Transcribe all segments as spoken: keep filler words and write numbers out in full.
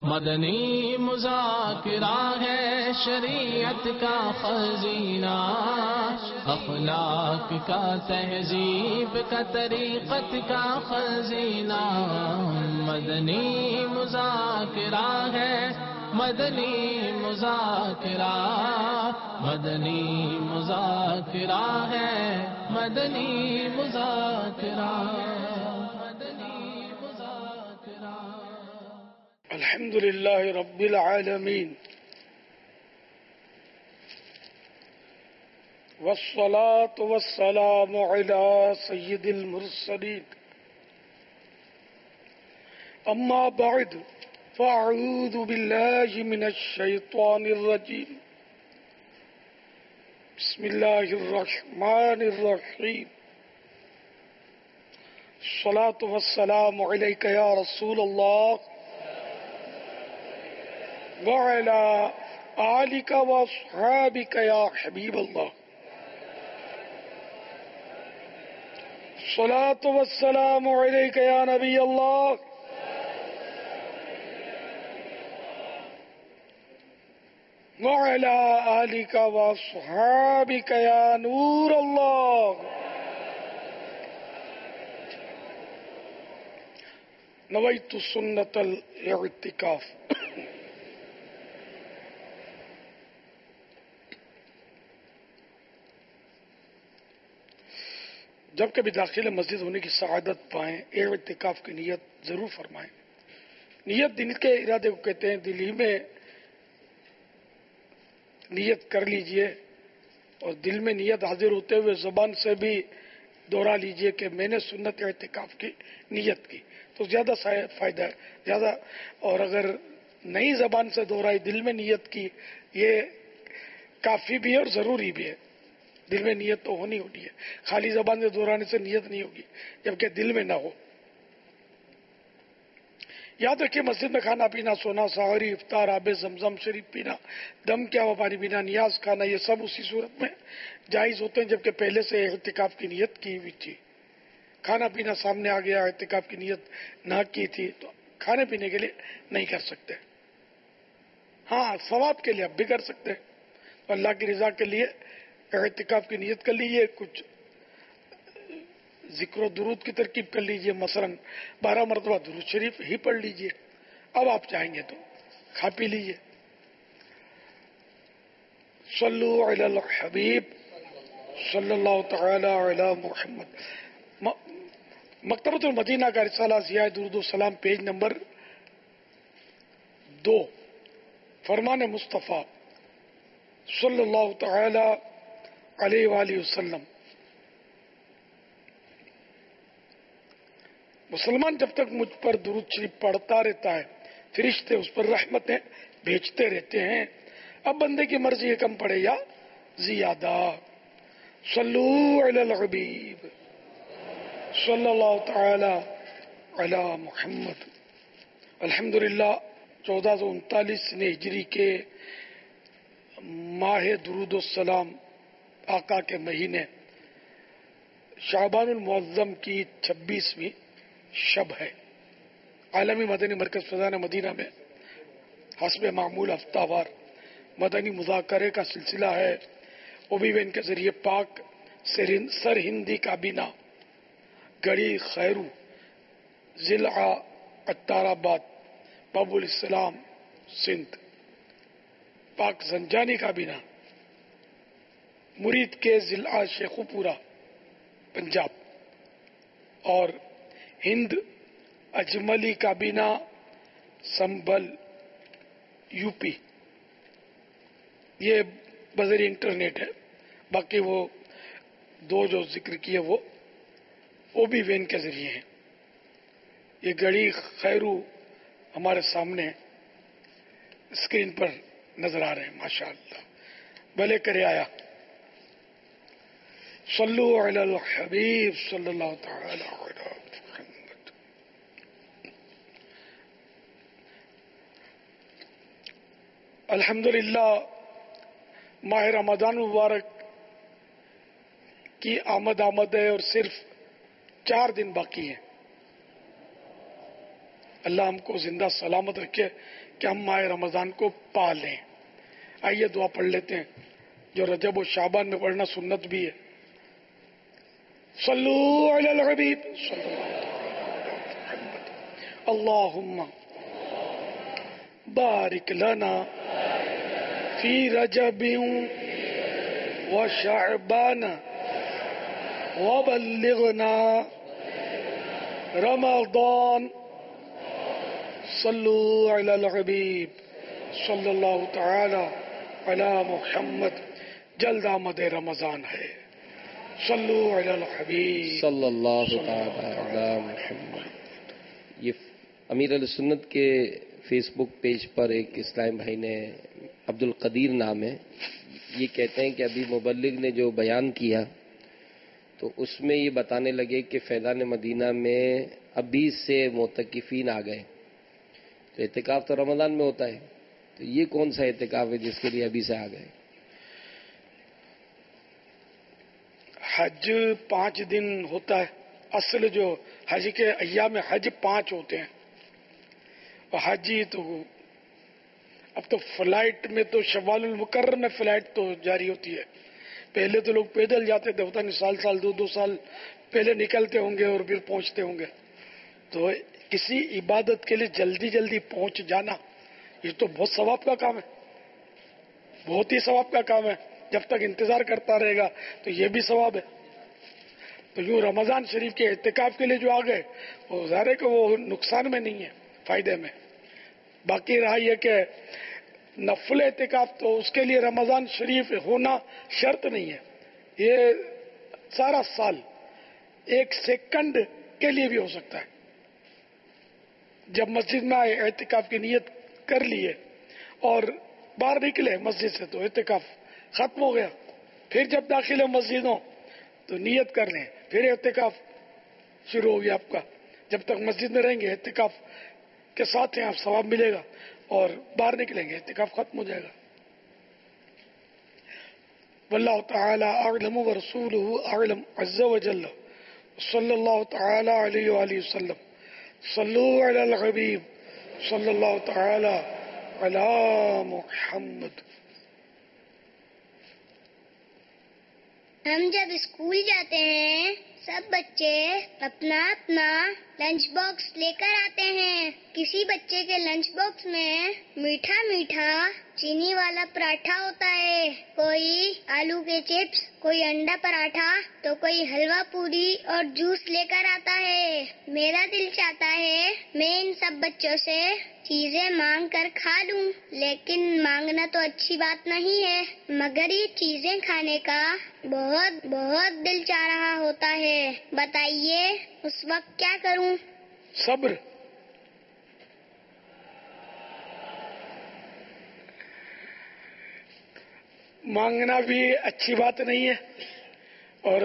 مدنی مذاکرہ ہے شریعت کا خزینہ، اخلاق کا تہذیب کا طریقت کا خزینہ، مدنی مذاکرہ ہے، مدنی مذاکرہ، مدنی مذاکرہ ہے، مدنی مذاکرہ، مدنی مذاکرہ۔ الحمد للہ رب العالمین، والصلاة والسلام على سید المرسلین، اما بعد فاعوذ باللہ من الشیطان الرجیم، بسم اللہ الرحمن الرحیم، الصلاة والسلام علیک یا رسول اللہ وعلى آلك وأصحابك يا حبيب الله، الصلاة والسلام عليك يا نبي الله وعلى آلك وأصحابك يا نور الله۔ نويت سنة الاعتكاف۔ جب کبھی داخل مسجد ہونے کی سعادت پائیں، اعتکاف کی نیت ضرور فرمائیں۔ نیت دل کے ارادے کو کہتے ہیں، دل ہی میں نیت کر لیجئے اور دل میں نیت حاضر ہوتے ہوئے زبان سے بھی دوہرا لیجئے کہ میں نے سنت اعتکاف کی نیت کی، تو زیادہ فائدہ ہے زیادہ۔ اور اگر نئی زبان سے دوہرائی، دل میں نیت کی، یہ کافی بھی ہے اور ضروری بھی ہے۔ دل میں نیت تو ہونی ہوتی ہے، خالی زبان سے دہرانے سے نیت نہیں ہوگی جبکہ دل میں نہ ہو۔ یاد رکھیے، مسجد میں کھانا پینا، سونا، سحری، افطار، آب زمزم شریف پینا، دم کیا ہوا پانی پینا، نیاز کھانا، یہ سب اسی صورت میں جائز ہوتے ہیں جبکہ پہلے سے اعتکاف کی نیت کی ہوئی تھی۔ کھانا پینا سامنے آ گیا، اعتکاف کی نیت نہ کی تھی تو کھانے پینے کے لیے نہیں کر سکتے۔ ہاں، ثواب کے لیے اب بھی کر سکتے ہیں، اللہ کی رضا کے لیے اعتکاف کی نیت کر لیجئے، کچھ ذکر و درود کی ترکیب کر لیجئے، مثلا بارہ مرتبہ درود شریف ہی پڑھ لیجئے۔ اب آپ چاہیں گے تو کھا پی لیجئے۔ صلو علی الحبیب صلی اللہ تعالی علی محمد۔ مکتبۃ المدینہ کا رسالہ ضیاء درود و سلام، پیج نمبر دو، فرمان مصطفیٰ صلی اللہ تعالی علیہ وآلہ وسلم۔ مسلمان جب تک مجھ پر درود شریف پڑھتا رہتا ہے، فرشتے اس پر رحمتیں بھیجتے رہتے ہیں۔ اب بندے کی مرضی ہے کم پڑے یا زیادہ۔ صلو علی الحبیب صلی اللہ تعالی علی محمد۔ الحمدللہ چودہ سو انتالیس ہجری کے ماہ درود السلام آقا کے مہینے شعبان المعظم کی چھبیسویں شب ہے۔ عالمی مدنی مرکز فیضان مدینہ میں حسب معمول ہفتہ وار مدنی مذاکرے کا سلسلہ ہے۔ او بی وین کے ذریعے پاک سر ہندی کابینہ، گڑی خیرو، ضلع اتار آباد، باب الاسلام، سندھ، پاک زنجانی کابینہ، مرید کے ضلع شیخو پورہ، پنجاب، اور ہند اجملی کابینہ، سنبھل، یو پی، یہ بذریعہ انٹرنیٹ ہے۔ باقی وہ دو جو ذکر کیے وہ او بی وین کے ذریعے ہیں۔ یہ گڑی خیرو ہمارے سامنے اسکرین پر نظر آ رہے ہیں، ماشاءاللہ، بھلے کرے آیا۔ صلو علی الحبیب صلی اللہ تعالی علی محمد۔ الحمدللہ ماہ رمضان مبارک کی آمد آمد ہے اور صرف چار دن باقی ہیں۔ اللہ ہم کو زندہ سلامت رکھے، کہ ہم ماہ رمضان کو پا لیں. آئیے دعا پڑھ لیتے ہیں جو رجب و شعبان میں پڑھنا سنت بھی ہے. صلو علی الحبیب صلی اللہ اللہم بارک لنا فی رجب و شعبان وبلغنا رمضان. صلو علی الحبیب صلی اللہ تعالی علی محمد. جلد آمد رمضان ہے. صلو علی الحبیب صلی اللہ تعالی علی محمد. یہ امیر علیہ سنت کے فیس بک پیج پر ایک اسلام بھائی نے، عبد القدیر نام ہے، یہ کہتے ہیں کہ ابھی مبلغ نے جو بیان کیا تو اس میں یہ بتانے لگے کہ فیضان مدینہ میں ابھی سے معتکفین آ گئے. تو اعتکاف تو رمضان میں ہوتا ہے، تو یہ کون سا اعتکاف ہے جس کے لیے ابھی سے آ گئے؟ حج پانچ دن ہوتا ہے. اصل جو حج کے ایام حج پانچ ہوتے ہیں. اور حجی تو اب تو فلائٹ میں تو شوال المکرم میں فلائٹ تو جاری ہوتی ہے. پہلے تو لوگ پیدل جاتے تھے، پتہ نہیں سال سال دو دو سال پہلے نکلتے ہوں گے اور پھر پہنچتے ہوں گے. تو کسی عبادت کے لیے جلدی جلدی پہنچ جانا یہ تو بہت ثواب کا کام ہے، بہت ہی ثواب کا کام ہے. جب تک انتظار کرتا رہے گا تو یہ بھی ثواب ہے. تو یوں رمضان شریف کے اعتکاف کے لیے جو آ گئے وہ ظاہر ہے کہ وہ نقصان میں نہیں ہے، فائدے میں. باقی رہا یہ کہ نفل اعتکاف تو اس کے لیے رمضان شریف ہونا شرط نہیں ہے. یہ سارا سال ایک سیکنڈ کے لیے بھی ہو سکتا ہے. جب مسجد میں آئے اعتکاف کی نیت کر لیے اور باہر نکلے مسجد سے تو اعتکاف ختم ہو گیا. پھر جب داخل مسجدوں تو نیت کر لیں، پھر اعتکاف شروع ہو گیا آپ کا. جب تک مسجد میں رہیں گے اعتکاف کے ساتھ ہیں آپ ثواب ملے گا، اور باہر نکلیں گے اعتکاف ختم ہو جائے گا. واللہ تعالی اعلم ورسولہ اعلم عز وجل. صلی اللہ تعالی علیہ وآلہ وسلم. صلو علی الحبیب صلی اللہ تعالی علی محمد. ہم جب اسکول جاتے ہیں سب بچے اپنا اپنا لنچ باکس لے کر آتے ہیں. کسی بچے کے لنچ باکس میں میٹھا میٹھا چینی والا پراٹھا ہوتا ہے، کوئی آلو کے چپس، کوئی انڈا پراٹھا، تو کوئی حلوہ پوری اور جوس لے کر آتا ہے. میرا دل چاہتا ہے میں ان سب بچوں سے چیزیں مانگ کر کھا لوں، لیکن مانگنا تو اچھی بات نہیں ہے، مگر یہ چیزیں کھانے کا بہت بہت دل چاہ رہا ہوتا ہے. بتائیے اس وقت کیا کروں؟ صبر. مانگنا بھی اچھی بات نہیں ہے، اور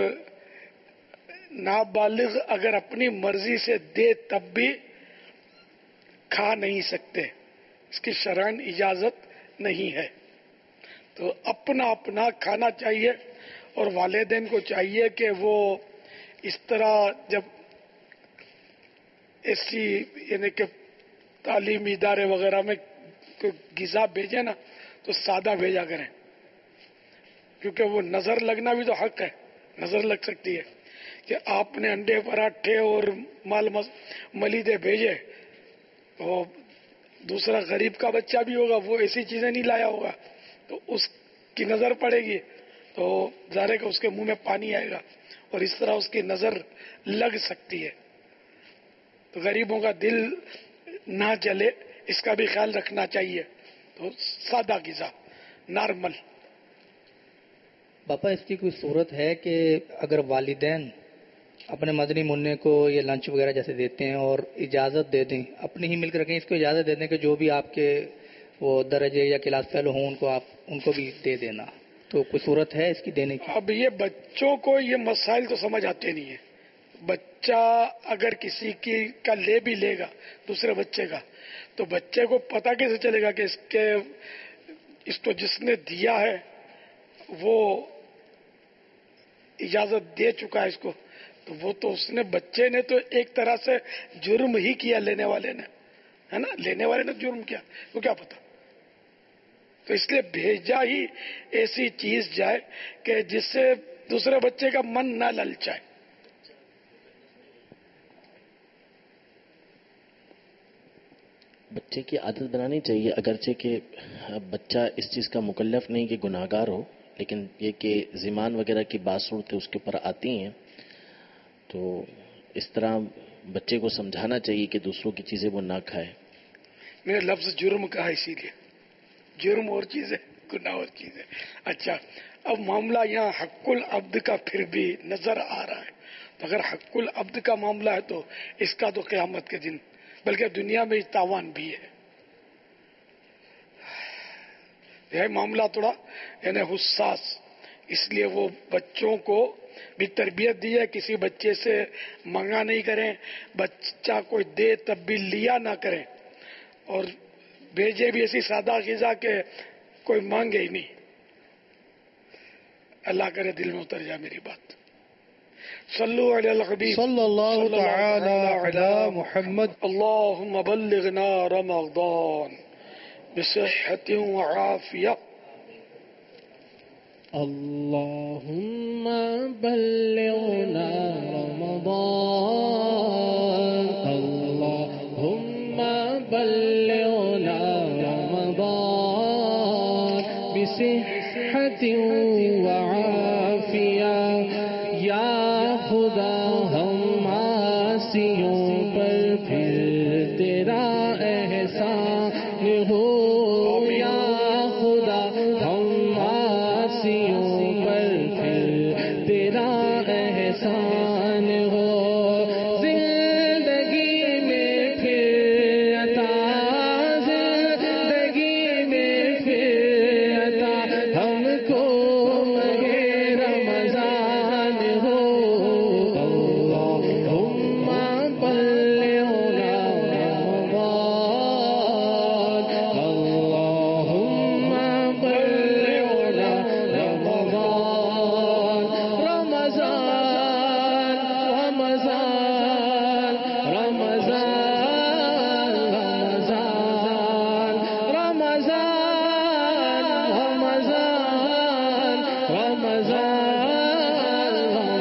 نابالغ اگر اپنی مرضی سے دے تب بھی کھا نہیں سکتے، اس کی شرعاً اجازت نہیں ہے. تو اپنا اپنا کھانا چاہیے. اور والدین کو چاہیے کہ وہ اس طرح جب ایسی یعنی کہ تعلیمی ادارے وغیرہ میں کوئی غذا بھیجے نا تو سادہ بھیجا کریں، کیونکہ وہ نظر لگنا بھی تو حق ہے، نظر لگ سکتی ہے. کہ آپ نے انڈے پراٹھے اور مال ملیدے بھیجے، وہ دوسرا غریب کا بچہ بھی ہوگا وہ ایسی چیزیں نہیں لایا ہوگا تو اس کی نظر پڑے گی تو ظاہر ہے کہ اس کے منہ میں پانی آئے گا اور اس طرح اس کی نظر لگ سکتی ہے. تو غریبوں کا دل نہ جلے اس کا بھی خیال رکھنا چاہیے. تو سادہ غذا، نارمل. باپا اس کی کوئی صورت ہے کہ اگر والدین اپنے مدنی منع کو یہ لنچ وغیرہ جیسے دیتے ہیں اور اجازت دے دیں، اپنی ہی مل کر رکھیں، اس کو اجازت دے دیں کہ جو بھی آپ کے وہ درجے یا کلاس فیلو ہوں ان کو آپ ان کو بھی دے دینا، تو کوئی صورت ہے اس کی دینے کی؟ اب یہ بچوں کو یہ مسائل تو سمجھ آتے نہیں ہیں. بچہ اگر کسی کی کا لے بھی لے گا دوسرے بچے کا تو بچے کو پتا کیسے چلے گا کہ اس کے اس کو جس نے دیا ہے وہ اجازت دے چکا ہے اس کو، تو وہ تو اس نے بچے نے تو ایک طرح سے جرم ہی کیا لینے والے نے. ہے نا, لینے والے نے جرم کیا وہ کیا پتا. تو اس لیے بھیجا ہی ایسی چیز جائے کہ جس سے دوسرے بچے کا من نہ للچائے. بچے کی عادت بنانی چاہیے، اگرچہ کہ بچہ اس چیز کا مکلف نہیں کہ گناہ گار ہو، لیکن یہ کہ زمان وغیرہ کی بات صورتیں اس کے اوپر آتی ہیں، تو اس طرح بچے کو سمجھانا چاہیے کہ دوسروں کی چیزیں وہ نہ کھائے. میں نے لفظ جرم کہا اسی لیے، جرم اور چیز ہے، گناہ اور چیز ہے. اچھا، اب معاملہ یہاں حق العبد کا پھر بھی نظر آ رہا ہے. تو اگر حق العبد کا معاملہ ہے تو اس کا تو قیامت کے دن بلکہ دنیا میں تاوان بھی ہے. یہ معاملہ تھوڑا یعنی حساس، اس لیے وہ بچوں کو بھی تربیت دی ہے. کسی بچے سے منگا نہیں کریں، بچہ کوئی دے تب بھی لیا نہ کریں، اور بھیجے بھی ایسی سادہ غذا کہ کوئی مانگے ہی نہیں. اللہ کرے دل میں اتر جائے میری بات. صلو علی الحبیب صلی اللہ تعالی علی محمد. اللہم بلغنا رمضان بصحت وعافیہ. اللهم بلغنا رمضان، اللهم بلغنا رمضان بصحة وعافية. یا خدا ہم عاصیوں پر پھر تیرا احسان ہو، یا خدا ہم پر پھر تیرا احسان ہو. زندگی میں پھر عطا، زندگی میں پھر عطا ہم کو مگے رمضان ہو. اللہم بلغنا رمضان، اللہم بلغنا رمضان. رمضان رمضان رمضان رمضان رمضان رمضان رمضان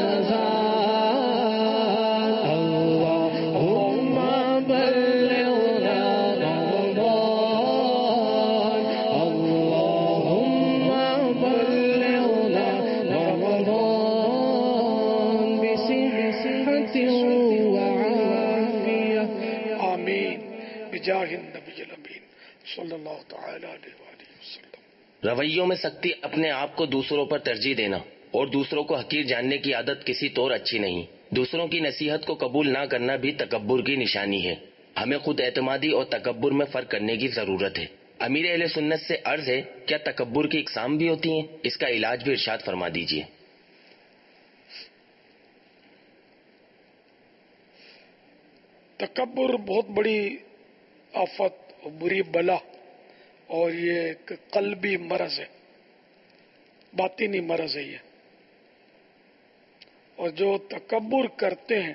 رمضان. اللہم بلغنا رمضان، اللہم بلغنا رمضان بصحة وعافية. آمین بجاہ النبی الامین صلی اللہ تعالی علیہ وآلہ وسلم. رویوں میں سختی، اپنے آپ کو دوسروں پر ترجیح دینا اور دوسروں کو حقیر جاننے کی عادت کسی طور اچھی نہیں. دوسروں کی نصیحت کو قبول نہ کرنا بھی تکبر کی نشانی ہے. ہمیں خود اعتمادی اور تکبر میں فرق کرنے کی ضرورت ہے. امیر اہل سنت سے عرض ہے، کیا تکبر کی اقسام بھی ہوتی ہیں؟ اس کا علاج بھی ارشاد فرما دیجیے. تکبر بہت بڑی آفت، بری بلا، اور یہ ایک قلبی مرض ہے، باطنی مرض ہے یہ. اور جو تکبر کرتے ہیں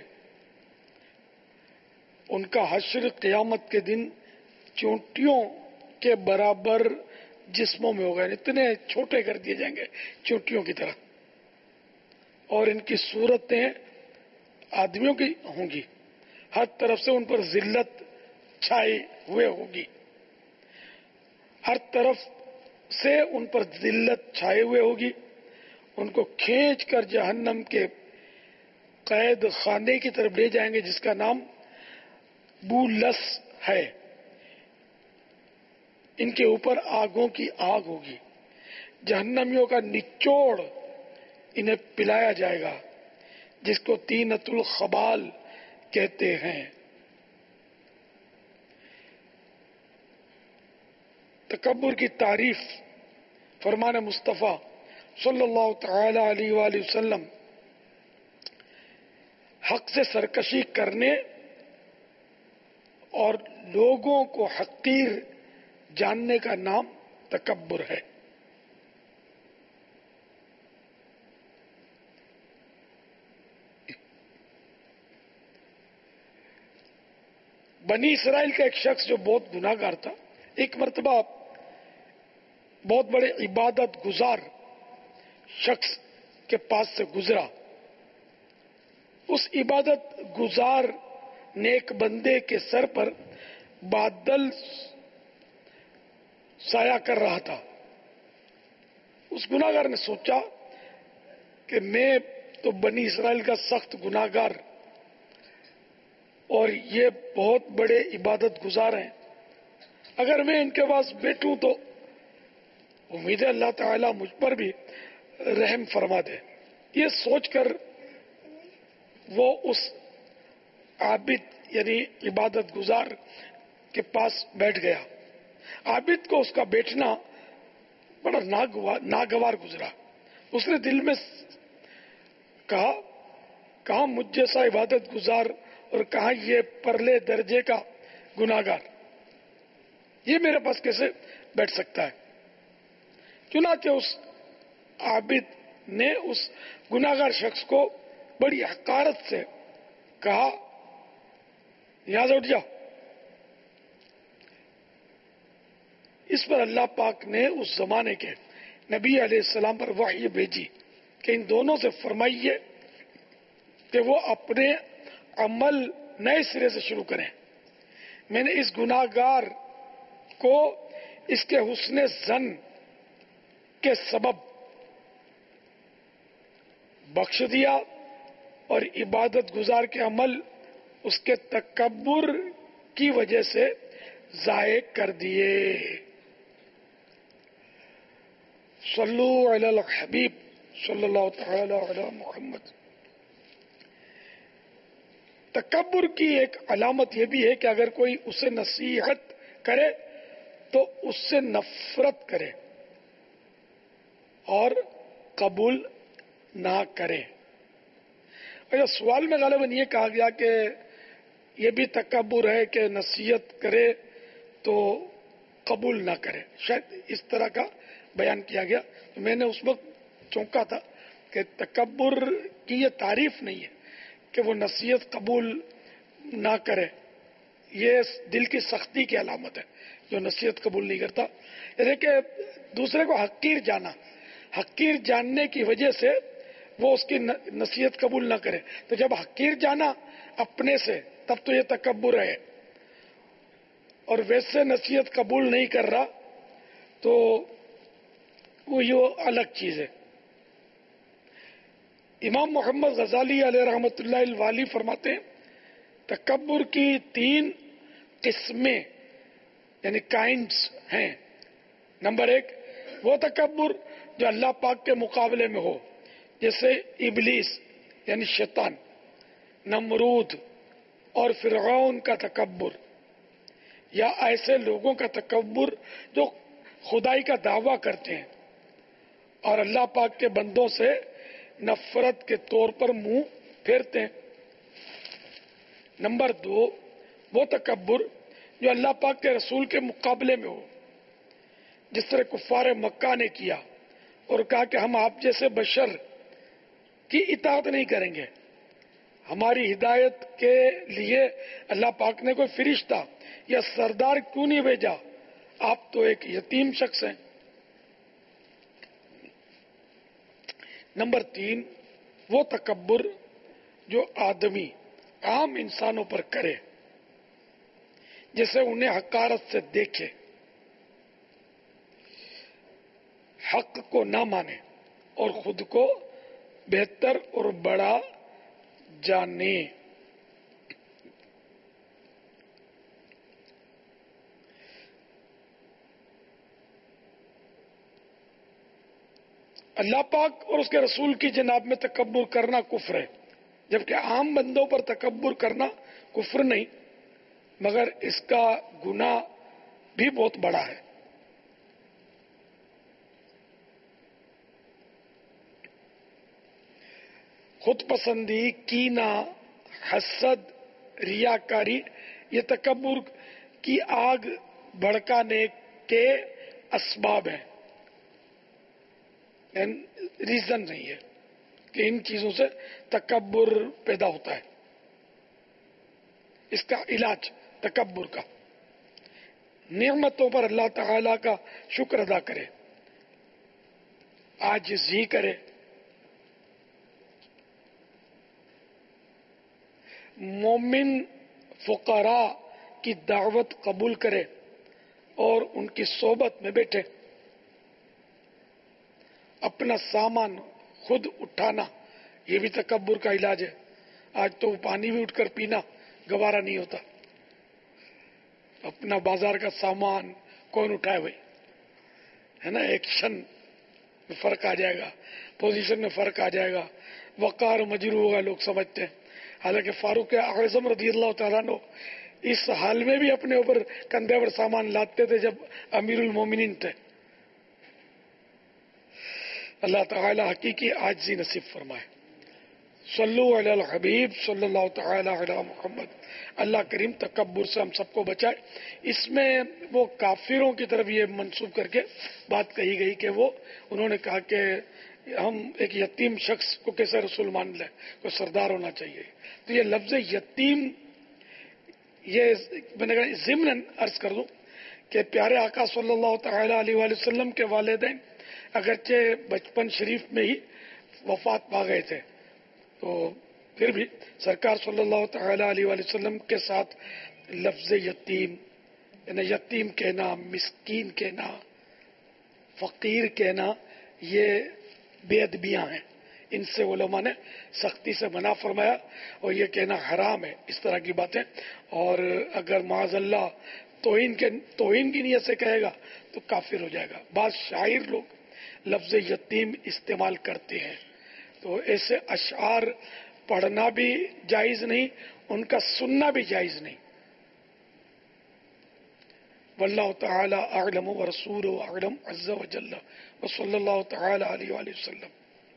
ان کا حشر قیامت کے دن چونٹیوں کے برابر جسموں میں ہوگا، اتنے چھوٹے کر دیے جائیں گے چونٹیوں کی طرح، اور ان کی صورتیں آدمیوں کی ہوں گی. ہر طرف سے ان پر ذلت چھائی ہوئے ہوگی، ہر طرف سے ان پر ذلت چھائے ہوئے ہوگی. ان کو کھینچ کر جہنم کے قید خانے کی طرف لے جائیں گے جس کا نام بولس ہے. ان کے اوپر آگوں کی آگ ہوگی، جہنمیوں کا نچوڑ انہیں پلایا جائے گا جس کو طینۃ الخبال کہتے ہیں. تکبر کی تعریف فرمان مصطفیٰ صلی اللہ تعالی علیہ وآلہ وسلم، حق سے سرکشی کرنے اور لوگوں کو حقیر جاننے کا نام تکبر ہے. بنی اسرائیل کا ایک شخص جو بہت گناہ گار تھا، ایک مرتبہ بہت بڑے عبادت گزار شخص کے پاس سے گزرا. اس عبادت گزار نیک بندے کے سر پر بادل سایہ کر رہا تھا. اس گناہ گار نے سوچا کہ میں تو بنی اسرائیل کا سخت گناہ گار اور یہ بہت بڑے عبادت گزار ہیں، اگر میں ان کے پاس بیٹھوں تو امید ہے اللہ تعالیٰ مجھ پر بھی رحم فرما دے. یہ سوچ کر وہ اس عابد یعنی عبادت گزار کے پاس بیٹھ گیا. عابد کو اس کا بیٹھنا بڑا ناگوار گزرا. اس نے دل میں کہا کہاں مجھ جیسا عبادت گزار اور کہاں یہ پرلے درجے کا گناہ گار، یہ میرے پاس کیسے بیٹھ سکتا ہے. چنانچہ اس عابد نے اس گناہ گار شخص کو بڑی حقارت سے کہا یہاں سے اٹھ جاؤ. اس پر اللہ پاک نے اس زمانے کے نبی علیہ السلام پر وحی بھیجی کہ ان دونوں سے فرمائیے کہ وہ اپنے عمل نئے سرے سے شروع کریں. میں نے اس گناہ گار کو اس کے حسن ظن کے سبب بخش دیا اور عبادت گزار کے عمل اس کے تکبر کی وجہ سے ضائع کر دیے. صلو علی الحبیب صلی اللہ تعالی علی محمد. تکبر کی ایک علامت یہ بھی ہے کہ اگر کوئی اسے نصیحت کرے تو اس سے نفرت کرے اور قبول نہ کرے. اچھا، سوال میں غالباً یہ کہا گیا کہ یہ بھی تکبر ہے کہ نصیحت کرے تو قبول نہ کرے، شاید اس طرح کا بیان کیا گیا. تو میں نے اس وقت چونکا تھا کہ تکبر کی یہ تعریف نہیں ہے کہ وہ نصیحت قبول نہ کرے، یہ دل کی سختی کی علامت ہے جو نصیحت قبول نہیں کرتا. یعنی کہ دوسرے کو حقیر جانا، حقیر جاننے کی وجہ سے وہ اس کی نصیحت قبول نہ کرے. تو جب حقیر جانا اپنے سے تب تو یہ تکبر ہے، اور ویسے نصیحت قبول نہیں کر رہا تو وہ یہ الگ چیز ہے. امام محمد غزالی علیہ رحمۃ اللہ الوالی فرماتے ہیں تکبر کی تین قسمیں یعنی کائنڈز ہیں. نمبر ایک وہ تکبر جو اللہ پاک کے مقابلے میں ہو، جیسے ابلیس یعنی شیطان، نمرود اور فرعون کا تکبر، یا ایسے لوگوں کا تکبر جو خدائی کا دعویٰ کرتے ہیں اور اللہ پاک کے بندوں سے نفرت کے طور پر منہ پھیرتے ہیں. نمبر دو وہ تکبر جو اللہ پاک کے رسول کے مقابلے میں ہو، جس طرح کفار مکہ نے کیا اور کہا کہ ہم آپ جیسے بشر کی اطاعت نہیں کریں گے، ہماری ہدایت کے لیے اللہ پاک نے کوئی فرشتہ یا سردار کیوں نہیں بھیجا، آپ تو ایک یتیم شخص ہیں. نمبر تین وہ تکبر جو آدمی عام انسانوں پر کرے، جیسے انہیں حقارت سے دیکھے، حق کو نہ مانے اور خود کو بہتر اور بڑا جانے. اللہ پاک اور اس کے رسول کی جناب میں تکبر کرنا کفر ہے، جبکہ عام بندوں پر تکبر کرنا کفر نہیں، مگر اس کا گناہ بھی بہت بڑا ہے. خود پسندی، کینہ، حسد، ریاکاری یہ تکبر کی آگ بھڑکانے کے اسباب ہیں، ریزن نہیں ہے کہ ان چیزوں سے تکبر پیدا ہوتا ہے. اس کا علاج تکبر کا. نعمتوں پر اللہ تعالی کا شکر ادا کرے, عاجزی کرے, مومن فقراء کی دعوت قبول کرے اور ان کی صحبت میں بیٹھے. اپنا سامان خود اٹھانا یہ بھی تکبر کا علاج ہے. آج تو پانی بھی اٹھ کر پینا گوارا نہیں ہوتا. اپنا بازار کا سامان کون اٹھائے بھائی, ہے نا. ایکشن میں فرق آ جائے گا, پوزیشن میں فرق آ جائے گا, وقار مجروح ہوگا لوگ سمجھتے ہیں. حالانکہ فاروق اعظم رضی اللہ تعالیٰ عنہ اس حال میں بھی اپنے اوپر کندھے پر سامان لاتے تھے جب امیر المومنین تھے. اللہ تعالی حقیقی عاجزی نصیب فرمائے. صلو علی الحبیب صلی اللہ تعالی علی محمد. اللہ کریم تکبر سے ہم سب کو بچائے. اس میں وہ کافروں کی طرف یہ منسوب کر کے بات کہی گئی کہ وہ انہوں نے کہا کہ ہم ایک یتیم شخص کو کیسے رسول مان لیں, کوئی سردار ہونا چاہیے. تو یہ لفظ یتیم, یہ میں نے کہا ضمن عرض کر دوں کہ پیارے آقا صلی اللہ تعالی علیہ وآلہ وسلم کے والدین اگرچہ بچپن شریف میں ہی وفات پا گئے تھے, تو پھر بھی سرکار صلی اللہ تعالی علیہ وآلہ وسلم کے ساتھ لفظ یتیم, یعنی یتیم کہنا, مسکین کہنا, فقیر کہنا, یہ بے ادبیاں ہیں. ان سے علماء نے سختی سے منع فرمایا اور یہ کہنا حرام ہے, اس طرح کی باتیں. اور اگر معاذ اللہ توہین کے توہین کی نیت سے کہے گا تو کافر ہو جائے گا. بعض شاعر لوگ لفظ یتیم استعمال کرتے ہیں, تو ایسے اشعار پڑھنا بھی جائز نہیں, ان کا سننا بھی جائز نہیں. واللہ تعالی اعلم ورسولہ اعلم عز وجل وصلی اللہ تعالی علیہ وآلہ وسلم.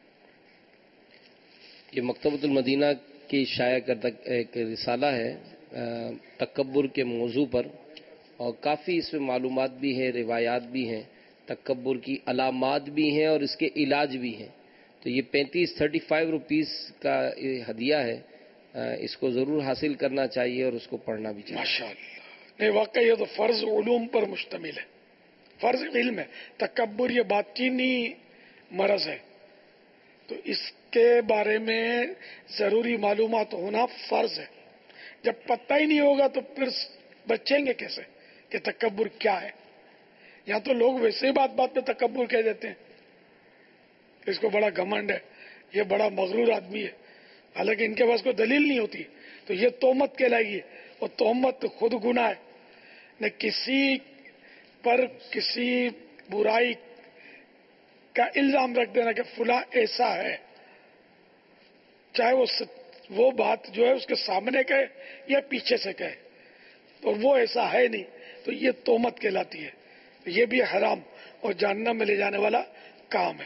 یہ مکتبۃ المدینہ کی شائع کردہ ایک رسالہ ہے تکبر کے موضوع پر, اور کافی اس میں معلومات بھی ہیں, روایات بھی ہیں, تکبر کی علامات بھی ہیں اور اس کے علاج بھی ہیں. تو یہ پینتیس تھرٹی فائیو روپیز کا ہدیہ ہے, اس کو ضرور حاصل کرنا چاہیے اور اس کو پڑھنا بھی چاہیے. ماشاء اللہ. نہیں واقعی یہ تو فرض علوم پر مشتمل ہے, فرض علم ہے. تکبر یہ باطینی مرض ہے, تو اس کے بارے میں ضروری معلومات ہونا فرض ہے. جب پتہ ہی نہیں ہوگا تو پھر بچیں گے کیسے کہ تکبر کیا ہے. یا تو لوگ ویسے ہی بات بات پہ تکبر کہہ دیتے ہیں, اس کو بڑا گھمنڈ ہے, یہ بڑا مغرور آدمی ہے, حالانکہ ان کے پاس کوئی دلیل نہیں ہوتی, تو یہ تہمت کہلائے گی. اور تہمت خود گناہ ہے. نہ کسی پر کسی برائی کا الزام رکھ دینا کہ فلاں ایسا ہے, چاہے وہ وہ بات جو ہے اس کے سامنے کہے یا پیچھے سے کہے, اور وہ ایسا ہے نہیں, تو یہ تہمت کہلاتی ہے. یہ بھی حرام اور جہنم میں لے جانے والا کام ہے.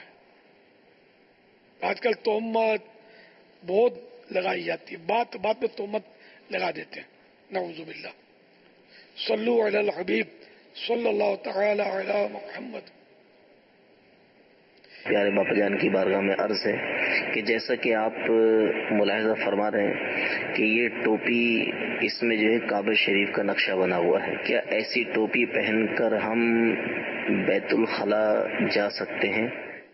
آج کل تہمت بہت لگائی جاتی ہے, بات بات میں تہمت لگا دیتے ہیں, نعوذ باللہ. صلو علی الحبیب صلی اللہ تعالی علی محمد. پیارے باپا جان کی بارگاہ میں عرض ہے کہ جیسا کہ آپ ملاحظہ فرما رہے ہیں کہ یہ ٹوپی اس میں جو ہے کعبہ شریف کا نقشہ بنا ہوا ہے, کیا ایسی ٹوپی پہن کر ہم بیت الخلا جا سکتے ہیں؟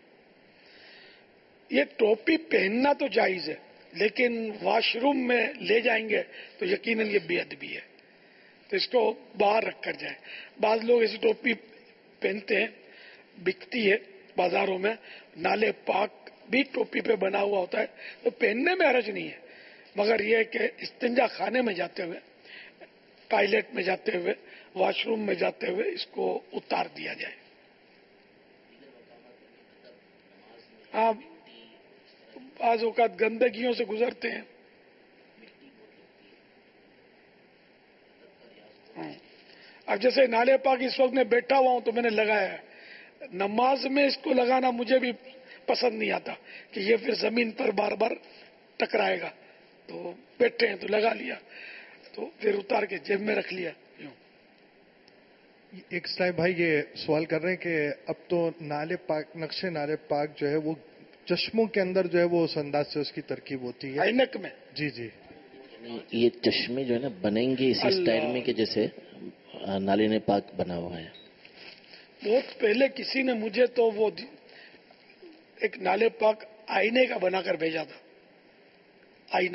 یہ ٹوپی پہننا تو جائز ہے, لیکن واش روم میں لے جائیں گے تو یقیناً یہ بے ادبی ہے, تو اس کو باہر رکھ کر جائیں. بعض لوگ ایسی ٹوپی پہنتے ہیں, بکتی ہے بازاروں میں, نالے پاک بھی ٹوپی پہ بنا ہوا ہوتا ہے, تو پہننے میں حرج نہیں ہے, مگر یہ کہ استنجا خانے میں جاتے ہوئے, ٹوائلٹ میں جاتے ہوئے, واش روم میں جاتے ہوئے اس کو اتار دیا جائے. آپ بعض اوقات گندگیوں سے گزرتے ہیں. اب جیسے نالے پاک اس وقت میں بیٹھا ہوا ہوں تو میں نے لگایا ہے, نماز میں اس کو لگانا مجھے بھی پسند نہیں آتا کہ یہ پھر زمین پر بار بار ٹکرائے گا, تو بیٹھے ہیں تو لگا لیا, تو پھر اتار کے جیب میں رکھ لیا. ایک اسلام بھائی یہ سوال کر رہے ہیں کہ اب تو نالے پاک, نقش نالے پاک جو ہے وہ چشموں کے اندر جو ہے وہ اس انداز سے اس کی ترکیب ہوتی ہے, عینک میں. جی جی, یہ چشمے جو ہے نا بنیں گے اسی اسٹائل میں کہ جیسے نالے نے پاک بنا ہوا ہے؟ بہت پہلے کسی نے مجھے تو وہ ایک نالے پاک آئینے کا بنا کر بھیجا تھا، آئینہ.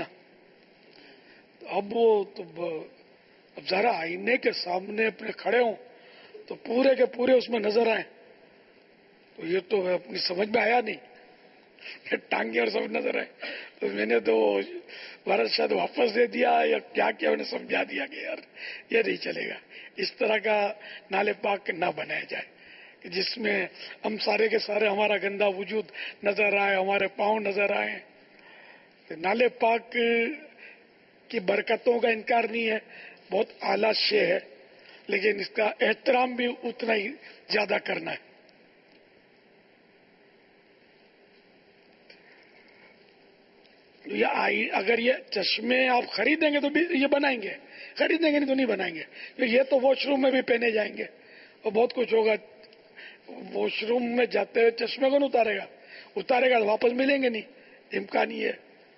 اب وہ تو اب ذرا آئینے کے سامنے اپنے کھڑے ہوں تو پورے کے پورے اس میں نظر آئے تو یہ تو اپنی سمجھ میں آیا نہیں، ٹانگیں اور سب نظر آئے تو میں نے تو بھارت شاید واپس دے دیا یا کیا کیا، انہیں سمجھا دیا کہ یار یہ نہیں چلے گا، اس طرح کا نالے پاک نہ بنایا جائے جس میں ہم سارے کے سارے ہمارا گندا وجود نظر آئے، ہمارے پاؤں نظر آئے. نالے پاک کی برکتوں کا انکار نہیں ہے، بہت اعلیٰ شے ہے، لیکن اس کا احترام بھی اتنا ہی زیادہ کرنا ہے. اگر یہ چشمے آپ خریدیں گے تو یہ بنائیں گے، خریدیں گے نہیں تو نہیں بنائیں گے. یہ تو واش روم میں بھی پہنے جائیں گے اور بہت کچھ ہوگا. واش روم میں جاتے ہوئے چشمے کون اتارے گا؟ اتارے گا تو واپس ملیں گے نہیں، امکان ہی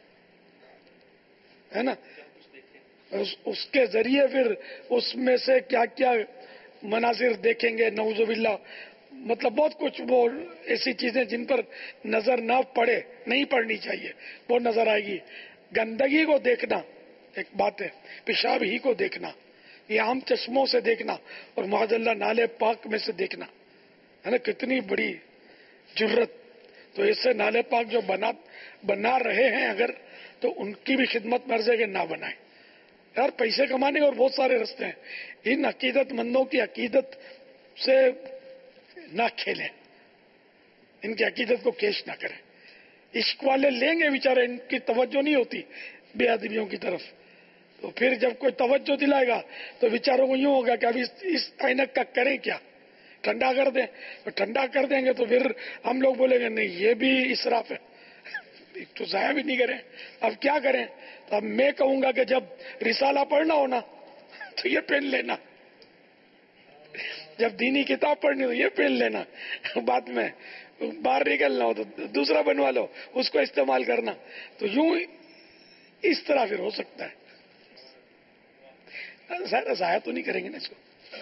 ہے نا. اس کے ذریعے پھر اس میں سے کیا کیا مناظر دیکھیں گے، نعوذ باللہ. مطلب بہت کچھ وہ ایسی چیزیں جن پر نظر نہ پڑے، نہیں پڑنی چاہیے، وہ نظر آئے گی. گندگی کو دیکھنا ایک بات ہے، پیشاب ہی کو دیکھنا، یہ عام چشموں سے دیکھنا اور معاذ اللہ نالے پاک میں سے دیکھنا ہے نا، کتنی بڑی جرت. تو ایسے نالے پاک جو بنا بنا رہے ہیں اگر، تو ان کی بھی خدمت مرض ہے کہ نہ بنائیں. یار پیسے کمانے کے اور بہت سارے رستے ہیں، ان عقیدت مندوں کی عقیدت سے نہ کھیلیں، ان کی عقیدت کو کیش نہ کریں. عشق والے لیں گے بیچارے، ان کی توجہ نہیں ہوتی بے ادبیوں کی طرف، تو پھر جب کوئی توجہ دلائے گا تو بیچاروں کو یوں ہوگا کہ ابھی اس عینک کا کریں کیا، ٹھنڈا کر دیں. تو ٹھنڈا کر دیں گے تو پھر ہم لوگ بولیں گے نہیں یہ بھی اسراف ہے، تو ضائع بھی نہیں کریں. اب کیا کریں؟ تو اب میں کہوں گا کہ جب رسالہ پڑھنا ہونا تو یہ پہن لینا، جب دینی کتاب پڑھنی ہو یہ پہن لینا، بعد میں باہر نکلنا ہو تو دوسرا بنوا لو، اس کو استعمال کرنا. تو یوں اس طرح پھر ہو سکتا ہے. ظاہر ضائع تو نہیں کریں گے نا اس کو.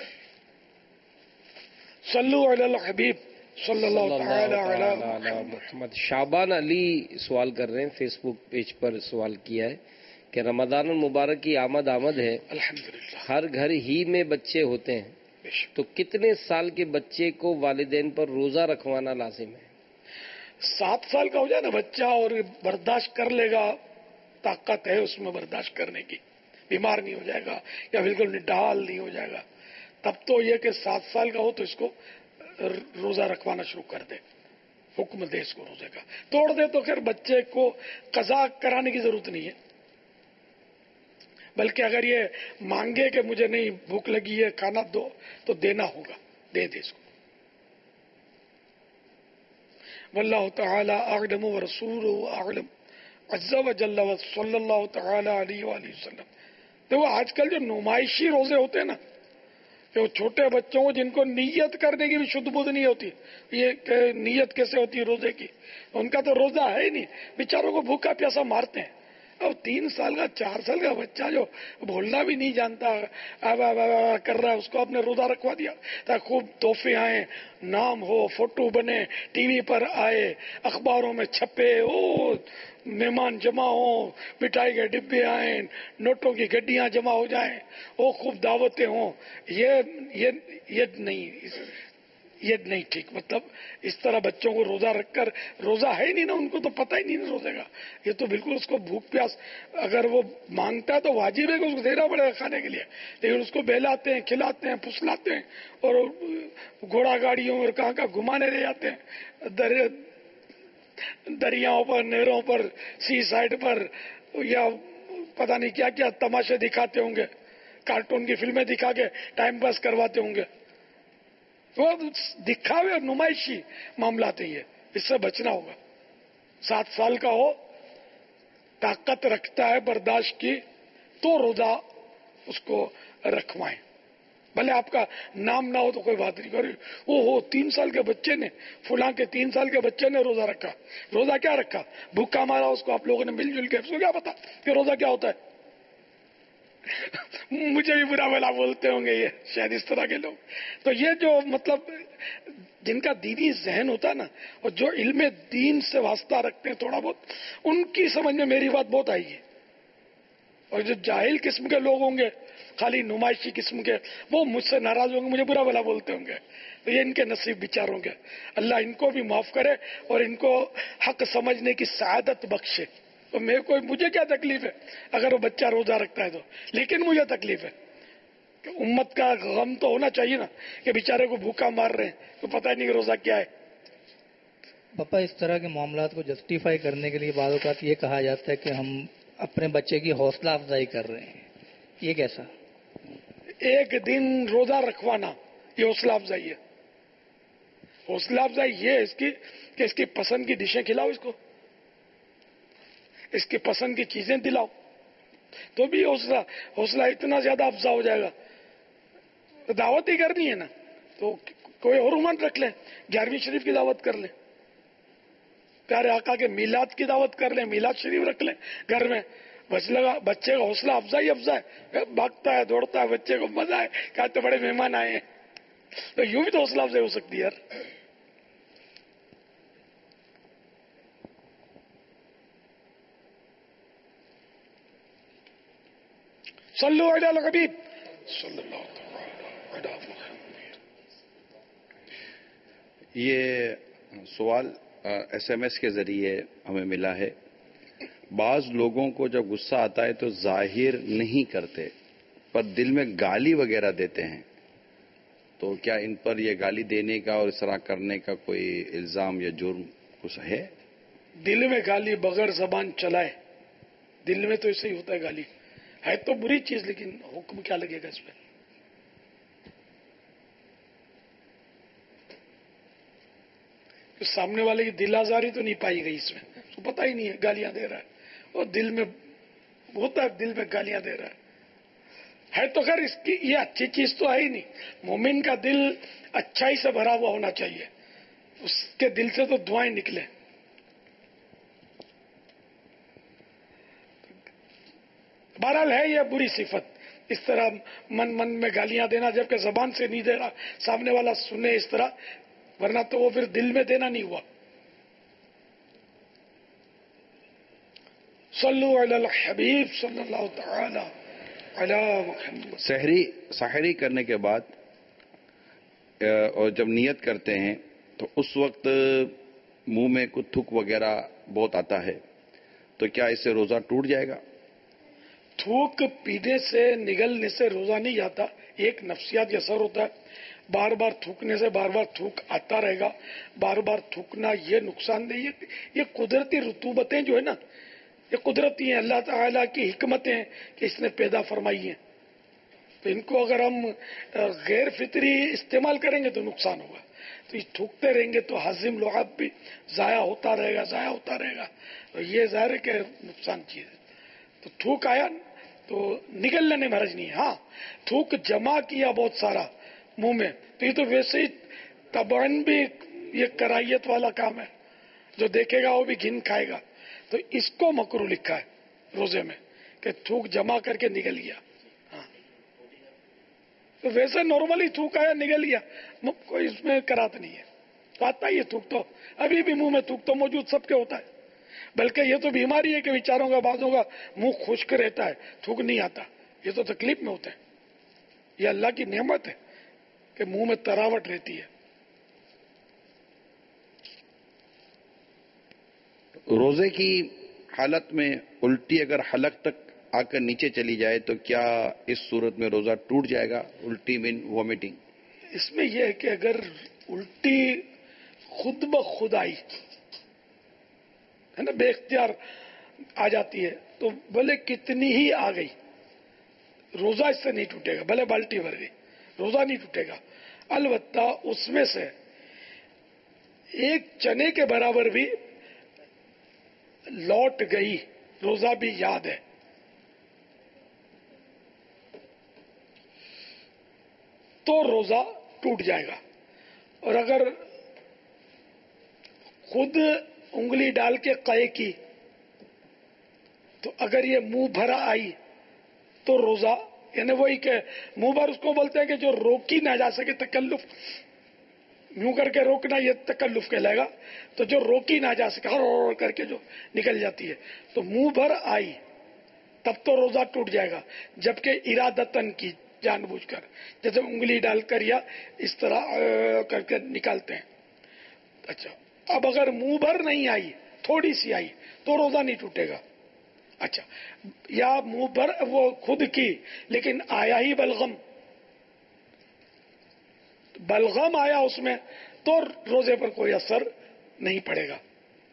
صلو علی الحبیب صلی اللہ تعالی علی محمد. شعبان علی سوال کر رہے ہیں، فیس بک پیج پر سوال کیا ہے کہ رمضان المبارک کی آمد آمد ہے، الحمدللہ، ہر گھر ہی میں بچے ہوتے ہیں، تو کتنے سال کے بچے کو والدین پر روزہ رکھوانا لازم ہے؟ سات سال کا ہو جائے نا بچہ اور برداشت کر لے گا، طاقت ہے اس میں برداشت کرنے کی، بیمار نہیں ہو جائے گا یا بالکل نڈال نہیں ہو جائے گا، تب تو یہ کہ سات سال کا ہو تو اس کو روزہ رکھوانا شروع کر دے، حکم دے اس کو روزے کا. توڑ دے تو پھر بچے کو قضا کرانے کی ضرورت نہیں ہے، بلکہ اگر یہ مانگے کہ مجھے نہیں بھوک لگی ہے کھانا دو تو دینا ہوگا، دے دے اس کو. واللہ تعالی اعلم ورسولہ اعلم عز وجل صلی اللہ تعالی علیہ وآلہ وسلم. دیکھو آج کل جو نمائشی روزے ہوتے ہیں نا، وہ چھوٹے بچوں کو جن کو نیت کرنے کی بھی شدھ بدھ نہیں ہوتی، یہ کہ نیت کیسے ہوتی ہے روزے کی، ان کا تو روزہ ہے ہی نہیں، بیچاروں کو بھوکا پیاسا مارتے ہیں. اب تین سال کا چار سال کا بچہ جو بولنا بھی نہیں جانتا آب آب آب کر رہا ہے، اس کو آپ نے روزہ رکھوا دیا تاکہ خوب تحفے آئیں، نام ہو، فوٹو بنے، ٹی وی پر آئے، اخباروں میں چھپے، او مہمان جمع ہوں، مٹھائی کے ڈبے آئیں، نوٹوں کی گڈیاں جمع ہو جائیں، او خوب دعوتیں ہوں. یہ یہ یہ نہیں یہ نہیں ٹھیک. مطلب اس طرح بچوں کو روزہ رکھ کر، روزہ ہے ہی نہیں نا، ان کو تو پتہ ہی نہیں نا روزے کا، یہ تو بالکل اس کو بھوک پیاس، اگر وہ مانگتا ہے تو واجب ہے کہ اس کو دینا پڑے گا کھانے کے لیے، لیکن اس کو بہلاتے ہیں، کھلاتے ہیں، پھسلاتے ہیں اور گھوڑا گاڑیوں اور کہاں کہاں گھمانے لے جاتے ہیں، در دریاؤں پر، نہروں پر، سی سائڈ پر، یا پتہ نہیں کیا کیا تماشے دکھاتے ہوں گے، کارٹون کی فلمیں دکھا کے ٹائم پاس کرواتے ہوں گے. وہ دکھاوے اور نمائشی معاملات ہیں، یہ اس سے بچنا ہوگا. سات سال کا ہو، طاقت رکھتا ہے برداشت کی، تو روزہ اس کو رکھوائیں. بھلے آپ کا نام نہ ہو تو کوئی بات نہیں کرے، وہ ہو تین سال کے بچے نے، فلاں کے تین سال کے بچے نے روزہ رکھا. روزہ کیا رکھا؟ بھوکا مارا اس کو آپ لوگوں نے مل جل کے، اس کو کیا پتا کہ روزہ کیا ہوتا ہے؟ مجھے بھی برا بھلا بولتے ہوں گے یہ شاید اس طرح کے لوگ. تو یہ جو مطلب جن کا دینی ذہن ہوتا ہے نا اور جو علم دین سے واسطہ رکھتے ہیں تھوڑا بہت, ان کی سمجھ میں میری بات بہت آئی ہے. اور جو جاہل قسم کے لوگ ہوں گے, خالی نمائشی قسم کے, وہ مجھ سے ناراض ہوں گے, مجھے برا بھلا بولتے ہوں گے. تو یہ ان کے نصیب بیچاروں گے. اللہ ان کو بھی معاف کرے اور ان کو حق سمجھنے کی سعادت بخشے. تو میرے کو مجھے کیا تکلیف ہے اگر وہ بچہ روزہ رکھتا ہے تو, لیکن مجھے تکلیف ہے کہ امت کا غم تو ہونا چاہیے نا کہ بیچارے کو بھوکا مار رہے ہیں تو پتہ ہی نہیں کہ روزہ کیا ہے. پاپا اس طرح کے معاملات کو جسٹیفائی کرنے کے لیے بعض اوقات یہ کہا جاتا ہے کہ ہم اپنے بچے کی حوصلہ افزائی کر رہے ہیں, یہ کیسا؟ ایک دن روزہ رکھوانا یہ حوصلہ افزائی ہے. حوصلہ افزائی یہ ہے اس کی کہ اس کی پسند کی ڈشیں کھلاؤ, اس کو اس کی پسند کی چیزیں دلاؤ, تو بھی حوصلہ حوصلہ اتنا زیادہ افزا ہو جائے گا. دعوت ہی کرنی ہے نا تو کوئی اور عمر رکھ لیں, گیارہویں شریف کی دعوت کر لیں, پیارے آقا کے میلاد کی دعوت کر لیں, میلاد شریف رکھ لیں گھر میں. بچ لگا بچے کا حوصلہ افزائی افزا ہے, بھاگتا ہے دوڑتا ہے, بچے کو مزہ ہے, کہتے بڑے مہمان آئے ہیں. تو یوں بھی تو حوصلہ افزائی ہو سکتی ہے یار. صلو علی الحبیب صلی اللہ علیہ وسلم. یہ سوال ایس ایم ایس کے ذریعے ہمیں ملا ہے. بعض لوگوں کو جب غصہ آتا ہے تو ظاہر نہیں کرتے پر دل میں گالی وغیرہ دیتے ہیں, تو کیا ان پر یہ گالی دینے کا اور اس طرح کرنے کا کوئی الزام یا جرم کچھ ہے؟ دل میں گالی بغیر زبان چلائے, دل میں تو ایسے ہی ہوتا ہے. گالی ہے تو بری چیز, لیکن حکم کیا لگے گا اس پہ؟ سامنے والے کی دل آزاری تو نہیں پائی گئی اس میں, تو پتہ ہی نہیں ہے گالیاں دے رہا ہے, اور دل میں ہوتا ہے دل میں گالیاں دے رہا ہے. ہے تو خیر اس کی یہ اچھی چیز تو ہے ہی نہیں. مومن کا دل اچھائی سے بھرا ہوا ہونا چاہیے, اس کے دل سے تو دعائیں نکلے. بہرحال ہے یہ بری صفت, اس طرح من من میں گالیاں دینا جبکہ زبان سے نہیں دے رہا, سامنے والا سنے اس طرح, ورنہ تو وہ پھر دل میں دینا نہیں ہوا. صلو علی الحبیب صلی اللہ تعالی علی محمد. سحری سحری کرنے کے بعد اور جب نیت کرتے ہیں تو اس وقت منہ میں کچھ تھوک وغیرہ بہت آتا ہے, تو کیا اس سے روزہ ٹوٹ جائے گا؟ تھوک پینے سے نگلنے سے روزہ نہیں جاتا, ایک نفسیاتی اثر ہوتا ہے. بار بار تھوکنے سے بار بار تھوک آتا رہے گا. بار بار تھوکنا یہ نقصان دہ, یہ قدرتی رطوبتیں جو ہے نا یہ قدرتی ہیں, اللہ تعالیٰ کی حکمتیں ہیں کہ اس نے پیدا فرمائی ہیں. تو ان کو اگر ہم غیر فطری استعمال کریں گے تو نقصان ہوگا. تو یہ تھوکتے رہیں گے تو ہاضم لعاب بھی ضائع ہوتا رہے گا ضائع ہوتا رہے گا. تو یہ ظاہر ہے کہ نقصان چیز ہے. تو تھوک آیا تو نگل لینے میں حرج نہیں ہے. ہاں تھوک جمع کیا بہت سارا منہ میں تو یہ تو ویسے ہی طبعاً بھی یہ کراہیت والا کام ہے, جو دیکھے گا وہ بھی گھن کھائے گا. تو اس کو مکروہ لکھا ہے روزے میں کہ تھوک جمع کر کے نگل گیا. ہاں تو ویسے نارملی تھوک آیا نگل گیا, کوئی اس میں کراہت نہیں ہے. تو آتا ہی ہے تھوک, تو ابھی بھی منہ میں تھوک تو موجود سب کے ہوتا ہے. بلکہ یہ تو بیماری ہے کہ بیچاروں کا بعضوں کا منہ خشک رہتا ہے, تھوک نہیں آتا. یہ تو تکلیف میں ہوتا ہے. یہ اللہ کی نعمت ہے کہ منہ میں تراوٹ رہتی ہے. روزے کی حالت میں الٹی اگر حلق تک آ کر نیچے چلی جائے تو کیا اس صورت میں روزہ ٹوٹ جائے گا؟ الٹی مین وومیٹنگ. اس میں یہ ہے کہ اگر الٹی خود بخود آئی ہے نا, بے اختیار آ جاتی ہے, تو بھلے کتنی ہی آ گئی روزہ اس سے نہیں ٹوٹے گا. بھلے بالٹی بھر گئی روزہ نہیں ٹوٹے گا. البتہ اس میں سے ایک چنے کے برابر بھی لوٹ گئی روزہ بھی یاد ہے تو روزہ ٹوٹ جائے گا. اور اگر خود انگلی ڈال کے قے کی تو اگر یہ منہ بھرا آئی تو روزہ یعنی وہی کہ منہ بھر اس کو بولتے ہیں کہ جو روکی نہ جا سکے تکلف، یوں کر کے روکنا یہ تکلف کہلائے گا، تو جو روکی نہ جا سکے ہر کر کے جو نکل جاتی ہے تو منہ بھر آئی تب تو روزہ ٹوٹ جائے گا، جبکہ ارادتن کی جان بوجھ کر جیسے انگلی ڈال کر یا اس طرح کر کے نکالتے ہیں. اچھا اب اگر منہ بھر نہیں آئی تھوڑی سی آئی تو روزہ نہیں ٹوٹے گا. اچھا یا منہ بھر وہ خود کی لیکن آیا ہی بلغم، بلغم آیا اس میں تو روزے پر کوئی اثر نہیں پڑے گا،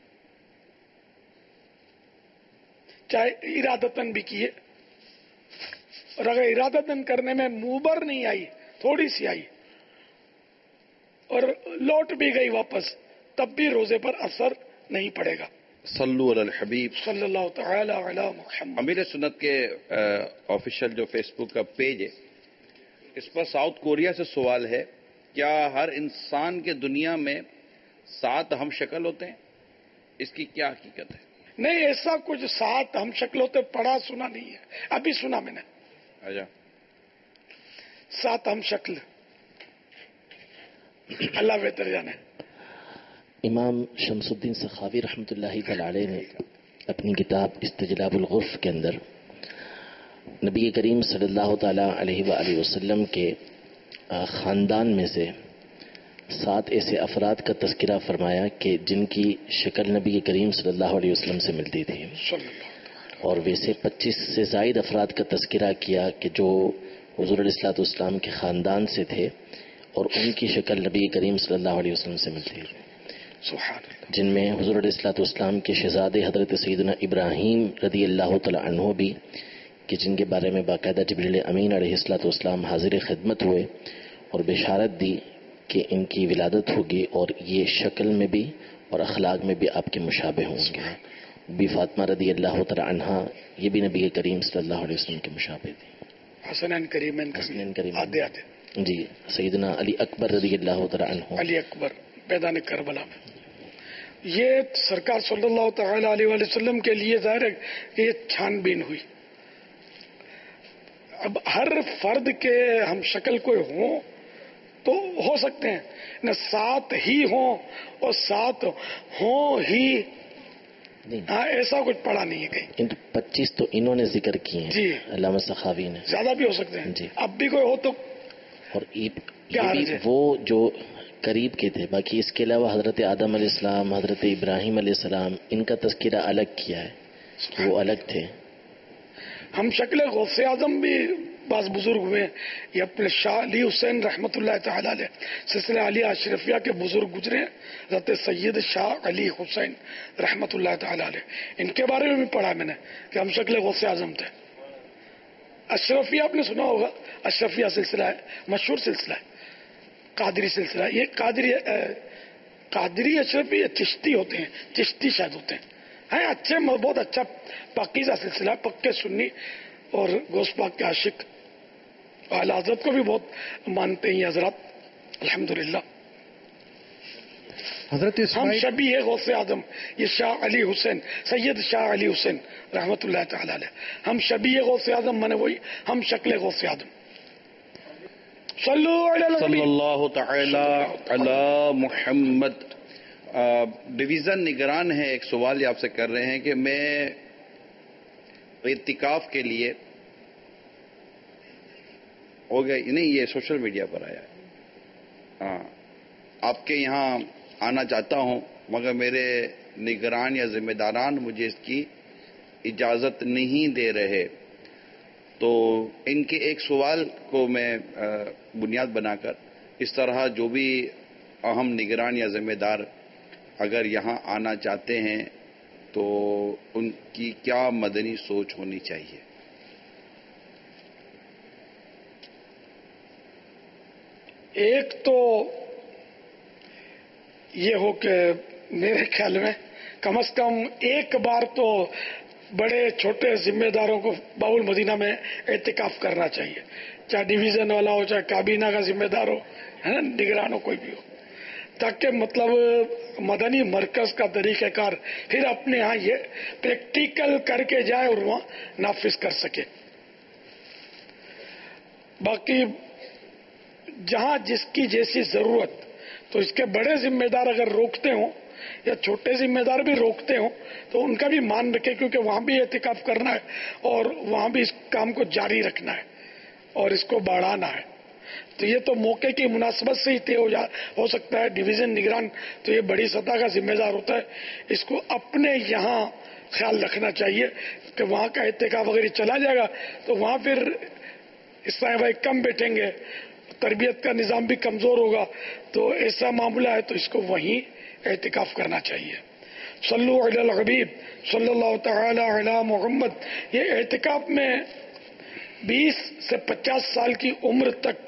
چاہے ارادتن بھی کیے. اور اگر ارادتن کرنے میں منہ بھر نہیں آئی تھوڑی سی آئی اور لوٹ بھی گئی واپس تب بھی روزے پر اثر نہیں پڑے گا. صلو علی الحبیب صلی اللہ تعالی علی محمد. امیر سنت کے آفیشیل جو فیس بک کا پیج ہے اس پر ساؤتھ کوریا سے سوال ہے، کیا ہر انسان کے دنیا میں سات ہم شکل ہوتے ہیں؟ اس کی کیا حقیقت ہے؟ نہیں ایسا کچھ سات ہم شکل ہوتے پڑھا سنا نہیں ہے، ابھی سنا میں نے. اچھا سات ہم شکل اللہ بہتر جانے. امام شمس الدین سخاوی رحمۃ اللہ تعالی علیہ نے اپنی کتاب استجلاب الغرف کے اندر نبی کریم صلی اللہ تعالی علیہ وآلہ وسلم کے خاندان میں سے سات ایسے افراد کا تذکرہ فرمایا کہ جن کی شکل نبی کریم صلی اللہ علیہ وسلم سے ملتی تھی، اور ویسے پچیس سے زائد افراد کا تذکرہ کیا کہ جو حضور علیہ الصلوۃ والسلام کے خاندان سے تھے اور ان کی شکل نبی کریم صلی اللہ علیہ وسلم سے ملتی تھی، جن میں حضور علیہ الصلوۃ والسلام کے شہزادے حضرت سیدنا ابراہیم رضی اللہ تعالی عنہ بھی، کہ جن کے بارے میں باقاعدہ جبریل امین علیہ الصلوۃ والسلام حاضر خدمت ہوئے اور بشارت دی کہ ان کی ولادت ہوگی اور یہ شکل میں بھی اور اخلاق میں بھی آپ کے مشابہ ہوں گے. بی فاطمہ رضی اللہ تعالی عنہا یہ بھی نبی کریم صلی اللہ علیہ وسلم کے مشابہ تھی. حسنین کریمین حسنین کریمین آدھے آدھے جی. سیدنا علی اکبر رضی اللہ تعالی عنہ، علی اکبر میدان کربلا میں. یہ سرکار صلی اللہ تعالی علیہ وآلہ وسلم کے لیے ظاہر ہے کہ یہ چھان بین ہوئی. اب ہر فرد کے ہم شکل کوئی ہوں تو ہو سکتے ہیں، نہ سات ہی ہوں اور سات ہوں ہی، ہاں ایسا کچھ پڑا نہیں ہے کہیں. پچیس تو انہوں نے ذکر کیے ہیں جی علامہ سخاوی نے، زیادہ بھی ہو سکتے ہیں جی. اب بھی کوئی ہو تو اور یہ بھی وہ جو قریب کے تھے. باقی اس کے علاوہ حضرت آدم علیہ السلام، حضرت ابراہیم علیہ السلام، ان کا تذکرہ الگ کیا ہے، وہ الگ تھے. ہم شکل غوث اعظم بھی بعض بزرگ ہوئے، یہ اپنے شاہ علی حسین رحمۃ اللہ تعالی علیہ سلسلہ علی اشرفیہ کے بزرگ گزرے، حضرت سید شاہ علی حسین رحمۃ اللہ تعالی علیہ. ان کے بارے میں بھی پڑھا میں نے کہ ہم شکل غوث اعظم تھے. اشرفیہ آپ نے سنا ہوگا، اشرفیہ سلسلہ ہے، مشہور سلسلہ ہے، قادری سلسلہ. یہ قادری قادری اشرفی چشتی ہوتے ہیں، چشتی شاید ہوتے ہیں، ہیں اچھے، بہت اچھا پاکیزہ سلسلہ، پکے سنی اور غوث پاک کے عاشق، اعلی حضرت کو بھی بہت مانتے ہیں حضرات الحمدللہ. حضرت ہم اسماعیل شبیہ غوث اعظم، یہ شاہ علی حسین، سید شاہ علی حسین رحمت اللہ تعالی علیہ، ہم شبیہ غوث اعظم مانے وہی ہم شکل غوث اعظم. صلو علی صلی النبی. اللہ تعالی علی محمد. ڈویژن نگران ہے، ایک سوال یہ آپ سے کر رہے ہیں کہ میں اعتکاف کے لیے ہو گیا نہیں، یہ سوشل میڈیا پر آیا ہے، ہاں آپ کے یہاں آنا چاہتا ہوں مگر میرے نگران یا ذمہ داران مجھے اس کی اجازت نہیں دے رہے. تو ان کے ایک سوال کو میں بنیاد بنا کر اس طرح جو بھی اہم نگران یا ذمہ دار اگر یہاں آنا چاہتے ہیں تو ان کی کیا مدنی سوچ ہونی چاہیے؟ ایک تو یہ ہو کہ میرے خیال میں کم از کم ایک بار تو بڑے چھوٹے ذمہ داروں کو باب المدینہ میں اعتکاف کرنا چاہیے، چاہے ڈویژن والا ہو، چاہے کابینہ کا ذمہ دار ہو، ہے نا، نگران ہو، کوئی بھی ہو، تاکہ مطلب مدنی مرکز کا طریقہ کار پھر اپنے ہاں یہ پریکٹیکل کر کے جائے اور وہاں نافذ کر سکے. باقی جہاں جس کی جیسی ضرورت، تو اس کے بڑے ذمہ دار اگر روکتے ہوں یا چھوٹے ذمہ دار بھی روکتے ہوں تو ان کا بھی مان رکھے، کیونکہ وہاں بھی اعتکاف کرنا ہے اور وہاں بھی اس کام کو جاری رکھنا ہے اور اس کو بڑھانا ہے. تو یہ تو موقع کی مناسبت سے ہی طے ہو جا ہو سکتا ہے. ڈویژن نگران تو یہ بڑی سطح کا ذمہ دار ہوتا ہے، اس کو اپنے یہاں خیال رکھنا چاہیے کہ وہاں کا اعتکاف اگر چلا جائے گا تو وہاں پھر اسلامی بھائی کم بیٹھیں گے، تربیت کا نظام بھی کمزور ہوگا. تو ایسا معاملہ ہے تو اس کو وہیں اعتکاف کرنا چاہیے. صلو علی الحبیب صلی اللہ تعالی علی محمد. یہ اعتکاف میں بیس سے پچاس سال کی عمر تک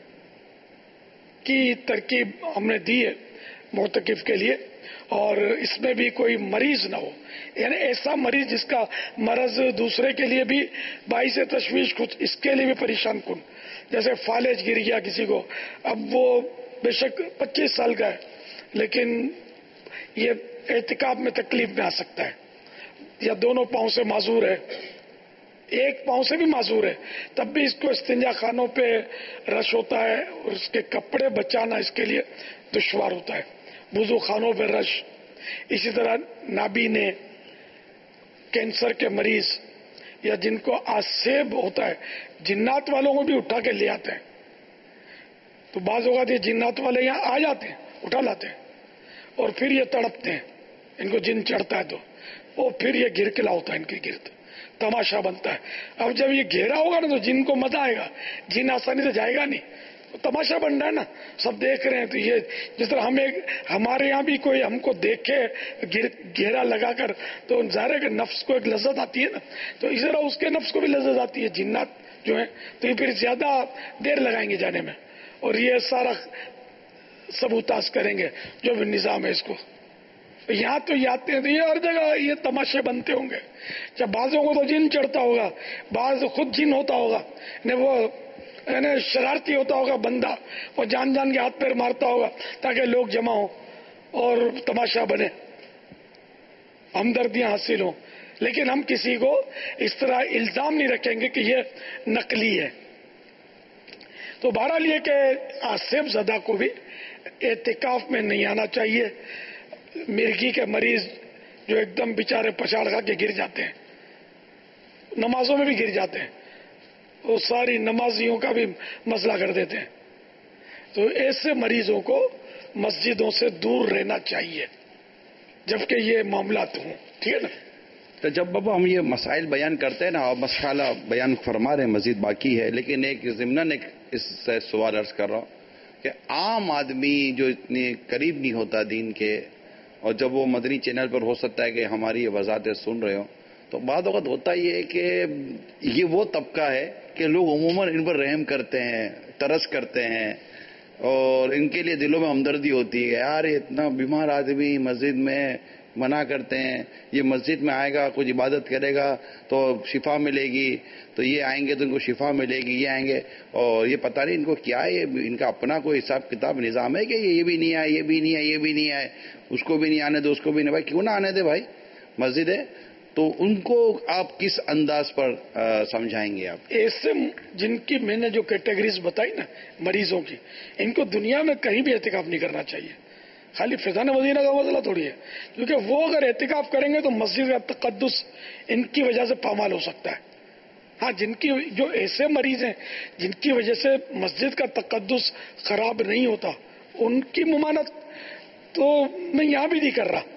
کی ترکیب ہم نے دی ہے معتکف کے لیے، اور اس میں بھی کوئی مریض نہ ہو، یعنی ایسا مریض جس کا مرض دوسرے کے لیے بھی باعث تشویش، کچھ اس کے لیے بھی پریشان کن، جیسے فالج گر گیا کسی کو، اب وہ بے شک پچیس سال کا ہے لیکن یہ اعتکاف میں تکلیف میں آ سکتا ہے، یا دونوں پاؤں سے معذور ہے، ایک پاؤں سے بھی معذور ہے، تب بھی اس کو استنجا خانوں پہ رش ہوتا ہے اور اس کے کپڑے بچانا اس کے لیے دشوار ہوتا ہے، وضو خانوں پہ رش. اسی طرح نابینے، کینسر کے مریض، یا جن کو آسیب ہوتا ہے، جنات والوں کو بھی اٹھا کے لے آتے ہیں. تو بعض اوقات یہ جنات والے یہاں آ جاتے ہیں، اٹھا لاتے ہیں اور پھر یہ تڑپتے ہیں، ان کو جن چڑھتا ہے تو وہ پھر یہ گرکلا ہوتا ہے ان کے گرد، تماشا بنتا ہے. اب جب یہ گھیرا ہوگا نا تو جن کو مزہ آئے گا، جن آسانی سے جائے گا نہیں، تماشا بن رہا ہے نا، سب دیکھ رہے ہیں. تو یہ جس طرح ہمیں ہمارے یہاں بھی کوئی ہم کو دیکھے گھیرا لگا کر تو ظاہر ہے کہ نفس کو ایک لذت آتی ہے نا، تو اس طرح اس کے نفس کو بھی لذت آتی ہے. جنات جو ہیں تو یہ پھر زیادہ دیر لگائیں گے جانے میں اور یہ سارا سبوتاس کریں گے جو بھی نظام ہے اس کو. یہاں تو یہ آتے ہیں تو یہ ہر جگہ یہ تماشے بنتے ہوں گے. جب بعضوں کو تو جن چڑھتا ہوگا، بعض خود جن ہوتا ہوگا، نے وہ یعنی شرارتی ہوتا ہوگا بندہ، وہ جان جان کے ہاتھ پیر مارتا ہوگا تاکہ لوگ جمع ہوں اور تماشا بنے، ہمدردیاں حاصل ہوں. لیکن ہم کسی کو اس طرح الزام نہیں رکھیں گے کہ یہ نقلی ہے. تو بہرحال یہ کہ آصف زدہ کو بھی اعتکاف میں نہیں آنا چاہیے. مرگی کے مریض جو ایک دم بیچارے پچاڑ کھا کے گر جاتے ہیں، نمازوں میں بھی گر جاتے ہیں، وہ ساری نمازیوں کا بھی مسئلہ کر دیتے ہیں. تو ایسے مریضوں کو مسجدوں سے دور رہنا چاہیے جبکہ یہ معاملات ہوں. ٹھیک ہے نا؟ تو جب بابا ہم یہ مسائل بیان کرتے ہیں نا، اور مسئلہ بیان فرما رہے ہیں، مزید باقی ہے، لیکن ایک ضمناً ایک اس سے سوال عرض کر رہا ہوں کہ عام آدمی جو اتنے قریب نہیں ہوتا دین کے، اور جب وہ مدنی چینل پر ہو سکتا ہے کہ ہماری یہ وضاحتیں سن رہے ہوں، تو بعض وقت ہوتا یہ ہے کہ یہ وہ طبقہ ہے کہ لوگ عموماً ان پر رحم کرتے ہیں، ترس کرتے ہیں، اور ان کے لیے دلوں میں ہمدردی ہوتی ہے. یار اتنا بیمار آدمی مسجد میں منع کرتے ہیں، یہ مسجد میں آئے گا، کچھ عبادت کرے گا تو شفا ملے گی، تو یہ آئیں گے تو ان کو شفا ملے گی، یہ آئیں گے اور یہ پتہ نہیں ان کو کیا ہے، ان کا اپنا کوئی حساب کتاب نظام ہے کہ یہ بھی نہیں آئے، یہ بھی نہیں آئے، یہ بھی نہیں آئے، اس کو بھی نہیں آنے دو، اس کو بھی نہیں. بھائی کیوں نہ آنے دے بھائی، مسجد ہے. تو ان کو آپ کس انداز پر سمجھائیں گے؟ آپ ایسے جن کی میں نے جو کیٹیگریز بتائی نا مریضوں کی، ان کو دنیا میں کہیں بھی اعتکاف نہیں کرنا چاہیے. خالی فیضان مدینہ کا مسئلہ تھوڑی ہے، کیونکہ وہ اگر اعتکاف کریں گے تو مسجد کا تقدس ان کی وجہ سے پامال ہو سکتا ہے. ہاں جن کی جو ایسے مریض ہیں جن کی وجہ سے مسجد کا تقدس خراب نہیں ہوتا، ان کی ممانت تو میں یہاں بھی نہیں کر رہا.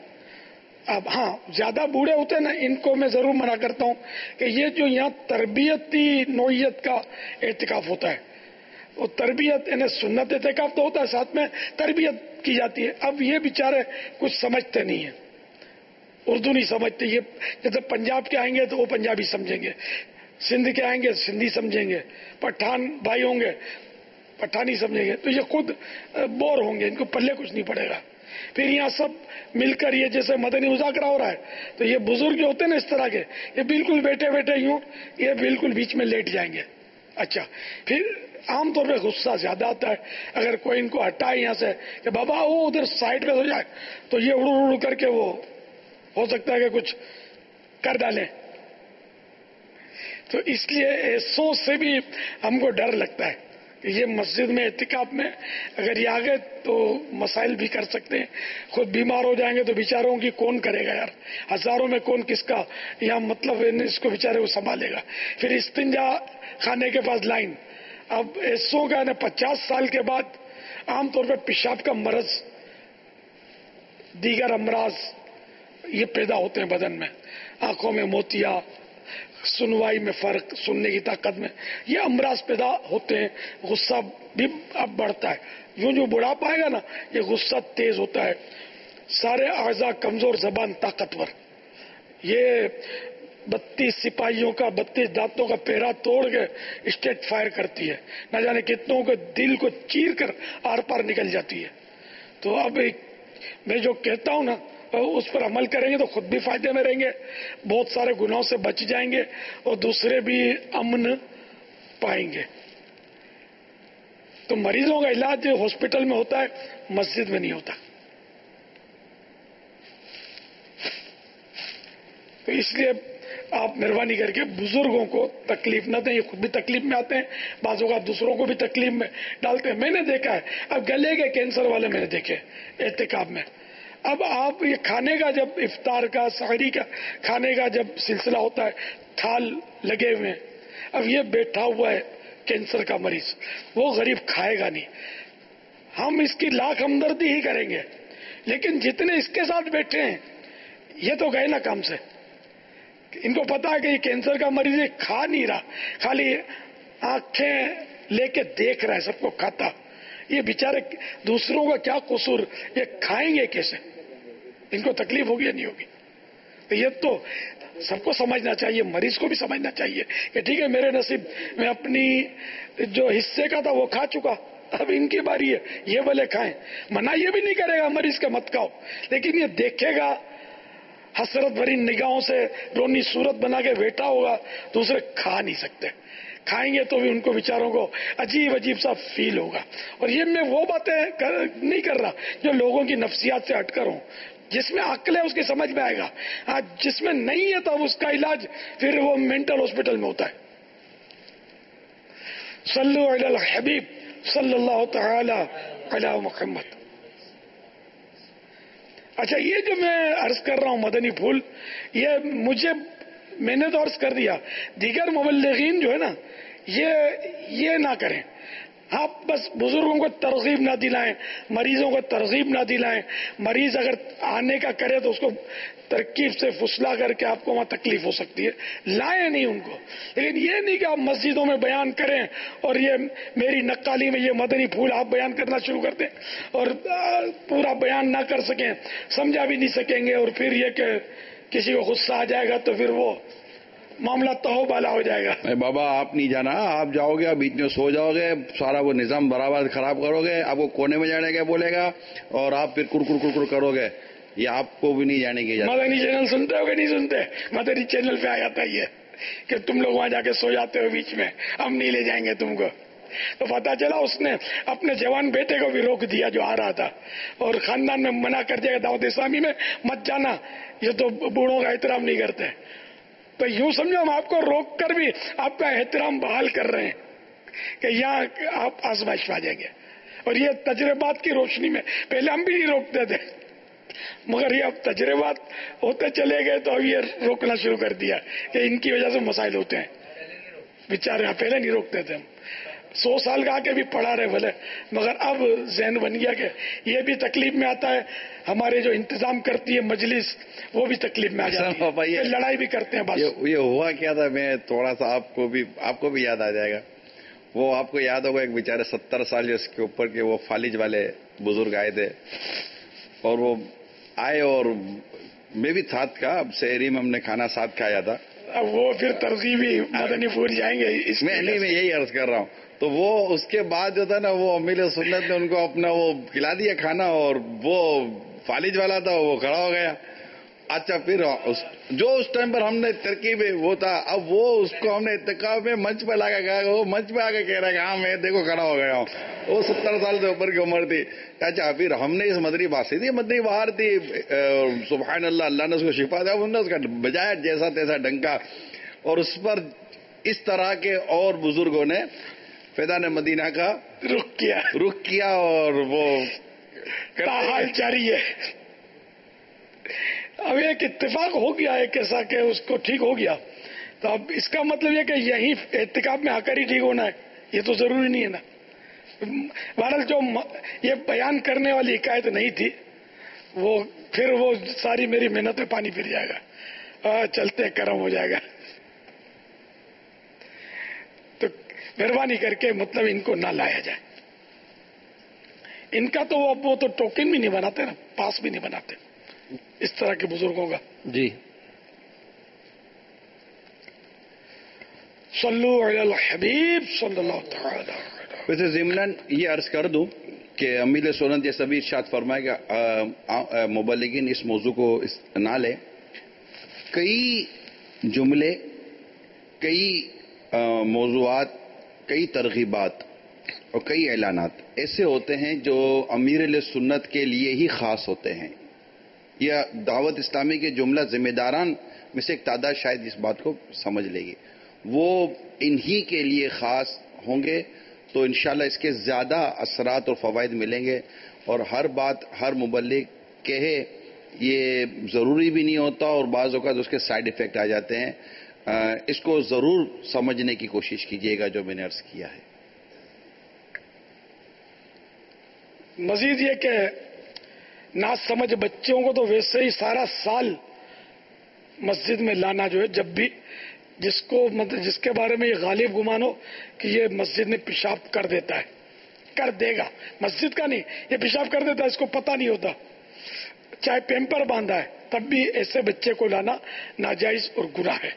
اب ہاں زیادہ بوڑھے ہوتے ہیں نا، ان کو میں ضرور منع کرتا ہوں کہ یہ جو یہاں تربیتی نوعیت کا اعتکاف ہوتا ہے، وہ تربیت یعنی سنت اعتکاف تو ہوتا ہے، ساتھ میں تربیت کی جاتی ہے. اب یہ بیچارے کچھ سمجھتے نہیں ہیں، اردو نہیں سمجھتے. یہ جیسے پنجاب کے آئیں گے تو وہ پنجابی سمجھیں گے، سندھ کے آئیں گے سندھی سمجھیں گے، پٹھان بھائی ہوں گے پٹھانی سمجھیں گے، تو یہ خود بور ہوں گے، ان کو پلے کچھ نہیں پڑے گا. پھر یہاں سب مل کر یہ جیسے مدنی مذاکرہ ہو رہا ہے تو یہ بزرگ جو ہوتے ہیں نا اس طرح کے، یہ بالکل بیٹھے بیٹھے یوں یہ بالکل بیچ میں لیٹ جائیں گے. اچھا پھر عام طور پہ غصہ زیادہ آتا ہے اگر کوئی ان کو ہٹائے یہاں سے کہ بابا وہ ادھر سائڈ پہ ہو جائے، تو یہ اڑ اڑ کر کے وہ ہو سکتا ہے کہ کچھ کر ڈالیں. تو اس لیے ایسوں سے بھی ہم کو ڈر لگتا ہے کہ یہ مسجد میں اعتکاف میں اگر یہ آ گئے تو مسائل بھی کر سکتے ہیں. خود بیمار ہو جائیں گے تو بیچاروں کی کون کرے گا یار؟ ہزاروں میں کون کس کا یہاں مطلب اس کو بیچارے کو سنبھالے گا؟ پھر استنجا خانے کے پاس لائن. اب ایسوں کا نا پچاس سال کے بعد عام طور پہ پیشاب کا مرض، دیگر امراض یہ پیدا ہوتے ہیں بدن میں، آنکھوں میں موتیا، سنوائی میں فرق، سننے کی طاقت میں یہ امراض پیدا ہوتے ہیں. غصہ بھی اب بڑھتا ہے، یوں جو بڑھا پائے گا نا یہ غصہ تیز ہوتا ہے. سارے اعضاء کمزور، زبان طاقتور. یہ بتیس سپاہیوں کا بتیس دانتوں کا پیرا توڑ کے اسٹیٹ فائر کرتی ہے، نہ جانے کتنوں کے دل کو چیر کر آر پار نکل جاتی ہے. تو اب میں جو کہتا ہوں نا اس پر عمل کریں گے تو خود بھی فائدے میں رہیں گے، بہت سارے گناہوں سے بچ جائیں گے اور دوسرے بھی امن پائیں گے. تو مریضوں کا علاج ہاسپٹل میں ہوتا ہے، مسجد میں نہیں ہوتا. تو اس لیے آپ مہربانی کر کے بزرگوں کو تکلیف نہ دیں. یہ خود بھی تکلیف میں آتے ہیں، بعض اوقات دوسروں کو بھی تکلیف میں ڈالتے ہیں. میں نے دیکھا ہے، اب گلے کے کینسر والے میں نے دیکھے اعتکاف میں. اب آپ یہ کھانے کا جب افطار کا سحری کا کھانے کا جب سلسلہ ہوتا ہے، تھال لگے ہوئے ہیں، اب یہ بیٹھا ہوا ہے کینسر کا مریض، وہ غریب کھائے گا نہیں. ہم اس کی لاکھ ہمدردی ہی کریں گے، لیکن جتنے اس کے ساتھ بیٹھے ہیں یہ تو گئے نا کام سے. ان کو پتا ہے کہ یہ کینسر کا مریض یہ کھا نہیں رہا، خالی آنکھیں لے کے دیکھ رہا ہے سب کو کھاتا. یہ بیچارے دوسروں کا کیا قصور، یہ کھائیں گے کیسے؟ ان کو تکلیف ہوگی یا نہیں ہوگی؟ تو یہ تو سب کو سمجھنا چاہیے، مریض کو بھی سمجھنا چاہیے کہ ٹھیک ہے میرے نصیب میں اپنی جو حصے کا تھا وہ کھا چکا، اب ان کی باری ہے یہ بھلے کھائیں. منع یہ بھی نہیں کرے گا مریض کا مت کھاؤ، لیکن یہ دیکھے گا حسرت بھری نگاہوں سے رونی صورت بنا کے بیٹھا ہوگا، دوسرے کھا نہیں سکتے. کھائیں گے تو بھی ان کو بیچاروں کو عجیب عجیب سا فیل ہوگا. اور یہ میں وہ باتیں نہیں کر رہا جو لوگوں کی نفسیات سے ہٹ کر ہوں. جس میں عقل ہے اس کی سمجھ میں آئے گا، آج جس میں نہیں ہے تو اس کا علاج پھر وہ مینٹل ہاسپٹل میں ہوتا ہے. صلو علی الحبیب صلی اللہ تعالی علی محمد. اچھا، یہ جو میں عرض کر رہا ہوں مدنی پھول، یہ مجھے میں نے تو عرض کر دیا، دیگر مبلغین جو ہے نا یہ یہ نہ کریں. آپ بس بزرگوں کو ترغیب نہ دلائیں، مریضوں کو ترغیب نہ دلائیں. مریض اگر آنے کا کرے تو اس کو ترکیب سے فسلا کر کے آپ کو وہاں تکلیف ہو سکتی ہے، لائیں نہیں ان کو. لیکن یہ نہیں کہ آپ مسجدوں میں بیان کریں اور یہ میری نقالی میں یہ مدنی پھول آپ بیان کرنا شروع کر دیں اور پورا بیان نہ کر سکیں، سمجھا بھی نہیں سکیں گے، اور پھر یہ کہ کسی کو غصہ آ جائے گا تو پھر وہ معاملہ تہو بالا ہو جائے گا. بابا آپ نہیں جانا، آپ جاؤ گے اب بیچ میں سو جاؤ گے، سارا وہ نظام برابر خراب کرو گے، آپ کو کونے میں جانے کا بولے گا اور آپ پھر کڑکڑ کڑکڑ کرو گے. یہ آپ کو بھی نہیں جانے کی اجازت. مدنی چینل سنتے ہو کہ نہیں سنتے؟ مدنی چینل پہ آ جاتا یہ کہ تم لوگ وہاں جا کے سو جاتے ہو بیچ میں، ہم نہیں لے جائیں گے تم کو. تو پتا چلا اس نے اپنے جوان بیٹے کو بھی روک دیا جو آ رہا تھا، اور خاندان میں منع کر دیا کہ دعوت اسلامی میں مت جانا، یہ تو بوڑھوں کا احترام نہیں کرتے. تو یوں سمجھو ہم آپ کو روک کر بھی آپ کا احترام بحال کر رہے ہیں کہ یہاں آپ آزمائش پا جائیں گے. اور یہ تجربات کی روشنی میں پہلے ہم بھی نہیں روکتے تھے، مگر یہ اب تجربات ہوتے چلے گئے تو اب یہ روکنا شروع کر دیا کہ ان کی وجہ سے مسائل ہوتے ہیں. بیچارے پہلے نہیں روکتے تھے ہم، سو سال کا کے بھی پڑھا رہے بھلے، مگر اب ذہن بن گیا کہ یہ بھی تکلیف میں آتا ہے. ہمارے جو انتظام کرتی ہے مجلس وہ بھی تکلیف میں آ جاتی ہے، یہ لڑائی بھی کرتے ہیں. بس یہ ہوا کیا تھا، میں تھوڑا سا آپ کو بھی آپ کو بھی یاد آ جائے گا. وہ آپ کو یاد ہوگا ایک بیچارے ستر سال اس کے اوپر کے وہ فالج والے بزرگ آئے تھے، اور وہ آئے اور میں بھی ساتھ کا، اب شہری میں ہم نے کھانا ساتھ کھایا تھا. وہ پھر ترغیبی مدنی پھول جائیں گے اس میں نہیں، میں یہی عرض کر رہا ہوں. تو وہ اس کے بعد جو تھا نا وہ امیر سنت نے ان کو اپنا وہ کھلا دیا کھانا، اور وہ فالج والا تھا وہ کھڑا ہو گیا. اچھا، پھر جو اس ٹائم پر ہم نے ترکیب وہ تھا، اب وہ اس کو ہم نے اتقاف میں منچ پہ لا کے کہا، وہ منچ پہ آ کے کہہ رہا ہے کہ ہاں میں دیکھو کھڑا ہو گیا ہوں. وہ ستر سال سے اوپر کی عمر تھی. اچھا، پھر ہم نے اس مدنی بات سے تھی، مدنی باہر تھی، سبحان اللہ، اللہ نے اس کو شفا دیا، انہوں نے اس کا بجایا جیسا تیسا ڈنکا، اور اس پر اس طرح کے اور بزرگوں نے فیضان مدینہ کا رخ کیا رخ کیا اور وہ حال جاری ہے. اب ایک اتفاق ہو گیا ہے کیسا کہ اس کو ٹھیک ہو گیا، تو اب اس کا مطلب یہ کہ یہی احتکاب میں آ کر ہی ٹھیک ہونا ہے، یہ تو ضروری نہیں ہے نا. بہرحال جو یہ بیان کرنے والی حکایت نہیں تھی، وہ پھر وہ ساری میری محنت میں پانی پھر جائے گا، چلتے کرم ہو جائے گا. تو مہربانی کر کے مطلب ان کو نہ لایا جائے. ان کا تو وہ تو ٹوکن بھی نہیں بناتے نا، پاس بھی نہیں بناتے اس طرح کے بزرگوں کا. جی صلو علی الحبیب صلی اللہ تعالی. ویسے ضمناً یہ عرض کر دوں کہ امیر سنت یہ سبھی ارشاد فرمائے کہ مبلغین اس موضوع کو نہ لیں. کئی جملے، کئی موضوعات، کئی ترغیبات اور کئی اعلانات ایسے ہوتے ہیں جو امیر علیہ سنت کے لیے ہی خاص ہوتے ہیں. یا دعوت اسلامی کے جملہ ذمہ داران میں سے ایک تعداد شاید اس بات کو سمجھ لے گی، وہ انہی کے لیے خاص ہوں گے تو انشاءاللہ اس کے زیادہ اثرات اور فوائد ملیں گے. اور ہر بات ہر مبلغ کہے یہ ضروری بھی نہیں ہوتا، اور بعض اوقات اس کے سائیڈ ایفیکٹ آ جاتے ہیں. اس کو ضرور سمجھنے کی کوشش کیجیے گا جو میں نے عرض کیا ہے. مزید یہ کہ نہ سمجھ بچوں کو تو ویسے ہی سارا سال مسجد میں لانا جو ہے، جب بھی جس کو مطلب جس کے بارے میں یہ غالب گمان ہو کہ یہ مسجد میں پیشاب کر دیتا ہے، کر دے گا، مسجد کا نہیں، یہ پیشاب کر دیتا ہے، اس کو پتہ نہیں ہوتا، چاہے پیمپر باندھا ہے، تب بھی ایسے بچے کو لانا ناجائز اور گناہ ہے.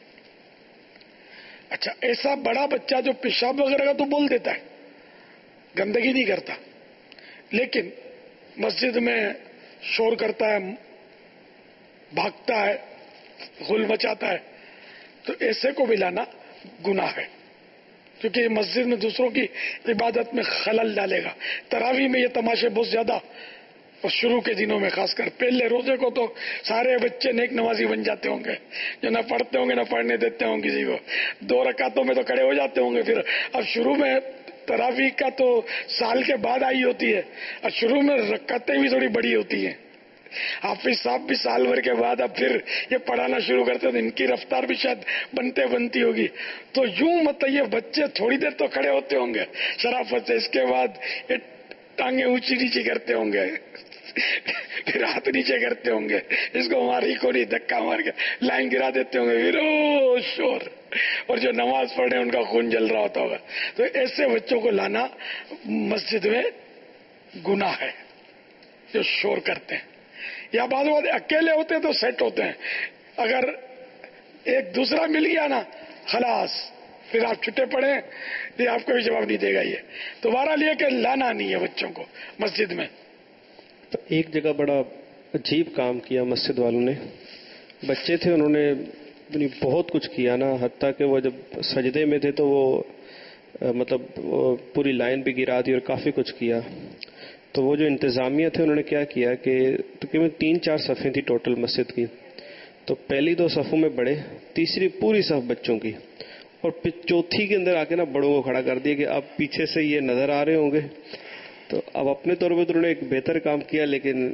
اچھا، ایسا بڑا بچہ جو پیشاب وغیرہ کا تو بول دیتا ہے، گندگی نہیں کرتا، لیکن مسجد میں شور کرتا ہے، بھاگتا ہے، غل مچاتا ہے، تو ایسے کو بھی لانا گناہ ہے، کیونکہ یہ مسجد میں دوسروں کی عبادت میں خلل ڈالے گا. تراویح میں یہ تماشے بہت زیادہ، اور شروع کے دنوں میں خاص کر پہلے روزے کو تو سارے بچے نیک نمازی بن جاتے ہوں گے، جو نہ پڑھتے ہوں گے نہ پڑھنے دیتے ہوں کسی کو، دو رکعتوں میں تو کھڑے ہو جاتے ہوں گے. پھر اب شروع میں تراویح کا تو سال کے بعد آئی ہوتی ہے، اور شروع میں رکعتیں بھی تھوڑی بڑی ہوتی ہیں. حافظ صاحب بھی سال بھر کے بعد اب پھر یہ پڑھانا شروع کرتے ہیں، تو ان کی رفتار بھی شاید بنتے بنتی ہوگی. تو یوں مطلب یہ بچے تھوڑی دیر تو کھڑے ہوتے ہوں گے شرافت سے، اس کے بعد یہ ٹانگیں اونچی نیچی کرتے ہوں گے، پھر ہاتھ نیچے کرتے ہوں گے، اس کو ماری کو نہیں دھکا مار کے لائن گرا دیتے ہوں گے، پھر او شور، اور جو نماز پڑھے ان کا خون جل رہا ہوتا ہوگا. تو ایسے بچوں کو لانا مسجد میں گناہ ہے جو شور کرتے ہیں. یا بعض بات اکیلے ہوتے ہیں تو سیٹ ہوتے ہیں، اگر ایک دوسرا مل گیا نا خلاص، پھر آپ چھٹے پڑے، یہ آپ کو بھی جواب نہیں دے گا. یہ تو بہرحال یہ کہ لانا نہیں ہے بچوں کو مسجد میں. ایک جگہ بڑا عجیب کام کیا مسجد والوں نے، بچے تھے، انہوں نے بہت کچھ کیا نا، حتیٰ کہ وہ جب سجدے میں تھے تو وہ مطلب وہ پوری لائن بھی گرا دی اور کافی کچھ کیا. تو وہ جو انتظامیہ تھے انہوں نے کیا کیا کہ تقریباً تین چار صفیں تھی ٹوٹل مسجد کی، تو پہلی دو صفوں میں بڑے، تیسری پوری صف بچوں کی، اور پھر چوتھی کے اندر آ کے نا بڑوں کو کھڑا کر دیا کہ اب پیچھے سے یہ نظر آ رہے ہوں گے. تو اب اپنے طور پہ تو انہوں نے ایک بہتر کام کیا، لیکن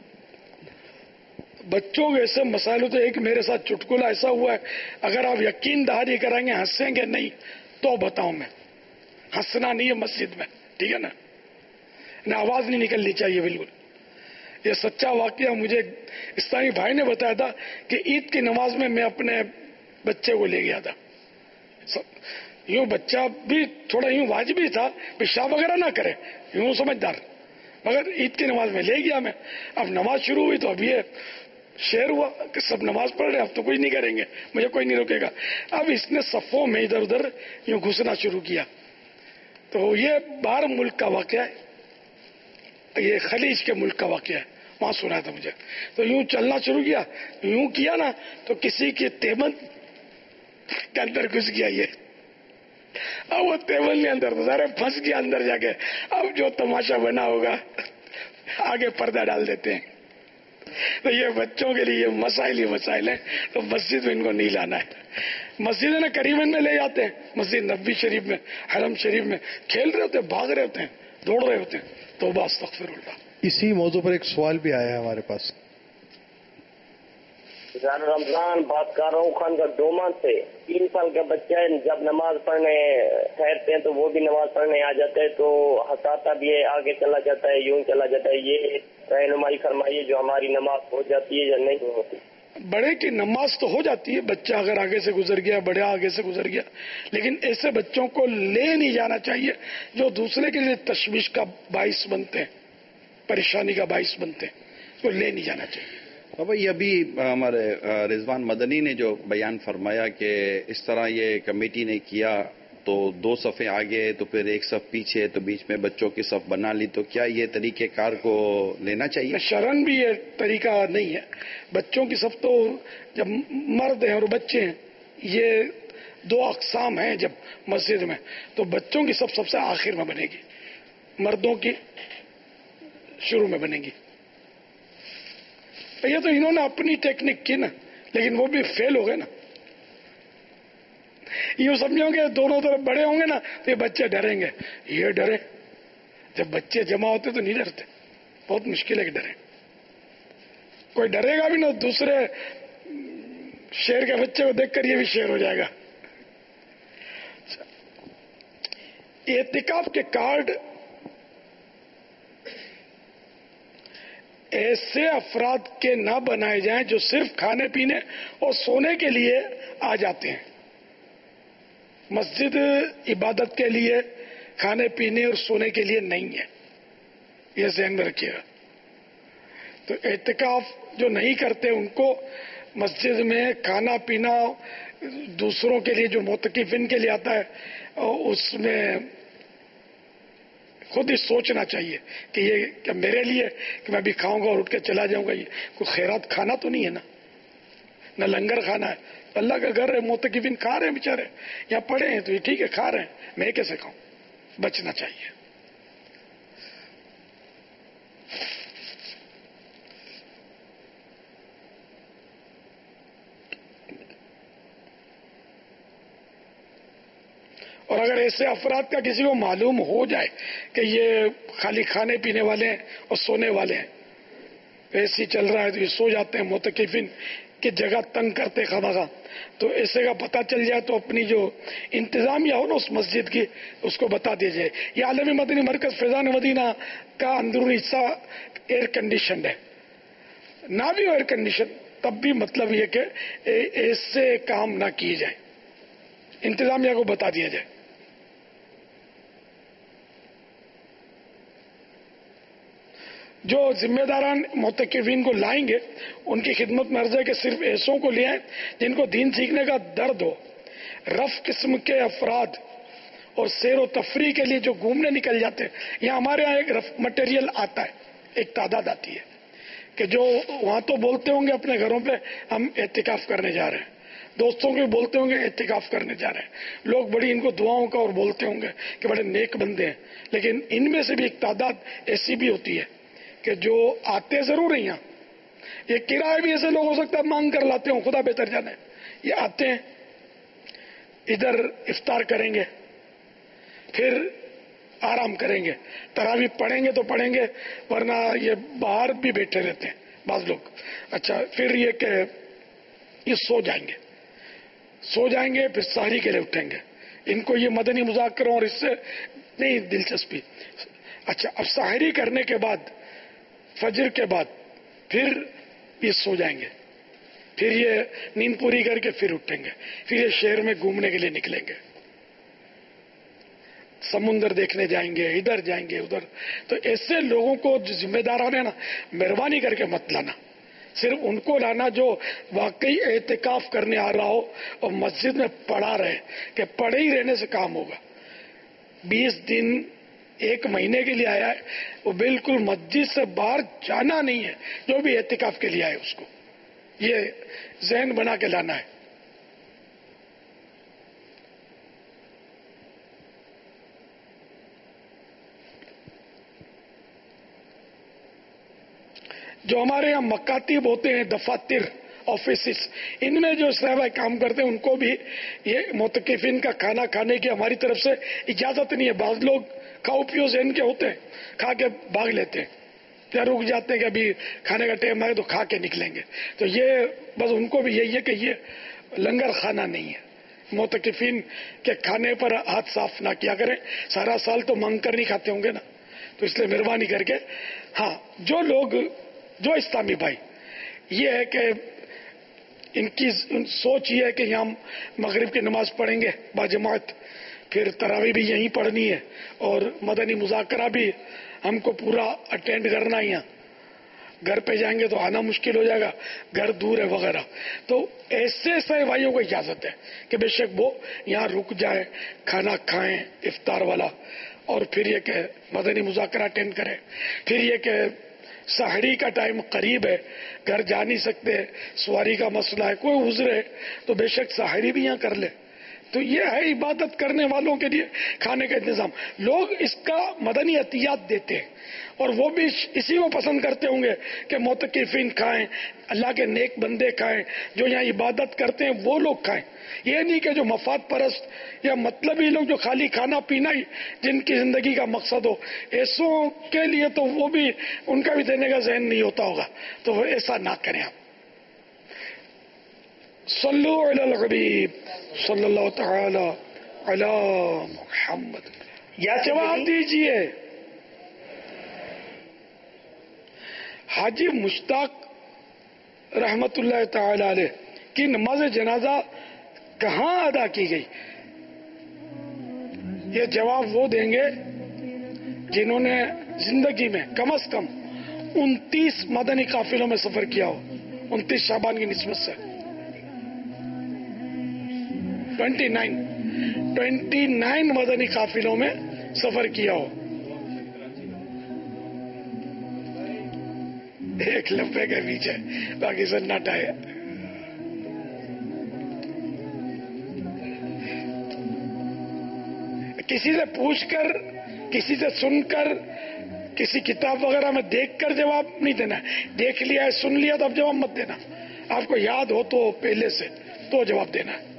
بچوں کے ایسے مسائل ہوتے. ایک میرے ساتھ چٹکلا ایسا ہوا ہے، اگر آپ یقین دہانی کریں گے ہنسیں گے نہیں تو بتاؤں میں، ہنسنا نہیں ہے مسجد میں، ٹھیک ہے نا، نہ آواز نہیں نکلنی چاہیے بالکل. یہ سچا واقعہ مجھے اسلامی بھائی نے بتایا تھا کہ عید کی نماز میں میں اپنے بچے کو لے گیا تھا. یوں بچہ بھی تھوڑا یوں واجبی تھا، پیشاب وغیرہ نہ کرے، یوں سمجھدار، مگر عید کی نماز میں لے گیا میں. اب نماز شروع ہوئی تو اب یہ شعر ہوا کہ سب نماز پڑھ رہے، اب تو کوئی نہیں کریں گے، مجھے کوئی نہیں روکے گا. اب اس نے صفوں میں ادھر ادھر یوں گھسنا شروع کیا. تو یہ باہر ملک کا واقعہ ہے، یہ خلیج کے ملک کا واقعہ ہے، وہاں سنا تھا مجھے. تو یوں چلنا شروع کیا، یوں کیا نا تو کسی کی تیمن کے اندر گھس گیا یہ. اب وہ تیمن کے اندر تو سارے پھنس گیا اندر جا کے. اب جو تماشا بنا ہوگا آگے پردہ ڈال دیتے ہیں. تو یہ بچوں کے لیے مسائل ہی مسائل ہیں، تو مسجد میں ان کو نہیں لانا ہے. مسجد نا کریمن میں لے جاتے ہیں، مسجد نبوی شریف میں، حرم شریف میں کھیل رہے ہوتے ہیں، بھاگ رہے ہوتے ہیں، دوڑ رہے ہوتے ہیں. توبہ استغفر اللہ. اسی موضوع پر ایک سوال بھی آیا ہے ہمارے پاس. رمضان بات کر رہا ہوں خان کا ڈوما سے. تین سال کا بچہ ہے، جب نماز پڑھنے ٹھہرتے ہیں تو وہ بھی نماز پڑھنے آ جاتا ہے، تو ہساتا بھی ہے، آگے چلا جاتا ہے، یوں چلا جاتا ہے. یہ رہنمائی فرمائیے جو ہماری نماز ہو جاتی ہے یا نہیں ہوتی. بڑے کی نماز تو ہو جاتی ہے، بچہ اگر آگے سے گزر گیا، بڑا آگے سے گزر گیا، لیکن ایسے بچوں کو لے نہیں جانا چاہیے جو دوسرے کے لیے تشویش کا باعث بنتے ہیں، پریشانی کا باعث بنتے ہیں. اس کو لے نہیں جانا چاہیے. اب یہ ابھی ہمارے رضوان مدنی نے جو بیان فرمایا کہ اس طرح یہ کمیٹی نے کیا تو دو صفیں آگے تو پھر ایک صف پیچھے، تو بیچ میں بچوں کی صف بنا لی، تو کیا یہ طریقہ کار کو لینا چاہیے؟ شرن بھی یہ طریقہ نہیں ہے. بچوں کی صف تو جب مرد ہیں اور بچے ہیں، یہ دو اقسام ہیں جب مسجد میں، تو بچوں کی صف سب سے آخر میں بنے گی، مردوں کی شروع میں بنے گی. یہ تو انہوں نے اپنی ٹیکنک کی نا، لیکن وہ بھی فیل ہو گئے نا. یوں سمجھو گے دونوں طرف بڑے ہوں گے نا تو یہ بچے ڈریں گے. یہ ڈرے، جب بچے جمع ہوتے تو نہیں ڈرتے، بہت مشکل ہے کہ ڈرے. کوئی ڈرے گا بھی نا، دوسرے شیر کے بچے کو دیکھ کر یہ بھی شیر ہو جائے گا. اعتکاف کے کارڈ ایسے افراد کے نہ بنائے جائیں جو صرف کھانے پینے اور سونے کے لیے آ جاتے ہیں. مسجد عبادت کے لیے، کھانے پینے اور سونے کے لیے نہیں ہے، یہ ذہن میں رکھیے گا. تو اعتکاف جو نہیں کرتے ان کو مسجد میں کھانا پینا دوسروں کے لیے، جو معتکفین کے لیے آتا ہے، اس میں خود ہی سوچنا چاہیے کہ یہ کیا میرے لیے کہ میں بھی کھاؤں گا اور اٹھ کے چلا جاؤں گا. یہ کوئی خیرات کھانا تو نہیں ہے نا، نہ لنگر کھانا ہے. اللہ کا گھر ہے، معتکفین کھا رہے ہیں بیچارے، یہاں پڑے ہیں تو یہ ٹھیک ہے کھا رہے ہیں، میں کیسے کھاؤں؟ بچنا چاہیے. اور اگر ایسے افراد کا کسی کو معلوم ہو جائے کہ یہ خالی کھانے پینے والے ہیں اور سونے والے ہیں، ایسی چل رہا ہے تو یہ سو جاتے ہیں، معتکفین کی جگہ تنگ کرتے خواہ، تو ایسے کا پتہ چل جائے تو اپنی جو انتظامیہ ہو نا اس مسجد کی، اس کو بتا دیا جائے. یہ عالمی مدنی مرکز فیضان مدینہ کا اندرونی حصہ ایئر کنڈیشنڈ ہے، نہ بھی ایئر کنڈیشن تب بھی مطلب یہ کہ ایسے کام نہ کیے جائیں، انتظامیہ کو بتا دیا جائے. جو ذمہ داران معتکفین کو لائیں گے ان کی خدمت میں عرض ہے کہ صرف ایسوں کو لے آئیں جن کو دین سیکھنے کا درد ہو. رف قسم کے افراد اور سیر و تفریح کے لیے جو گھومنے نکل جاتے ہیں، یہاں ہمارے یہاں ایک رف مٹیریل آتا ہے، ایک تعداد آتی ہے کہ جو وہاں تو بولتے ہوں گے اپنے گھروں پہ ہم اعتکاف کرنے جا رہے ہیں، دوستوں کو بولتے ہوں گے اعتکاف کرنے جا رہے ہیں، لوگ بڑی ان کو دعاؤں کا اور بولتے ہوں گے کہ بڑے نیک بندے ہیں. لیکن ان میں سے بھی ایک تعداد ایسی بھی ہوتی ہے کہ جو آتے ضرور ہیں، یہاں یہ کرایہ بھی ایسے لوگ ہو سکتا ہے مانگ کر لاتے ہوں، خدا بہتر جانے. یہ آتے ہیں، ادھر افطار کریں گے، پھر آرام کریں گے، تراویح پڑھیں گے تو پڑھیں گے، ورنہ یہ باہر بھی بیٹھے رہتے ہیں بعض لوگ. اچھا پھر یہ کہ یہ سو جائیں گے سو جائیں گے پھر سحری کے لیے اٹھیں گے. ان کو یہ مدنی مذاکروں اور اس سے نہیں دلچسپی. اچھا اب سحری کرنے کے بعد، فجر کے بعد پھر یہ سو جائیں گے، پھر یہ نیند پوری کر کے پھر اٹھیں گے، پھر یہ شہر میں گھومنے کے لیے نکلیں گے، سمندر دیکھنے جائیں گے، ادھر جائیں گے ادھر. تو ایسے لوگوں کو جو ذمہ داران ہیں نا، مہربانی کر کے مت لانا. صرف ان کو لانا جو واقعی اعتکاف کرنے آ رہا ہو اور مسجد میں پڑھا رہے کہ پڑھے ہی رہنے سے کام ہوگا. بیس دن ایک مہینے کے لیے آیا ہے، وہ بالکل مسجد سے باہر جانا نہیں ہے. جو بھی اعتکاف کے لیے آئے اس کو یہ ذہن بنا کے لانا ہے. जो हमारे यहाँ मकातिब होते हैं, दफातर ऑफिस, इनमें जो साहब काम करते हैं उनको भी ये मोतकिफिन का खाना खाने की हमारी तरफ से इजाजत नहीं है। बाज लोग खाओ पियो जहन के होते हैं, खा के भाग लेते हैं या रुक जाते हैं कि अभी खाने का टाइम आए तो खा के निकलेंगे। तो ये बस उनको भी यही है कि ये लंगर खाना नहीं है। मोतकिफिन के खाने पर हाथ साफ ना किया करें। सारा साल तो मांग कर नहीं खाते होंगे ना, तो इसलिए मेहरबानी करके हाँ, जो लोग जो इस्लामी भाई ये है कि इनकी सोच ये है कि यहाँ मगरिब की नमाज पढ़ेंगे बाजमात, फिर तरावी भी यहीं पढ़नी है और मदनी मुज़ाकरा भी हमको पूरा अटेंड करना ही है। घर पे जाएंगे तो आना मुश्किल हो जाएगा, घर दूर है वगैरह। तो ऐसे सारे भाइयों को इजाजत है कि बेशक वो यहाँ रुक जाए, खाना खाएं इफ्तार वाला, और फिर ये कि मदनी मुज़ाकरा अटेंड करें। फिर ये कि सहरी का टाइम करीब है, घर जा नहीं सकते, सवारी का मसला है, कोई उज़्र है तो बेशक सहरी भी यहाँ कर ले। तो ये है इबादत करने वालों के लिए खाने का इंतजाम। लोग इसका मदनी अतियात देते हैं और वो भी इसी को पसंद करते होंगे कि मोतकिफिन खाएं, अल्लाह के नेक बंदे खाएं, जो यहाँ इबादत करते हैं वो लोग खाएं। ये नहीं कि जो मफाद परस्त या मतलबी लोग जो खाली खाना पीना ही जिनकी जिंदगी का मकसद हो, ऐसों के लिए तो वो भी उनका भी देने का ज़हन नहीं होता होगा। तो वो ऐसा ना करें आप। सल्लु अलल हबीब सल्लल्लाहु तआला अला मुहम्मद। या जवाब दीजिए। हाजी मुश्ताक रहमतुल्लाह तआला अलैह की नमाज जनाजा कहाँ अदा की गई? ये जवाब वो देंगे जिन्होंने जिंदगी में कम से कम उनतीस मदनी काफिलों में सफर किया हो, उनतीस शाबान की निस्बत से twenty nine twenty nine Madani काफिलों में सफर किया हो। एक लफ्फे के पीछे बाकी सन्नाटा है। किसी से पूछकर, किसी से सुनकर, किसी किताब वगैरह में देखकर जवाब नहीं देना है। देख लिया है, सुन लिया तो अब जवाब मत देना। आपको याद हो तो पहले से तो जवाब देना है।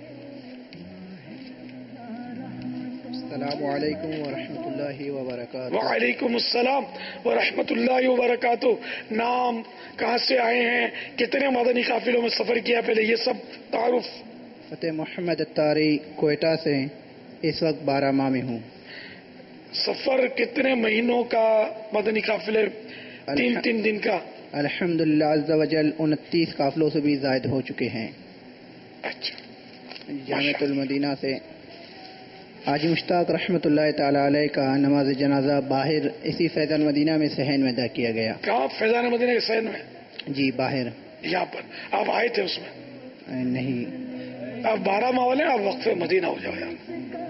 अस्सलामु अलैकुम व रहमतुल्लाहि व बरकातुहू। वालेकुम अस्सलाम व रहमतुल्लाहि व बरकातुहू। नाम, कहाँ से आए हैं, कितने मदनी काफिलों में सफर किया, पहले ये सब तारुफ। फतेह मोहम्मद अत्तारी, कोयटा से, इस वक्त बारह माह में हूँ। सफर कितने महीनों का मदनी काफिले? तीन तीन दिन का। अल्हम्दुलिल्लाह अज़्ज़ा वजल उनतीस काफिलों से भी ज़ायद हो चुके हैं। अच्छा। जामिअतुल मदीना से हाजी मुश्ताक रहमतुल्लाह तआला अलैह का नमाज जनाजा बाहर इसी फैज़ान मदीना में सहन में अदा किया गया। कहाँ फैज़ान मदीना के सहन में? जी बाहर। यहाँ पर आप आए थे उसमें? नहीं। आप बारह माह वाले, आप वक्त से मदीना हो जाओ यार।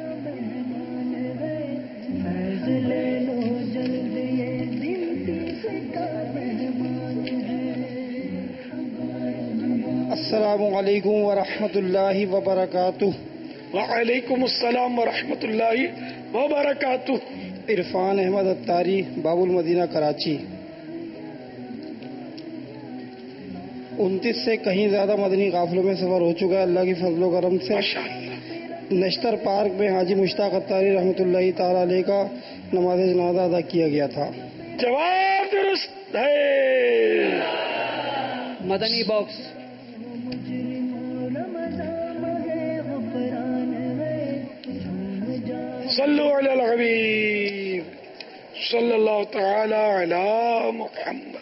अस्सलामु अलैकुम व रहमतुल्लाहि व बरकातुहू। वालेकुम अस्सलाम व रहमतुल्लाहि व बरकातुहू। इरफान अहमद अत्तारी, बाबुल मदीना, कराची। उनतीस से कहीं ज्यादा मदनी काफिलों में सफर हो चुका है अल्लाह की फजलो करम से। नश्तर पार्क में हाजी मुश्ताक अत्तारी रहमतुल्लाहि ताला अलैह का नमाज जनाजा अदा किया गया था। जवाब दुरुस्त है। मदनी बॉक्स। सल्लु अलल हबीब सल्लल्लाहु तआला अला मुहम्मद।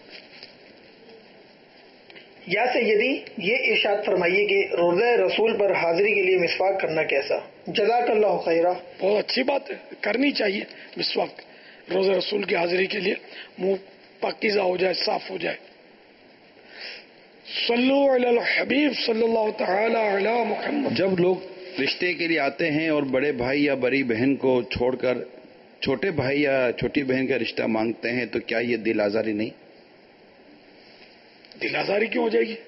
या सैयदी, ये इरशाद फरमाइए कि रोज़ा रसूल पर हाजिरी के लिए मिसवाक करना कैसा? जज़ाकल्लाहु खैरा। बहुत अच्छी बात है, करनी चाहिए मिसवाक रोज़ा रसूल की हाजिरी के लिए, मुंह पाकीज़ा हो जाए, साफ हो जाए। सल्लु अलल हबीब सल्लल्लाहु तआला अला मुहम्मद। जब लोग रिश्ते के लिए आते हैं और बड़े भाई या बड़ी बहन को छोड़कर छोटे भाई या छोटी बहन का रिश्ता मांगते हैं, तो क्या ये दिल आजारी नहीं? दिल आजारी क्यों हो जाएगी?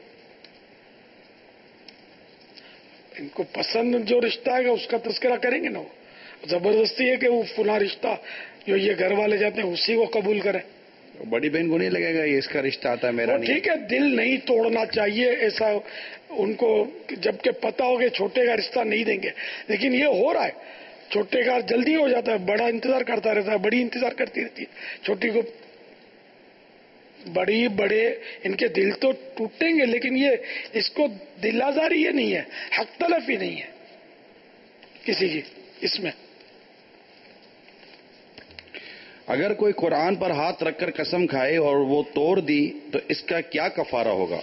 इनको पसंद जो रिश्ता है उसका तस्करा करेंगे ना। वो जबरदस्ती है कि वो फुला रिश्ता जो ये घर वाले जाते हैं उसी को कबूल करें। بڑی بہن کو نہیں لگے گا یہ اس کا رشتہ آتا ہے میرا نہیں؟ ٹھیک ہے، دل نہیں توڑنا چاہیے ایسا ان کو، جبکہ پتا ہو کہ چھوٹے کا رشتہ نہیں دیں گے، لیکن یہ ہو رہا ہے، چھوٹے کا جلدی ہو جاتا ہے، بڑا انتظار کرتا رہتا ہے، بڑی انتظار کرتی رہتی ہے، چھوٹی کو بڑی بڑے ان کے دل تو ٹوٹیں گے، لیکن یہ اس کو دل آزاری یہ نہیں ہے، حق تلفی نہیں ہے کسی کی اس میں۔ اگر کوئی قرآن پر ہاتھ رکھ کر قسم کھائے اور وہ توڑ دی تو اس کا کیا کفارہ ہوگا؟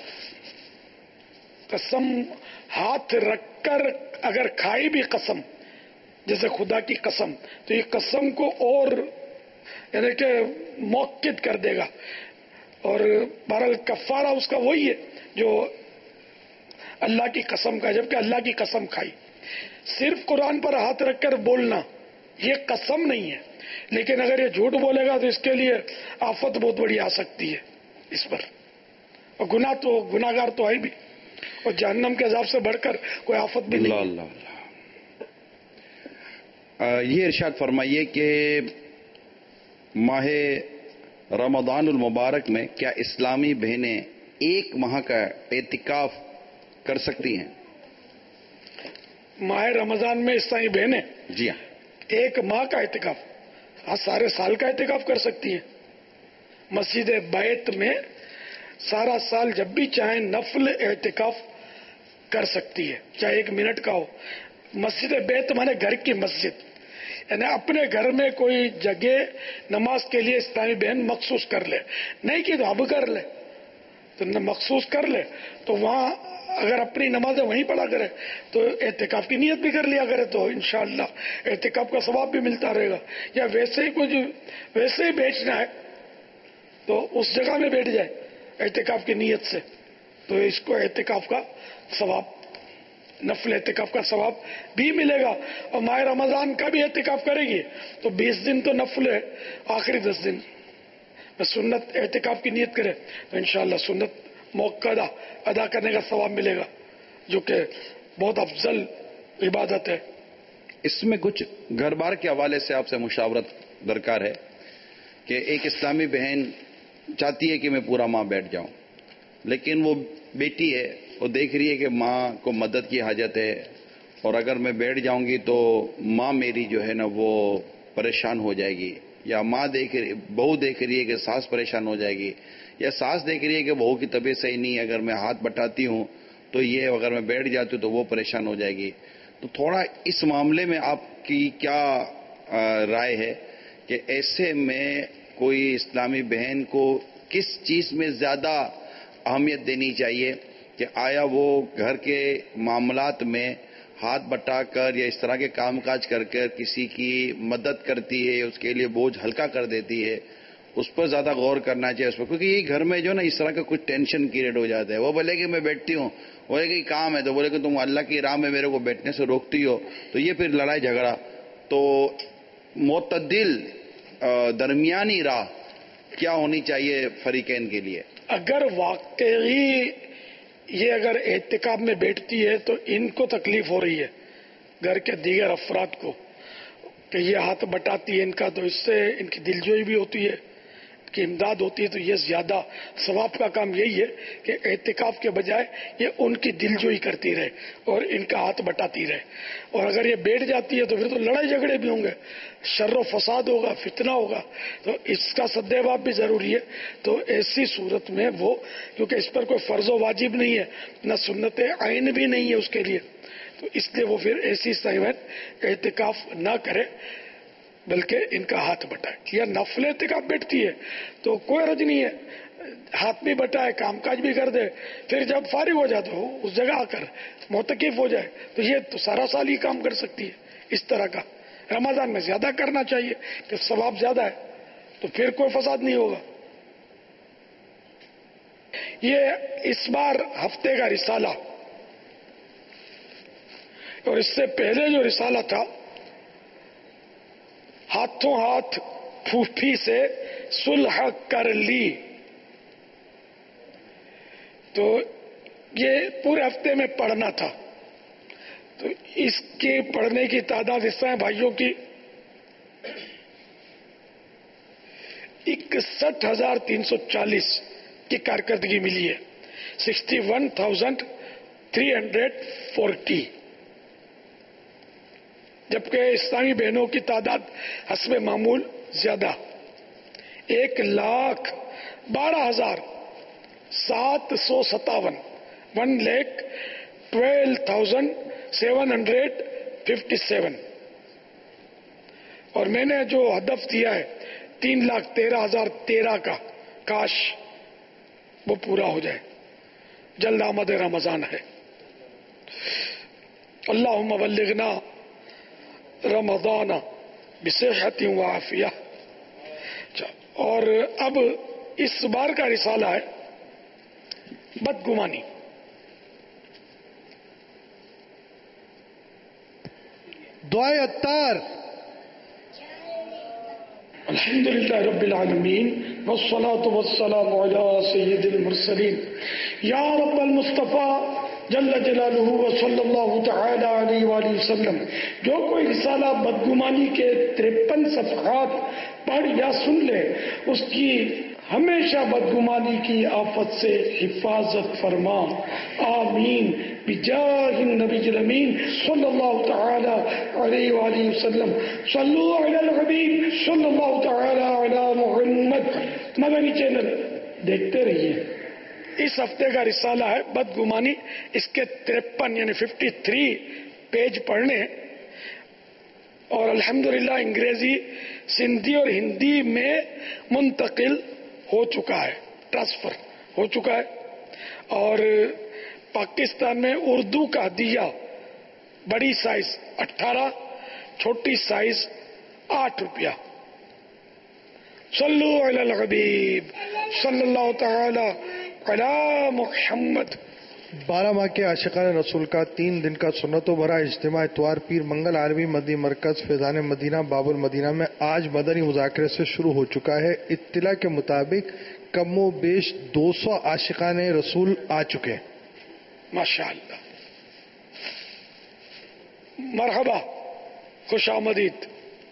قسم ہاتھ رکھ کر اگر کھائی بھی قسم، جیسے خدا کی قسم، تو یہ قسم کو اور یعنی کہ موقت کر دے گا، اور بہرحال کفارہ اس کا وہی ہے جو اللہ کی قسم کا، جبکہ اللہ کی قسم کھائی۔ صرف قرآن پر ہاتھ رکھ کر بولنا یہ قسم نہیں ہے، لیکن اگر یہ جھوٹ بولے گا تو اس کے لیے آفت بہت بڑی آ سکتی ہے اس پر، اور گناہ تو گناہ گار تو ہے بھی، اور جہنم کے عذاب سے بڑھ کر کوئی آفت بھی نہیں۔ اللہ اللہ اللہ۔ یہ ارشاد فرمائیے کہ ماہ رمضان المبارک میں کیا اسلامی بہنیں ایک ماہ کا اعتکاف کر سکتی ہیں؟ ماہ رمضان میں اسلامی بہنیں جی ہاں ایک ماہ کا اعتکاف، ہاں سارے سال کا اعتکاف کر سکتی ہیں۔ مسجد بیت میں سارا سال جب بھی چاہیں نفل اعتکاف کر سکتی ہے، چاہے ایک منٹ کا ہو۔ مسجد بیت مانے گھر کی مسجد، یعنی اپنے گھر میں کوئی جگہ نماز کے لیے اسلامی بہن مخصوص کر لے، نہیں کہ تو اب کر لے، تو مخصوص کر لے تو وہاں اگر اپنی نمازیں وہیں پڑھا کرے تو اعتکاف کی نیت بھی کر لیا کرے تو انشاءاللہ اعتکاف کا ثواب بھی ملتا رہے گا۔ یا ویسے ہی کچھ ویسے ہی بیچنا ہے تو اس جگہ میں بیٹھ جائے اعتکاف کی نیت سے، تو اس کو اعتکاف کا ثواب، نفل اعتکاف کا ثواب بھی ملے گا۔ اور ماہ رمضان کا بھی اعتکاف کرے گی تو بیس دن تو نفل ہے، آخری دس دن سنت اعتکاف کی نیت کرے تو انشاءاللہ سنت موقع ادا کرنے کا ثواب ملے گا، جو کہ بہت افضل عبادت ہے۔ اس میں کچھ گھر بار کے حوالے سے آپ سے مشاورت درکار ہے کہ ایک اسلامی بہن چاہتی ہے کہ میں پورا ماہ بیٹھ جاؤں، لیکن وہ بیٹی ہے، وہ دیکھ رہی ہے کہ ماں کو مدد کی حاجت ہے، اور اگر میں بیٹھ جاؤں گی تو ماں میری جو ہے نا وہ پریشان ہو جائے گی، یا ماں دیکھ رہی بہو دیکھ رہی ہے کہ ساس پریشان ہو جائے گی، یا ساس دیکھ رہی ہے کہ بہو کی طبیعت صحیح نہیں ہے، اگر میں ہاتھ بٹاتی ہوں تو یہ، اگر میں بیٹھ جاتی ہوں تو وہ پریشان ہو جائے گی۔ تو تھوڑا اس معاملے میں آپ کی کیا رائے ہے کہ ایسے میں کوئی اسلامی بہن کو کس چیز میں زیادہ اہمیت دینی چاہیے، کہ آیا وہ گھر کے معاملات میں ہاتھ بٹا کر یا اس طرح کے کام کاج کر کر کسی کی مدد کرتی ہے، اس کے لیے بوجھ ہلکا کر دیتی ہے، اس پر زیادہ غور کرنا چاہیے اس پر، کیونکہ یہ گھر میں جو نا اس طرح کا کچھ ٹینشن کریٹ ہو جاتا ہے۔ وہ بولے کہ میں بیٹھتی ہوں، بولے کہ کام ہے، تو بولے کہ تم اللہ کی راہ میں میرے کو بیٹھنے سے روکتی ہو، تو یہ پھر لڑائی جھگڑا۔ تو معتدل درمیانی راہ کیا ہونی چاہیے فریقین کے لیے؟ اگر واقعی یہ اگر اعتکاف میں بیٹھتی ہے تو ان کو تکلیف ہو رہی ہے، گھر کے دیگر افراد کو، کہ یہ ہاتھ بٹاتی ہے ان کا، تو اس سے ان کی دلجوئی بھی ہوتی ہے، کی امداد ہوتی ہے، تو یہ زیادہ ثواب کا کام یہی ہے کہ اعتکاف کے بجائے یہ ان کی دلجوئی کرتی رہے اور ان کا ہاتھ بٹاتی رہے۔ اور اگر یہ بیٹھ جاتی ہے تو پھر تو لڑائی جھگڑے بھی ہوں گے، شر و فساد ہوگا، فتنہ ہوگا، تو اس کا سدباب بھی ضروری ہے۔ تو ایسی صورت میں وہ، کیونکہ اس پر کوئی فرض و واجب نہیں ہے، نہ سنت عین بھی نہیں ہے اس کے لیے، تو اس لیے وہ پھر ایسی صحیح اعتکاف نہ کرے، بلکہ ان کا ہاتھ بٹائے۔ یا نفل اعتکاف بیٹھتی ہے تو کوئی حرج نہیں ہے، ہاتھ بھی بٹائے، کام کاج بھی کر دے، پھر جب فارغ ہو جاتے ہو اس جگہ آ کر معتکف ہو جائے، تو یہ تو سارا سال ہی کام کر سکتی ہے اس طرح کا۔ رمضان میں زیادہ کرنا چاہیے کہ ثواب زیادہ ہے، تو پھر کوئی فساد نہیں ہوگا۔ یہ اس بار ہفتے کا رسالہ اور اس سے پہلے جو رسالہ تھا، ہاتھوں ہاتھ پھوپھی سے صلح کر لی، تو یہ پورے ہفتے میں پڑھنا تھا، تو اس کے پڑھنے کی تعداد اس طرح بھائیوں کی، ایک اکسٹھ ہزار تین سو چالیس کی کارکردگی ملی ہے، sixty one thousand three hundred forty, جبکہ اسلامی بہنوں کی تعداد حسب معمول زیادہ، ایک لاکھ بارہ ہزار سات سو ستاون one lakh twelve thousand seven hundred fifty seven, اور میں نے جو ہدف دیا ہے تین لاکھ تیرہ ہزار تیرہ کا، کاش وہ پورا ہو جائے، جلد آمد رمضان ہے۔ اللہم بلغنا رمضان بصحت و عافیہ۔ اور اب اس بار کا رسالہ ہے بدگمانی۔ دعائے اتار۔ الحمدللہ رب العالمین والصلاة والسلام علی سید المرسلین یا رب المصطفیٰ جل جلالہ وصلی اللہ تعالی علیہ وآلہ وسلم۔ جو کوئی رسالہ بدگمانی کے ترپن صفحات پڑھ یا سن لے اس کی ہمیشہ بدگمانی کی آفت سے حفاظت فرما، آمین بجاہ النبی الامین صلی اللہ تعالی علیہ وآلہ وسلم۔ صلو علی الحبیب صلی اللہ تعالی علی محمد۔ مدنی چینل دیکھتے رہیے۔ اس ہفتے کا رسالہ ہے بدگمانی، اس کے ترپن یعنی ففٹی تھری پیج پڑھنے، اور الحمدللہ انگریزی، سندھی اور ہندی میں منتقل ہو چکا ہے، ٹرانسفر ہو چکا ہے، اور پاکستان میں اردو کا ہدیہ بڑی سائز اٹھارہ، چھوٹی سائز آٹھ روپیہ۔ صلو علی الحبیب صلی اللہ تعالی علی محمد۔ بارہ ماہ کے عاشقان رسول کا تین دن کا سنتوں بھرا اجتماع اتوار پیر منگل عالمی مدنی مرکز فیضان مدینہ باب المدینہ میں آج مدنی مذاکرے سے شروع ہو چکا ہے۔ اطلاع کے مطابق کم و بیش دو سو عاشقان رسول آ چکے۔ ماشاء اللہ، مرحبا، خوش آمدید۔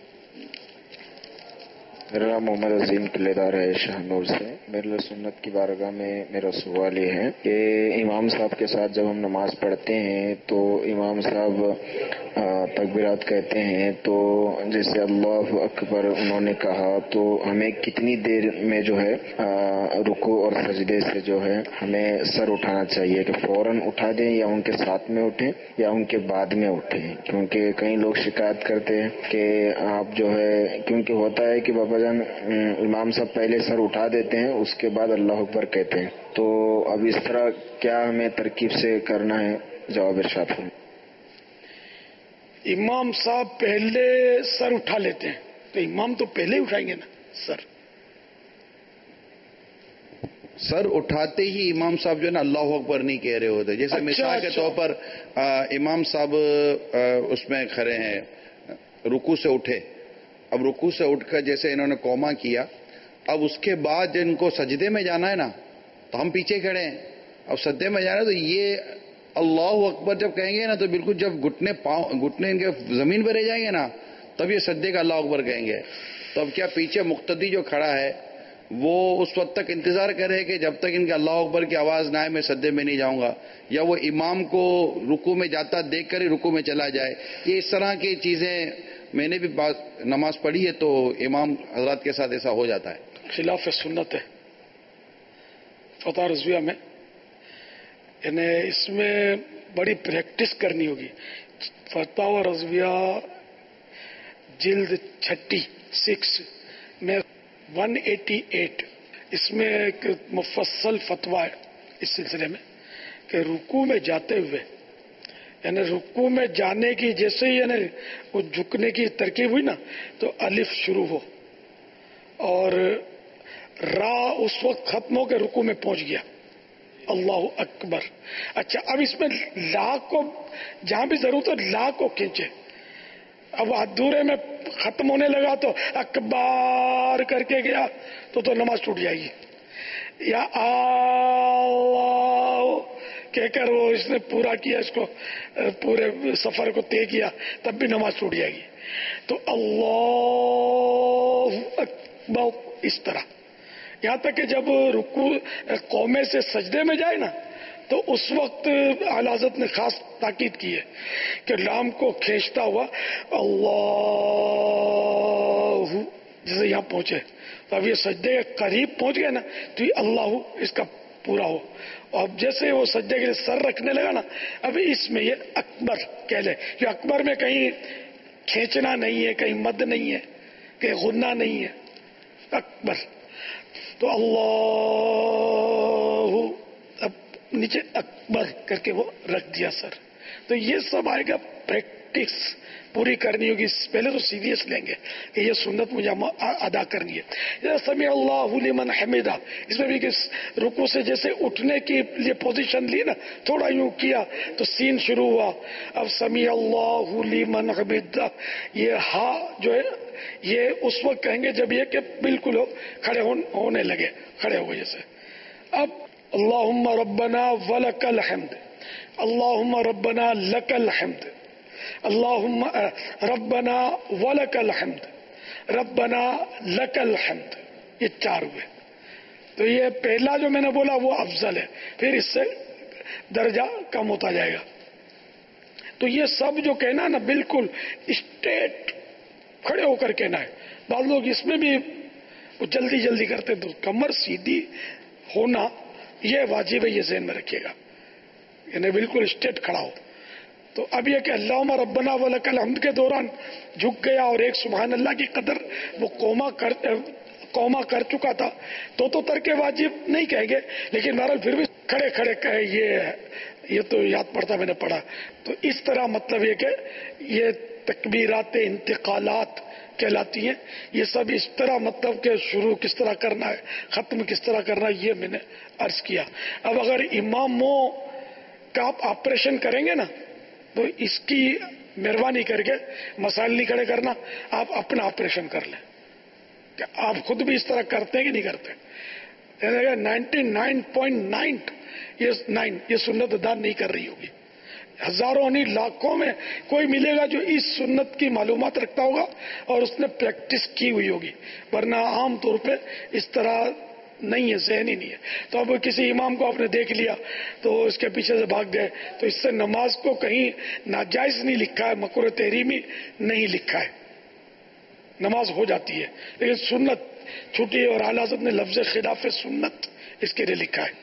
میرا نام محمد عظیم قلعہ دار ہے شاہنور سے۔ میرے سنت کی بارگاہ میں میرا سوال یہ ہے کہ امام صاحب کے ساتھ جب ہم نماز پڑھتے ہیں تو امام صاحب تکبیرات کہتے ہیں، تو جیسے اللہ اکبر انہوں نے کہا تو ہمیں کتنی دیر میں جو ہے رکوع اور سجدے سے جو ہے ہمیں سر اٹھانا چاہیے، کہ فوراً اٹھا دیں یا ان کے ساتھ میں اٹھیں یا ان کے بعد میں اٹھیں؟ کیونکہ کئی لوگ شکایت کرتے ہیں کہ آپ جو ہے، کیونکہ ہوتا ہے کہ بابا جان امام صاحب پہلے سر اٹھا دیتے ہیں اس کے بعد اللہ اکبر کہتے ہیں، تو اب اس طرح کیا ہمیں ترکیب سے کرنا ہے؟ جواب ارشاد فرمائیں۔ امام صاحب پہلے سر اٹھا لیتے ہیں تو امام تو پہلے ہی اٹھائیں گے نا سر۔ سر اٹھاتے ہی امام صاحب جو ہے نا اللہ اکبر نہیں کہہ رہے ہوتے، جیسے مثال کے طور پر امام صاحب اس میں کھڑے ہیں، رکوع سے اٹھے، اب رکوع سے اٹھ کر جیسے انہوں نے قوما کیا، اب اس کے بعد ان کو سجدے میں جانا ہے نا، تو ہم پیچھے کھڑے ہیں، اب سجدے میں جانا ہے تو یہ اللہ اکبر جب کہیں گے نا تو بالکل جب گھٹنے پاؤں گھٹنے ان کے زمین پہ رہ جائیں گے نا تب یہ سجدے کا اللہ اکبر کہیں گے۔ تو اب کیا پیچھے مقتدی جو کھڑا ہے وہ اس وقت تک انتظار کرے کہ جب تک ان کے اللہ اکبر کی آواز نہ آئے میں سجدے میں نہیں جاؤں گا، یا وہ امام کو رکوع میں جاتا دیکھ کر ہی رکوع میں چلا جائے؟ یہ اس طرح کی چیزیں میں نے بھی نماز پڑھی ہے تو امام حضرات کے ساتھ ایسا ہو جاتا ہے، خلاف سنت ہے فتح رضویہ میں، یعنی اس میں بڑی پریکٹس کرنی ہوگی۔ فتح رضویہ جلد چھٹی سکس میں ون ایٹی ایٹ، اس میں ایک مفصل فتویٰ ہے اس سلسلے میں کہ رکوع میں جاتے ہوئے، یعنی رکوع میں جانے کی جیسے ہی یعنی وہ جھکنے کی ترکیب ہوئی نا تو الف شروع ہو اور را اس وقت ختم ہو کے رکوع میں پہنچ گیا، اللہ اکبر۔ اچھا اب اس میں لا کو جہاں بھی ضرورت ہے لا کو کھینچے، اب ادھورے میں ختم ہونے لگا تو اکبار کر کے گیا تو تو نماز ٹوٹ جائے گی، یا اللہ کہہ کر وہ اس نے پورا کیا، اس کو پورے سفر کو طے کیا تب بھی نماز ٹوٹ جائے گی۔ تو اللہ اکبر اس طرح یہاں تک کہ جب رکوع قومے سے سجدے میں جائے نا تو اس وقت اعلی حضرت نے خاص تاکید کی ہے کہ لام کو کھینچتا ہوا اللہ جیسے یہاں پہنچے تو اب یہ سجدے کے قریب پہنچ گئے نا تو یہ اللہ اس کا پورا ہو. اور اب جیسے وہ سجدے کے لیے سر رکھنے لگا نا اب اس میں یہ اکبر کہہ لے. یہ اکبر میں کہیں کھینچنا نہیں ہے, کہیں مد نہیں ہے, کہیں غنہ نہیں ہے, اکبر. تو اللہ اب نیچے اکبر کر کے وہ رکھ دیا سر. تو یہ سب آئے گا پریکٹس پوری کرنی ہوگی. پہلے تو سیریس لیں گے کہ یہ سنت مجھے ادا کرنی ہے. سمیع اللہ لمن حمدہ, اس میں بھی رکوع سے جیسے اٹھنے کی یہ پوزیشن لی نا, تھوڑا یوں کیا تو سین شروع ہوا. اب سمیع اللہ لمن حمدہ, یہ ہا جو ہے یہ اس وقت کہیں گے جب یہ کہ بالکل ہو کھڑے ہونے لگے, کھڑے ہوئے جیسے. اب اللہم ربنا ولک الحمد, اللہم ربنا لک الحمد, اللہم ربنا ولک الحمد, ربنا لک الحمد. یہ چار ہوئے. تو یہ پہلا جو میں نے بولا وہ افضل ہے, پھر اس سے درجہ کم ہوتا جائے گا. تو یہ سب جو کہنا نا بالکل اسٹیٹ کھڑے ہو کر کہنا ہے. بعض لوگ اس میں بھی جلدی جلدی کرتے تو کمر سیدھی ہونا یہ واجب ہے, یہ ذہن میں رکھیے گا, یعنی بالکل اسٹیٹ کھڑا ہو. تو اب یہ کہ اللہم ربنا ولک الحمد کے دوران جھک گیا اور ایک سبحان اللہ کی قدر وہ قوما کر قوما کر چکا تھا تو تو ترک واجب نہیں کہیں گے, لیکن بہرحال پھر بھی کھڑے کھڑے کہے یہ یہ تو یاد پڑتا میں نے پڑھا. تو اس طرح مطلب یہ کہ یہ تکبیرات انتقالات کہلاتی ہیں. یہ سب اس طرح مطلب کہ شروع کس طرح کرنا ہے, ختم کس طرح کرنا ہے, یہ میں نے عرض کیا. اب اگر اماموں کا آپ آپریشن کریں گے نا تو اس کی مہربانی کر کے مسائل نہیں کھڑے کرنا, آپ اپنا آپریشن کر لیں کہ آپ خود بھی اس طرح کرتے ہیں کہ نہیں کرتے. نائنٹی نائن پوائنٹ نائن یہ نائن یہ سنت ادا نہیں کر رہی ہوگی. ہزاروں نہیں لاکھوں میں کوئی ملے گا جو اس سنت کی معلومات رکھتا ہوگا اور اس نے پریکٹس کی ہوئی ہوگی, ورنہ عام طور پہ اس طرح نہیں ہے, ذہن ہی نہیں ہے. تو اب کسی امام کو آپ نے دیکھ لیا تو اس کے پیچھے سے بھاگ گئے, تو اس سے نماز کو کہیں ناجائز نہیں لکھا ہے, مکروہ تحریمی نہیں لکھا ہے, نماز ہو جاتی ہے. لیکن سنت چھوٹی اور اعلیٰ حضرت نے لفظ خلاف سنت اس کے لیے لکھا ہے.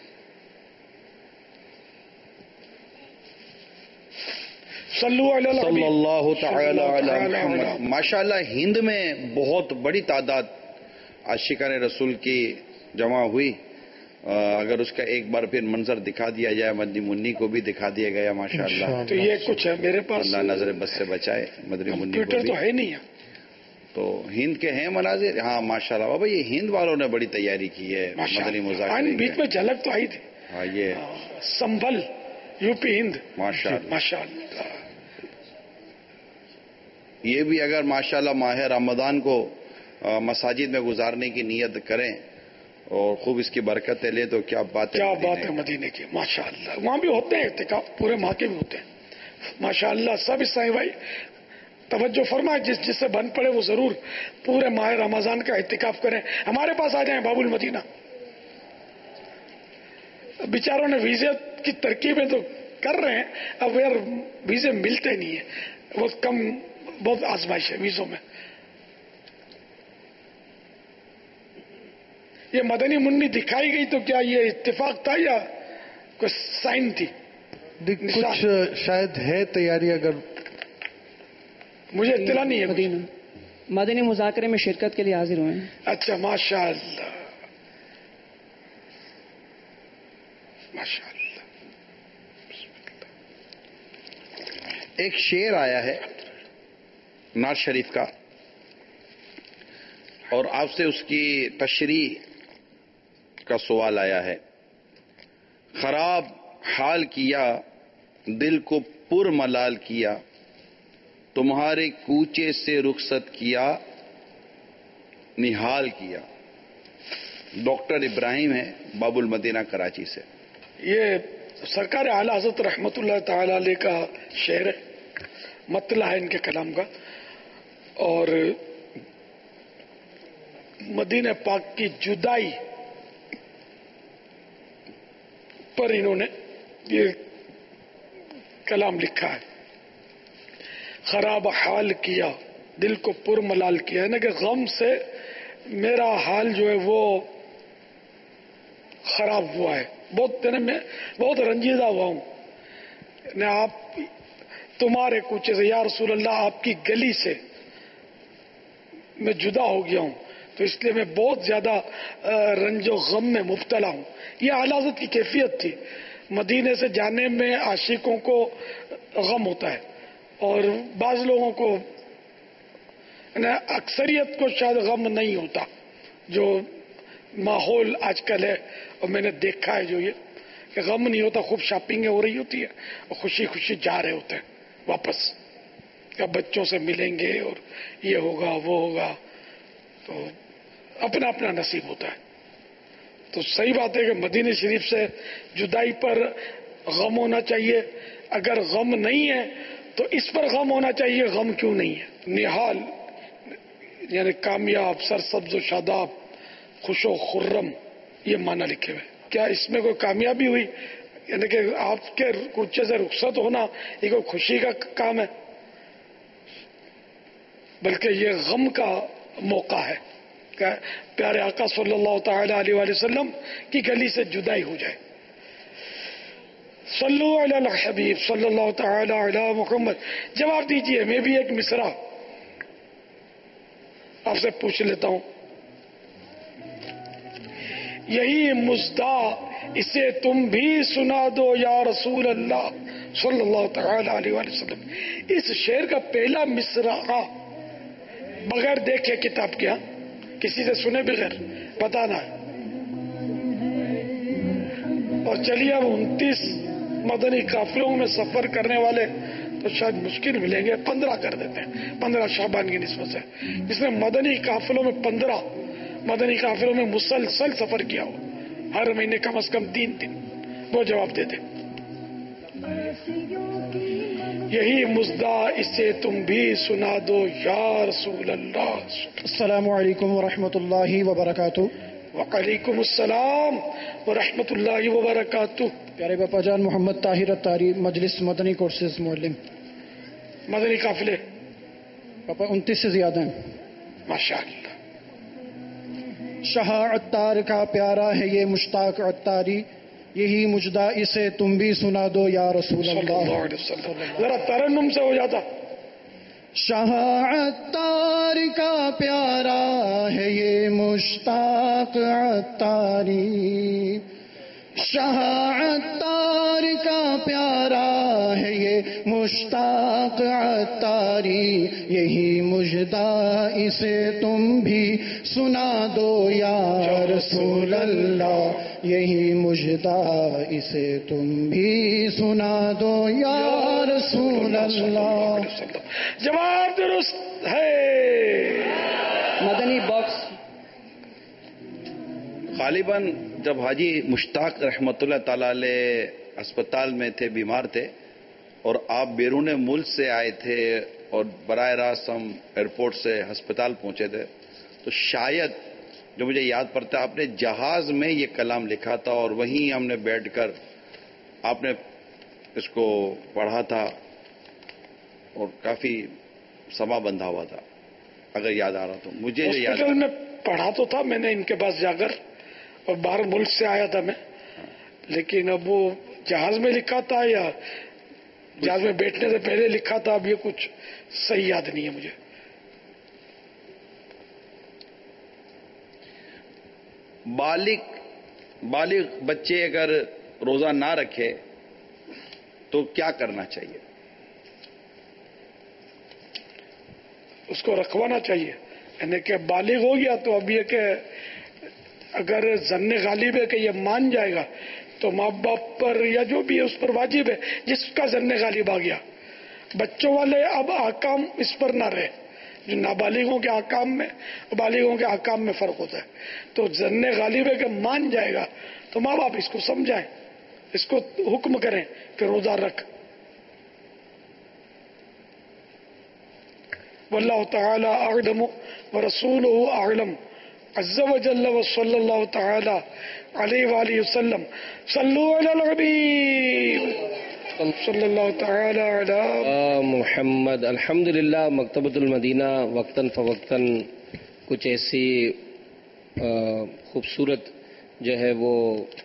صلی اللہ تعالی علی محمد. ماشاءاللہ ہند میں بہت بڑی تعداد عاشقان رسول کی جمع ہوئی. اگر اس کا ایک بار پھر منظر دکھا دیا جائے, مدنی منی کو بھی دکھا دیا گیا ماشاءاللہ. تو یہ کچھ ہے میرے پاس, اللہ نظر بس سے بچائے. مدنی منی کمپیوٹر تو ہے نہیں, تو ہند کے ہیں مناظر. ہاں ماشاءاللہ بابا, یہ ہند والوں نے بڑی تیاری کی ہے مدنی مذاکرے. بیچ میں جھلک تو آئی تھی. ہاں یہ سنبھل یو پی ہند ماشاءاللہ ماشاءاللہ. یہ بھی اگر ماشاءاللہ ماہ رمضان کو مساجد میں گزارنے کی نیت کریں اور خوب اس کی برکتیں لیں تو کیا بات ہے, کیا بات ہے مدینے کی ماشاءاللہ. وہاں بھی ہوتے ہیں اعتکاف, پورے ماہ کے بھی ہوتے ہیں ماشاءاللہ. سب عیسائی بھائی توجہ فرمائے, جس جس سے بن پڑے وہ ضرور پورے ماہ رمضان کا اعتکاف کریں. ہمارے پاس آ جائیں باب المدینہ. بیچاروں نے ویزے کی ترکیبیں تو کر رہے ہیں, اب یار ویزے ملتے نہیں ہیں, بہت کم, بہت آزمائش ہے ویزوں میں. یہ مدنی منی دکھائی گئی تو کیا یہ اتفاق تھا یا کوئی سائن تھی؟ کچھ شاید ہے تیاری, اگر مجھے اطلاع نہیں ہے. مدینہ مدنی مذاکرے میں شرکت کے لیے حاضر ہوئے ہیں. اچھا ماشاءاللہ ماشاءاللہ. ایک شعر آیا ہے ناز شریف کا اور آپ سے اس کی تشریح کا سوال آیا ہے. خراب حال کیا دل کو پر ملال کیا, تمہارے کوچے سے رخصت کیا نہال کیا. ڈاکٹر ابراہیم ہے باب المدینہ کراچی سے. یہ سرکار اعلیٰ حضرت رحمت اللہ تعالی علیہ کا شعر ہے, مطلع ہے ان کے کلام کا. اور مدینہ پاک کی جدائی پر انہوں نے یہ کلام لکھا ہے، خراب حال کیا، دل کو پر ملال کیا، ہے نا کہ غم سے میرا حال جو ہے وہ خراب ہوا ہے، بہت میں بہت رنجیدہ ہوا ہوں، نے آپ تمہارے کوچے سے یا رسول اللہ آپ کی گلی سے میں جدا ہو گیا ہوں، تو اس لیے میں بہت زیادہ رنج و غم میں مبتلا ہوں۔ یہ اعلی حضرت کی کیفیت تھی، مدینے سے جانے میں عاشقوں کو غم ہوتا ہے اور بعض لوگوں کو، اکثریت کو شاید غم نہیں ہوتا، جو ماحول آج کل ہے اور میں نے دیکھا ہے جو یہ کہ غم نہیں ہوتا، خوب شاپنگیں ہو رہی ہوتی ہے اور خوشی خوشی جا رہے ہوتے ہیں واپس، کہ بچوں سے ملیں گے اور یہ ہوگا وہ ہوگا، تو اپنا اپنا نصیب ہوتا ہے۔ تو صحیح بات ہے کہ مدینہ شریف سے جدائی پر غم ہونا چاہیے، اگر غم نہیں ہے تو اس پر غم ہونا چاہیے، غم کیوں نہیں ہے؟ نحال یعنی کامیاب، سرسبز و شاداب، خوش و خرم، یہ معنی لکھے ہوئے۔ کیا اس میں کوئی کامیابی ہوئی؟ یعنی کہ آپ کے کوچے سے رخصت ہونا یہ کوئی خوشی کا کام ہے؟ بلکہ یہ غم کا موقع ہے کہ پیارے آقا صلی اللہ تعالی علیہ وآلہ وسلم کی گلی سے جدائی ہو جائے۔ صلو علی الحبیب صلی اللہ تعالی علی محمد۔ جواب دیجئے، میں بھی ایک مصرع آپ سے پوچھ لیتا ہوں، یہی مزدہ اسے تم بھی سنا دو یا رسول اللہ صلی اللہ تعالی علیہ وآلہ وسلم۔ اس شعر کا پہلا مصرع بغیر دیکھے کتاب کیا، کسی سے سنے بغیر بتانا ہے، اور چلیے اب انتیس مدنی قافلوں میں سفر کرنے والے تو شاید مشکل ملیں گے، پندرہ کر دیتے ہیں، پندرہ شعبان کی نسبت سے، جس نے مدنی قافلوں میں پندرہ مدنی قافلوں میں مسلسل سفر کیا ہو، ہر مہینے کم از کم تین دن، وہ جواب دیتے۔ یہی مزدہ اسے تم بھی سنا دو یا رسول اللہ۔ السلام علیکم ورحمۃ اللہ وبرکاتہ۔ وعلیکم السلام ورحمۃ اللہ وبرکاتہ۔ پیارے باپا جان محمد طاہر اتاری، مجلس مدنی کورسز معلم۔ مدنی قافلے پاپا انتیس سے زیادہ ہیں ماشاء اللہ۔ شاہ عطار کا پیارا ہے یہ مشتاق عطاری، یہی مجدہ اسے تم بھی سنا دو یا رسول اللہ۔ ذرا ترنم سے ہو جاتا۔ شاہ عطار کا پیارا ہے یہ مشتاق عطاری، شاہ عطار کا پیارا ہے یہ مشتاق عطاری، یہی مجدہ اسے تم بھی سنا دو یا رسول اللہ، یہی مجدہ اسے تم بھی سنا دو یا رسول اللہ۔ جواب درست ہے۔ مدنی باکس غالباً جب حاجی مشتاق رحمۃ اللہ تعالی علیہ اسپتال میں تھے، بیمار تھے، اور آپ بیرون ملک سے آئے تھے اور براہ راست ہم ایئرپورٹ سے ہسپتال پہنچے تھے، تو شاید جو مجھے یاد پڑتا ہے آپ نے جہاز میں یہ کلام لکھا تھا اور وہیں ہم نے بیٹھ کر آپ نے اس کو پڑھا تھا اور کافی سما بندھا ہوا تھا، اگر یاد آ رہا تو مجھے جو یاد میں پڑھا تو تھا میں نے ان کے پاس جا کر، اور باہر ملک سے آیا تھا میں، لیکن اب وہ جہاز میں لکھا تھا یا جہاز میں بیٹھنے سے پہلے لکھا تھا، اب یہ کچھ صحیح یاد نہیں ہے مجھے۔ بالغ بالغ بچے اگر روزہ نہ رکھے تو کیا کرنا چاہیے؟ اس کو رکھوانا چاہیے، یعنی کہ بالغ ہو گیا تو اب یہ کہ اگر ظن غالب ہے کہ یہ مان جائے گا تو ماں باپ پر یا جو بھی ہے اس پر واجب ہے، جس کا ظن غالب آ گیا۔ بچوں والے اب احکام اس پر نہ رہے، جو نابالغوں کے احکام میں بالغوں کے احکام میں فرق ہوتا ہے، تو ظن غالب ہے کہ مان جائے گا تو ماں باپ اس کو سمجھائیں، اس کو حکم کریں کہ روزہ رکھ۔ واللہ تعالی اعلم ورسولہ اعلم۔ عز و جل و صلی اللہ تعالی علیہ وآلہ وسلم. صلو علی الحبیب صلی اللہ تعالی علی محمد. الحمدللہ مکتبۃ المدینہ وقتاً فوقتاً کچھ ایسی خوبصورت جو ہے وہ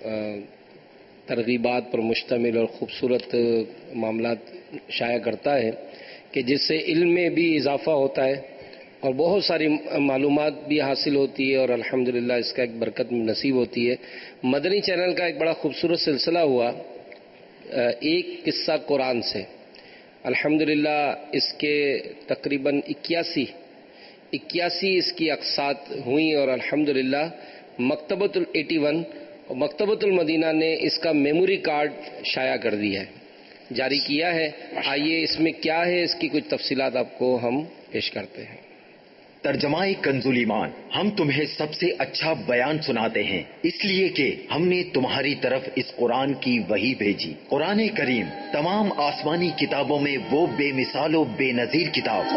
ترغیبات پر مشتمل اور خوبصورت معاملات شائع کرتا ہے کہ جس سے علم میں بھی اضافہ ہوتا ہے اور بہت ساری معلومات بھی حاصل ہوتی ہے اور الحمدللہ اس کا ایک برکت نصیب ہوتی ہے. مدنی چینل کا ایک بڑا خوبصورت سلسلہ ہوا ایک قصہ قرآن سے. الحمدللہ اس کے تقریباً اکیاسی اکیاسی اس کی اقساط ہوئیں اور الحمدللہ مکتبۃ ایٹی ون اور مکتبۃ المدینہ نے اس کا میموری کارڈ شائع کر دیا ہے، جاری کیا ہے. آئیے اس میں کیا ہے اس کی کچھ تفصیلات آپ کو ہم پیش کرتے ہیں. ترجمہ کنز ایمان. ہم تمہیں سب سے اچھا بیان سناتے ہیں اس لیے کہ ہم نے تمہاری طرف اس قرآن کی وحی بھیجی. قرآن کریم تمام آسمانی کتابوں میں وہ بے مثال و بے نظیر کتاب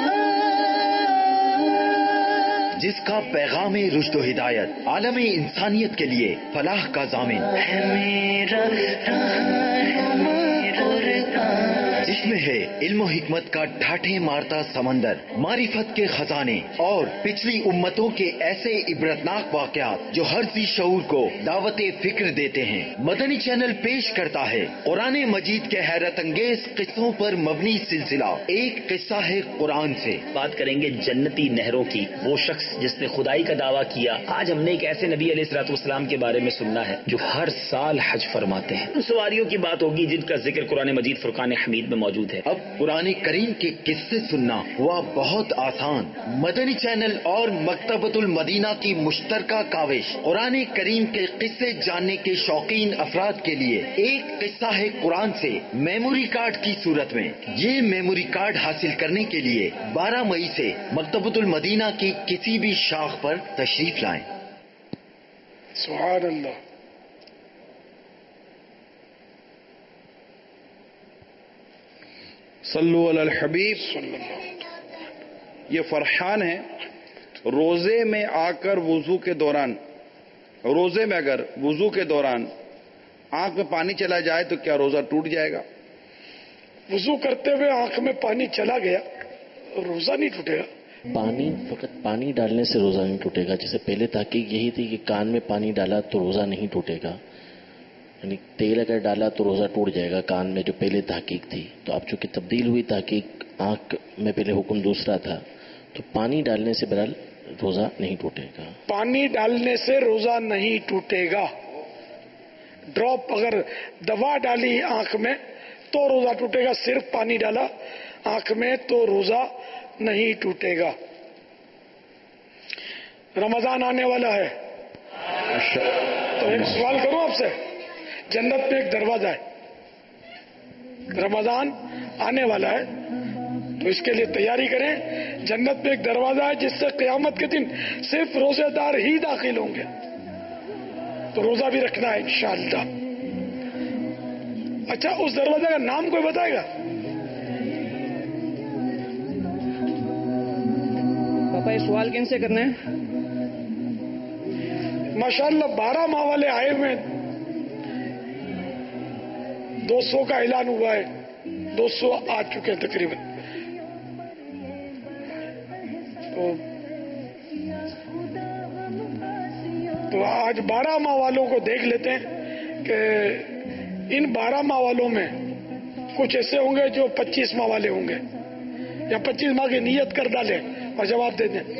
جس کا پیغام رشد و ہدایت عالم انسانیت کے لیے فلاح کا ضامن جس میں ہے علم و حکمت کا ٹھاٹھے مارتا سمندر، معرفت کے خزانے اور پچھلی امتوں کے ایسے عبرتناک واقعات جو ہر ذی شعور کو دعوت فکر دیتے ہیں. مدنی چینل پیش کرتا ہے قرآن مجید کے حیرت انگیز قصوں پر مبنی سلسلہ ایک قصہ ہے قرآن سے. بات کریں گے جنتی نہروں کی. وہ شخص جس نے خدائی کا دعویٰ کیا، آج ہم نے ایک ایسے نبی علیہ الصلوۃ والسلام کے بارے میں سننا ہے جو ہر سال حج فرماتے ہیں. ان سواریوں کی بات ہوگی جن کا ذکر قرآن مجید فرقان حمید میں موجود ہے. اب قرآن کریم کے قصے سننا ہوا بہت آسان. مدنی چینل اور مکتبۃ المدینہ کی مشترکہ کاوش قرآن کریم کے قصے جاننے کے شوقین افراد کے لیے ایک قصہ ہے قرآن سے میموری کارڈ کی صورت میں. یہ میموری کارڈ حاصل کرنے کے لیے بارہ مئی سے مکتبۃ المدینہ کی کسی بھی شاخ پر تشریف لائیں. سبحان اللہ. صلو علی الحبیب. یہ فرحان ہے روزے میں آ کر وضو کے دوران روزے میں اگر وضو کے دوران آنکھ میں پانی چلا جائے تو کیا روزہ ٹوٹ جائے گا؟ وضو کرتے ہوئے آنکھ میں پانی چلا گیا روزہ نہیں ٹوٹے گا. پانی فقط پانی ڈالنے سے روزہ نہیں ٹوٹے گا. جیسے پہلے تحقیق یہی تھی کہ کان میں پانی ڈالا تو روزہ نہیں ٹوٹے گا، یعنی تیل اگر ڈالا تو روزہ ٹوٹ جائے گا کان میں، جو پہلے تحقیق تھی. تو اب چونکہ تبدیل ہوئی تحقیق، آنکھ میں پہلے حکم دوسرا تھا، تو پانی ڈالنے سے بہرحال روزہ نہیں ٹوٹے گا. پانی ڈالنے سے روزہ نہیں ٹوٹے گا. ڈراپ اگر دوا ڈالی آنکھ میں تو روزہ ٹوٹے گا، صرف پانی ڈالا آنکھ میں تو روزہ نہیں ٹوٹے گا. رمضان آنے والا ہے تو ایک سوال کروں آپ سے. جنت میں ایک دروازہ ہے، رمضان آنے والا ہے تو اس کے لیے تیاری کریں. جنت میں ایک دروازہ ہے جس سے قیامت کے دن صرف روزے دار ہی داخل ہوں گے، تو روزہ بھی رکھنا ہے انشاءاللہ. اچھا، اس دروازے کا نام کوئی بتائے گا؟ پاپا یہ سوال کن سے کرنا ہے؟ ماشاءاللہ بارہ ماہ والے آئے ہوئے، دو سو کا اعلان ہوا ہے، دو سو آ چکے ہیں تقریباً. تو تو آج بارہ ماہ والوں کو دیکھ لیتے ہیں کہ ان بارہ ماہ والوں میں کچھ ایسے ہوں گے جو پچیس ماہ والے ہوں گے، یا پچیس ماہ کی نیت کر ڈالیں اور جواب دے دیں.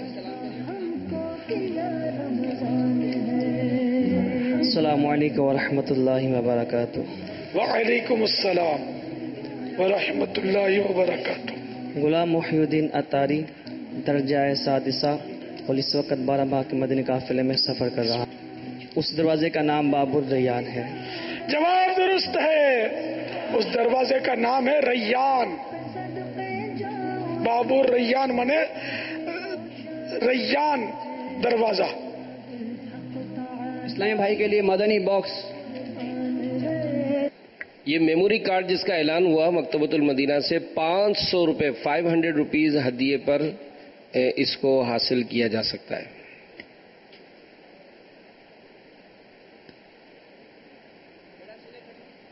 السلام علیکم ورحمۃ اللہ وبرکاتہ. وعلیکم السلام ورحمۃ اللہ وبرکاتہ. غلام محی الدین اتاری، درجہ سادسہ، اور اس وقت بارہ ماہ کے مدنی قافلے میں سفر کر رہا. اس دروازے کا نام باب الریان ہے. جواب درست ہے، اس دروازے کا نام ہے ریان. باب الریان منے ریان دروازہ. اسلامی بھائی کے لیے مدنی باکس. یہ میموری کارڈ جس کا اعلان ہوا مکتبۃ المدینہ سے پانچ سو روپے فائیو ہنڈریڈ روپیز ہدیے پر اس کو حاصل کیا جا سکتا ہے.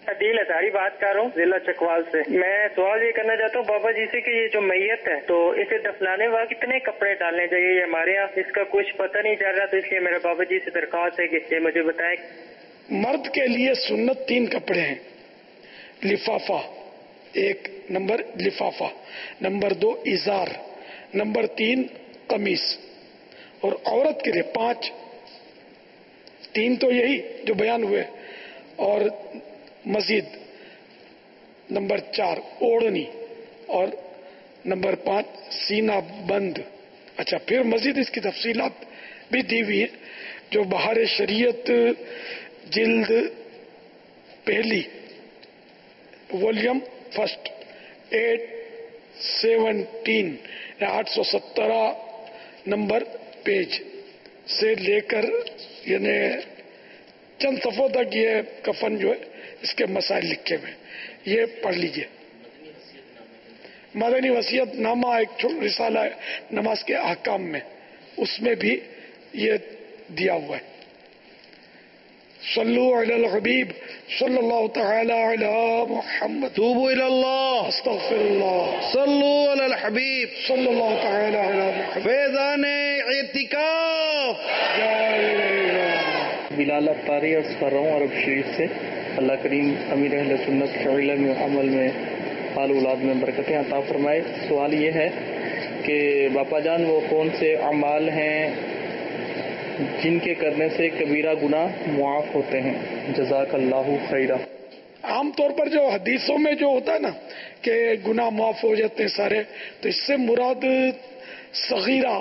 عدیل اطہاری بات کر رہا ہوں ضلع چکوال سے. میں سوال یہ کرنا چاہتا ہوں بابا جی سے کہ یہ جو میت ہے تو اسے دفنانے وقت کتنے کپڑے ڈالنے چاہیے؟ یہ ہمارے یہاں اس کا کچھ پتہ نہیں چل رہا، تو اس لیے میرے بابا جی سے درخواست ہے کہ یہ مجھے بتائیں. مرد کے لیے سنت تین کپڑے ہیں. لفافہ ایک نمبر، لفافہ نمبر دو ازار، نمبر تین قمیص. اور عورت کے لیے پانچ، تین تو یہی جو بیان ہوئے، اور مزید نمبر چار اوڑھنی، اور نمبر پانچ سینہ بند. اچھا، پھر مزید اس کی تفصیلات بھی دی ہوئی ہیں جو بہار شریعت جلد پہلی ولیوم فرسٹ ایٹ سیونٹین آٹھ سو سترہ نمبر پیج سے لے کر یعنی چند صفحوں تک یہ کفن جو ہے اس کے مسائل لکھے ہوئے، یہ پڑھ لیجئے. مدنی وصیت نامہ ایک رسالہ ہے نماز کے احکام میں، اس میں بھی یہ دیا ہوا ہے. صلو علی الحبیب صلی اللہ تعالی علی محمد. توبوا الی اللہ. استغفر اللہ. صلو علی الحبیب صلی اللہ تعالی علی محمد. فیضان اعتکاف. بلال اختاری عرض کر رہا ہوں عرب شریف سے. اللہ کریم امیر اہل سنت کے علم و عمل میں آل اولاد میں برکتیں عطا فرمائے. سوال یہ ہے کہ باپا جان وہ کون سے اعمال ہیں جن کے کرنے سے کبیرہ گناہ معاف ہوتے ہیں؟ جزاک اللہ خیرہ. عام طور پر جو حدیثوں میں جو ہوتا ہے نا کہ گناہ معاف ہو جاتے ہیں سارے، تو اس سے مراد صغیرہ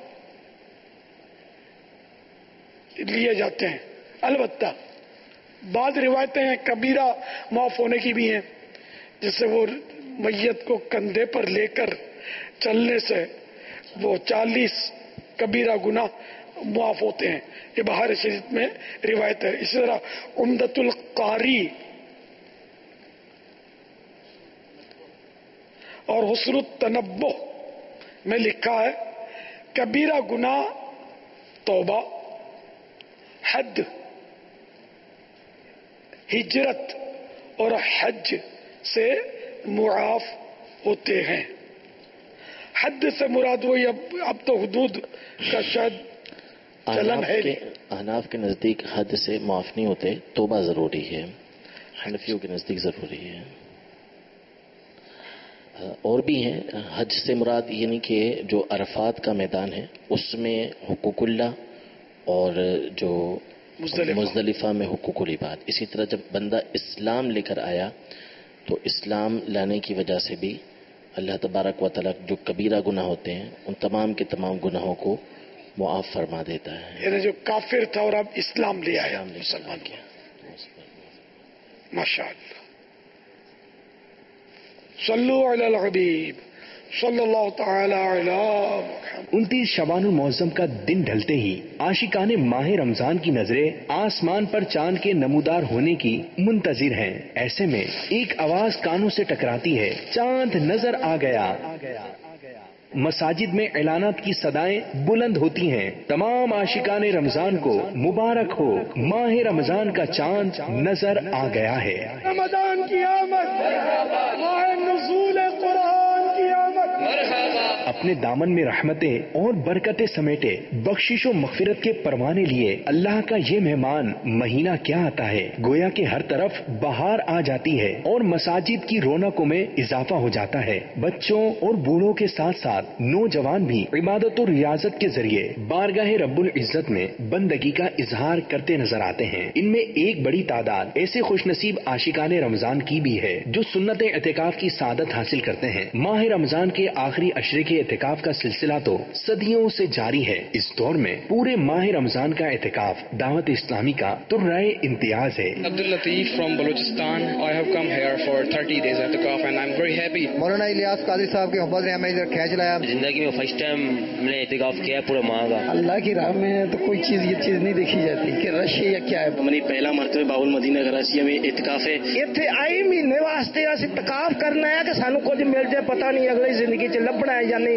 لیے جاتے ہیں. البتہ بعض روایتیں ہیں کبیرہ معاف ہونے کی بھی ہیں، جس سے وہ میت کو کندھے پر لے کر چلنے سے وہ چالیس کبیرہ گناہ معاف ہوتے ہیں. یہ بہار شریف میں روایت ہے. اسی طرح عمدۃ القاری اور حسن التنبہ میں لکھا ہے کبیرہ گناہ توبہ، حد، ہجرت اور حج سے معاف ہوتے ہیں. حد سے مراد وہی اب اب تو حدود کا شاید چلن ہے. احناف کے نزدیک حد سے معاف نہیں ہوتے، توبہ ضروری ہے. حنفیوں کے نزدیک ضروری ہے. اور بھی ہیں. حج سے مراد یعنی کہ جو عرفات کا میدان ہے اس میں حقوق اللہ، اور جو مزدلفہ میں حقوق العباد. اسی طرح جب بندہ اسلام لے کر آیا تو اسلام لانے کی وجہ سے بھی اللہ تبارک و تعالیٰ جو کبیرہ گناہ ہوتے ہیں ان تمام کے تمام گناہوں کو معاف فرما دیتا ہے. یعنی جو کافر تھا اور اب اسلام لے آیا مسلمان کیا. ماشاء اللہ. صلو علی الحبیب صلی اللہ تعالی علی محمد. انتیس شعبان المعظم کا دن ڈھلتے ہی عاشقان ماہ رمضان کی نظریں آسمان پر چاند کے نمودار ہونے کی منتظر ہیں. ایسے میں ایک آواز کانوں سے ٹکراتی ہے، چاند نظر آ گیا. مساجد میں اعلانات کی صدائیں بلند ہوتی ہیں. تمام عاشقان رمضان کو مبارک ہو، ماہ رمضان کا چاند نظر آ گیا ہے. رمضان کی آمد، ماہ نزول قرآن کی آمد. اپنے دامن میں رحمتیں اور برکتیں سمیٹے بخشش و مغفرت کے پروانے لیے اللہ کا یہ مہمان مہینہ کیا آتا ہے. گویا کہ ہر طرف بہار آ جاتی ہے اور مساجد کی رونقوں میں اضافہ ہو جاتا ہے. بچوں اور بوڑھوں کے ساتھ ساتھ نوجوان بھی عبادت و ریاضت کے ذریعے بارگاہ رب العزت میں بندگی کا اظہار کرتے نظر آتے ہیں. ان میں ایک بڑی تعداد ایسے خوش نصیب عاشقان رمضان کی بھی ہے جو سنت اعتکاف کی سعادت حاصل کرتے ہیں. ماہ رمضان کے آخری عشرے کے اعتکاف کا سلسلہ تو صدیوں سے جاری ہے. اس دور میں پورے ماہ رمضان کا اعتکاف دعوت اسلامی کا ترائے امتیاز ہے. Abdul-Lateef from Balochistan. I have come here for thirty days اعتکاف and I'm very happy. مولانا الیاس قادری صاحب کے محبت نے ہمیں ادھر کھینچ لایا. زندگی میں فرسٹ ٹائم میں نے اعتکاف کیا ہے پورا ماہ کا. اللہ کی راہ میں تو کوئی چیز یہ چیز نہیں دیکھی جاتی کہ رش ہے یا کیا ہے. ہماری پہلا مرتبہ بابل مدینہ کراچی میں اعتکاف ہے. ਇੱਥੇ ਆਈ ਮਹੀਨੇ ਵਾਸਤੇ ਅਸੀਂ ਤਕਾਫ ਕਰਨਾ ਹੈ ਕਿ ਸਾਨੂੰ ਕੁਝ ਮਿਲ ਜਾਏ ਪਤਾ ਨਹੀਂ ਅਗਲੀ ਜ਼ਿੰਦਗੀ 'ਚ ਲੱਭਣਾ ਹੈ ਜਾਂ ਨਹੀਂ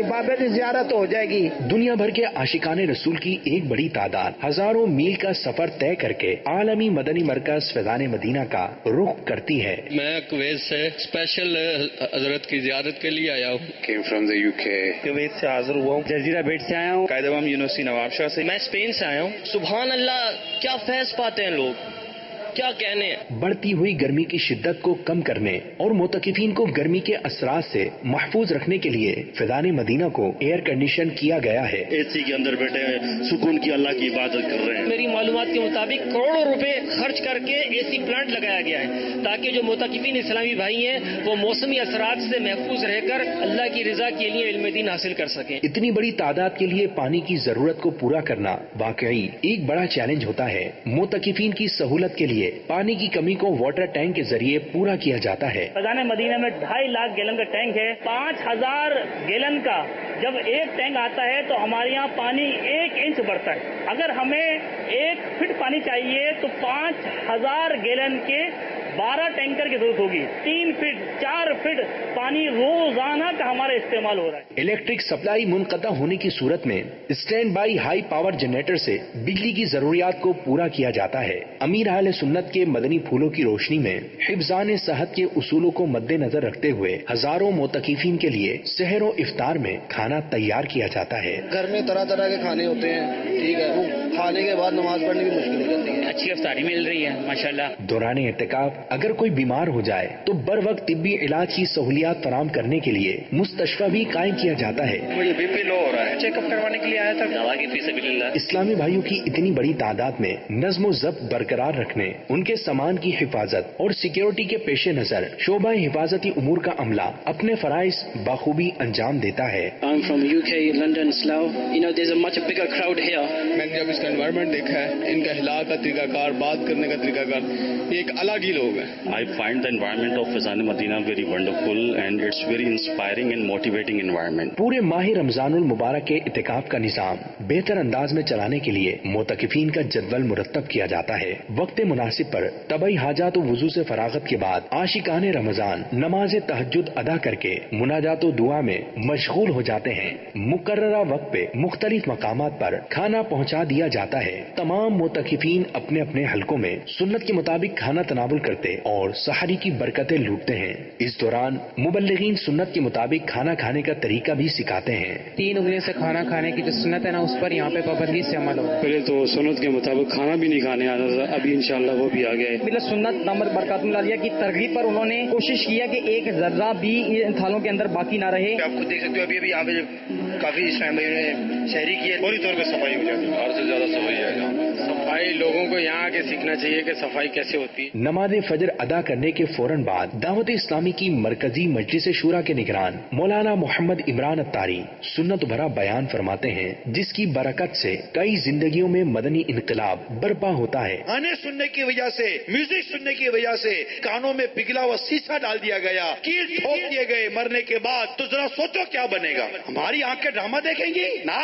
बाबे की ज़ियारत हो जाएगी। दुनिया भर के आशिकाने रसूल की एक बड़ी तादाद हजारों मील का सफर तय करके आलमी मदनी मरकज फैज़ान मदीना का रुख करती है। मैं कुवैत से स्पेशल हजरत की ज़ियारत के लिए आया हूँ। Came from the U K. Kuwait से हाजिर हुआ हूँ। जजीरा बेट से आया हूँ। कायदम यूनिवर्सिटी नवाबशाह से। मैं स्पेन से आया हूँ। सुभान अल्लाह, क्या फैज़ पाते हैं लोग, क्या कहने। बढ़ती हुई गर्मी की शिद्दत को कम करने और मोतकिफीन को गर्मी के असरात से महफूज रखने के लिए फैज़ान मदीना को एयर कंडीशन किया गया है। एसी के अंदर बैठे सुकून की अल्लाह की इबादत कर रहे हैं। मेरी मालूमात के मुताबिक करोड़ों रुपए खर्च करके एसी प्लांट लगाया गया है ताकि जो मोतकिफीन इस्लामी भाई हैं वो मौसमी असरात से महफूज रहकर अल्लाह की रजा के लिए इल्म दीन हासिल कर सकें। इतनी बड़ी तादाद के लिए पानी की जरूरत को पूरा करना वाकई एक बड़ा चैलेंज होता है। मोतकिफीन की सहूलत के लिए पानी की कमी को वाटर टैंक के जरिए पूरा किया जाता है। फैज़ान मदीना में ढाई लाख गैलन का टैंक है। पाँच हजार गैलन का जब एक टैंक आता है तो हमारे यहाँ पानी एक इंच बढ़ता है। अगर हमें एक फीट पानी चाहिए तो पाँच हजार गैलन के बारह टैंकर की जरूरत होगी। तीन फीट चार फीट पानी रोजाना का हमारा इस्तेमाल हो रहा है। इलेक्ट्रिक सप्लाई मुनक़ता होने की सूरत में standby high power generator से बिजली की जरूरियात को पूरा किया जाता है। अमीर अहले सुन्नत के मदनी फूलों की रोशनी में हिफ्ज़ान सेहत के उसूलों को मद्देनजर रखते हुए हजारों मोतकिफीन के लिए सहर और इफ्तार में खाना तैयार किया जाता है। घर में तरह तरह के खाने होते हैं, ठीक है, वो खाने के बाद नमाज पढ़ने की मुश्किल हो जाती है। अच्छी इफ्तारी मिल रही है माशाल्लाह। दौरान एहतिकाफ अगर कोई बीमार हो जाए तो बर वक्त तिब्बी इलाज की सहूलियात फराम करने के लिए मुस्तशफा भी कायम किया जाता है। मुझे बीपी लो हो रहा है, चेकअप करवाने के लिए आया था। दवा की फीस भी ले। इस्लामी भाइयों की इतनी बड़ी तादाद में नज्म ज़ब्त बरकरार रखने, उनके सामान की हिफाजत और सिक्योरिटी के पेश नजर शोबा हिफाजती उमूर का अमला अपने फराइज बाखूबी अंजाम देता है। I'm from U K, London, Slough. You know, there's a much bigger crowd here. मैंने जब इसका एनवायरनमेंट देखा है, इनका हिलाक का तरीकाकार, बात करने का तरीकाकार, ये एक अलग ही लोग हैं। I find the environment of Faizan Madina very wonderful and it's very inspiring and motivating environment. पूरे माह रमजानुल मुबारक के इतिकाफ का निज़ाम बेहतर अंदाज में चलाने के लिए मोतकिफीन का जदवल मुरतब किया जाता है। वक्त मुनासिब पर तबई हाजात वुजू से फरागत के बाद आशिकाने रमजान नमाज तहज्जुद अदा करके मुनाजात दुआ में मशगूल हो जाते हैं। मुकर्ररा वक्त पे मुख्तलिफ मकामात पर खाना पहुँचा दिया जाता है। तमाम मोतकिफीन अपने अपने हलकों में सुन्नत के मुताबिक खाना तनावुल करते और सहरी की बरकतें लूटते हैं। इस दौरान मुबल्लिगीन सुन्नत के मुताबिक खाना खाने का तरीका भी सिखाते हैं। तीन उंगलियों से खाना खाने की जो सुन्नत है ना, उस पर यहाँ पे पाबंदी से अमल हो। पहले तो सुन्नत के मुताबिक खाना भी नहीं खाने आता था, अभी इंशाल्लाह वो भी आ गया है। सुन्नत नंबर बरकातुल्लाह की तरगीब पर उन्होंने कोशिश किया कि एक जर्रा भी इन थालों के अंदर बाकी ना रहे। आप खुद देख सकते हो, अभी अभी यहाँ पे काफी इस्लाम भाई ने शहरी की है, पूरी तौर पर सफाई हो जाती है। हर से ज्यादा सफाई है। सफाई लोगों को यहाँ आके सीखना चाहिए कि सफाई कैसे होती है। नमाज फजर अदा करने के फौरन बाद दावत इस्लामी की मरकजी मजलिस शूरा के निगरान मौलाना मोहम्मद इमरान अत्तारी सुन्नत भरा बयान फरमाते हैं, जिसकी बरकत से कई जिंदगियों में मदनी इनकलाब बर्पा होता है। गाने सुनने की वजह से, म्यूजिक सुनने की वजह से कानों में पिघला हुआ शीशा डाल दिया गया, कील ठोक दिए गए। मरने के बाद तो जरा सोचो क्या बनेगा। हमारी आंखें ड्रामा देखेंगी ना,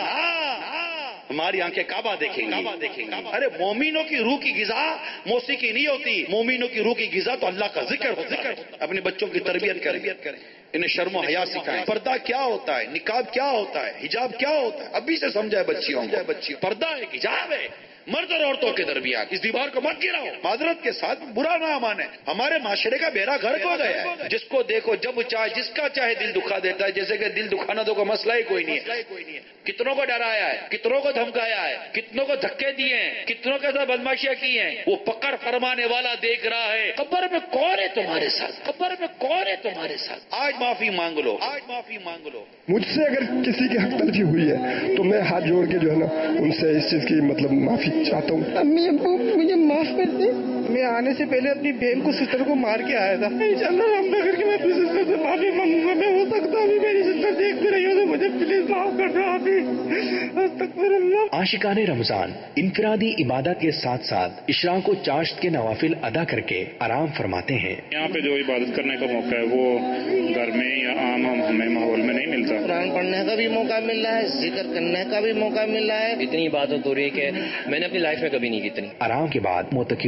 हमारी आंखें काबा देखेंगी, काबा देखेंगी। अरे मोमिनों की रूह की गिजा मौसीकी नहीं होती, मोमिनों की रूह की गिजा तो अल्लाह का जिक्र होता है। अपने बच्चों की तरबियत करें, इन्हें शर्म हया सिखाएं। पर्दा क्या होता है, निकाब क्या होता है, हिजाब क्या होता है, अभी से समझाए बच्चियों बच्चियों। पर्दा है, हिजाब है, मर्द और औरतों के दरमियान। इस दीवार को मत गिराओ, मादरत के साथ बुरा ना माने। हमारे माशरे का बेड़ा घर हो गया है। जिसको देखो जब चाहे जिसका चाहे दिल दुखा देता है, जैसे कि दिल दुखाना तो कोई मसला ही कोई नहीं है। कितनों को डराया है, कितनों को धमकाया है, कितनों को धक्के दिए हैं, कितनों के साथ बदमाशियां की हैं। वो पकड़ फरमाने वाला देख रहा है। कब्र में कौन है तुम्हारे साथ, कब्र में कौन है तुम्हारे साथ। आज माफी मांग लो, आज माफी मांग लो। मुझसे अगर किसी की हक तलफी हुई है तो मैं हाथ जोड़ के जो है ना उनसे इस चीज की मतलब माफी चाहता हूँ। अम्मी अब्बू मुझे माफ कर दे। मैं आने से पहले अपनी बहन को सिस्टर को मार के आया था। इंशाल्लाह हम करके मैं अपनी सिस्टर से माफी मांगूंगा। मैं हो सकता अभी मेरी सिस्टर देख भी रही हो तो मुझे प्लीज माफ कर दो। अभी आशिकाने रमजान इनफरादी इबादत के साथ साथ इशराक व चाश्त के नवाफिल अदा करके आराम फरमाते हैं। यहाँ पे जो इबादत करने का मौका है वो घर में या आम हम हमें माहौल में नहीं मिलता। कुरान पढ़ने का भी मौका मिल रहा है, जिक्र करने का भी मौका मिल रहा है। इतनी इबादत हो रही है कि मैंने अपनी लाइफ में कभी नहीं की इतनी। आराम के बाद मोतकिफीन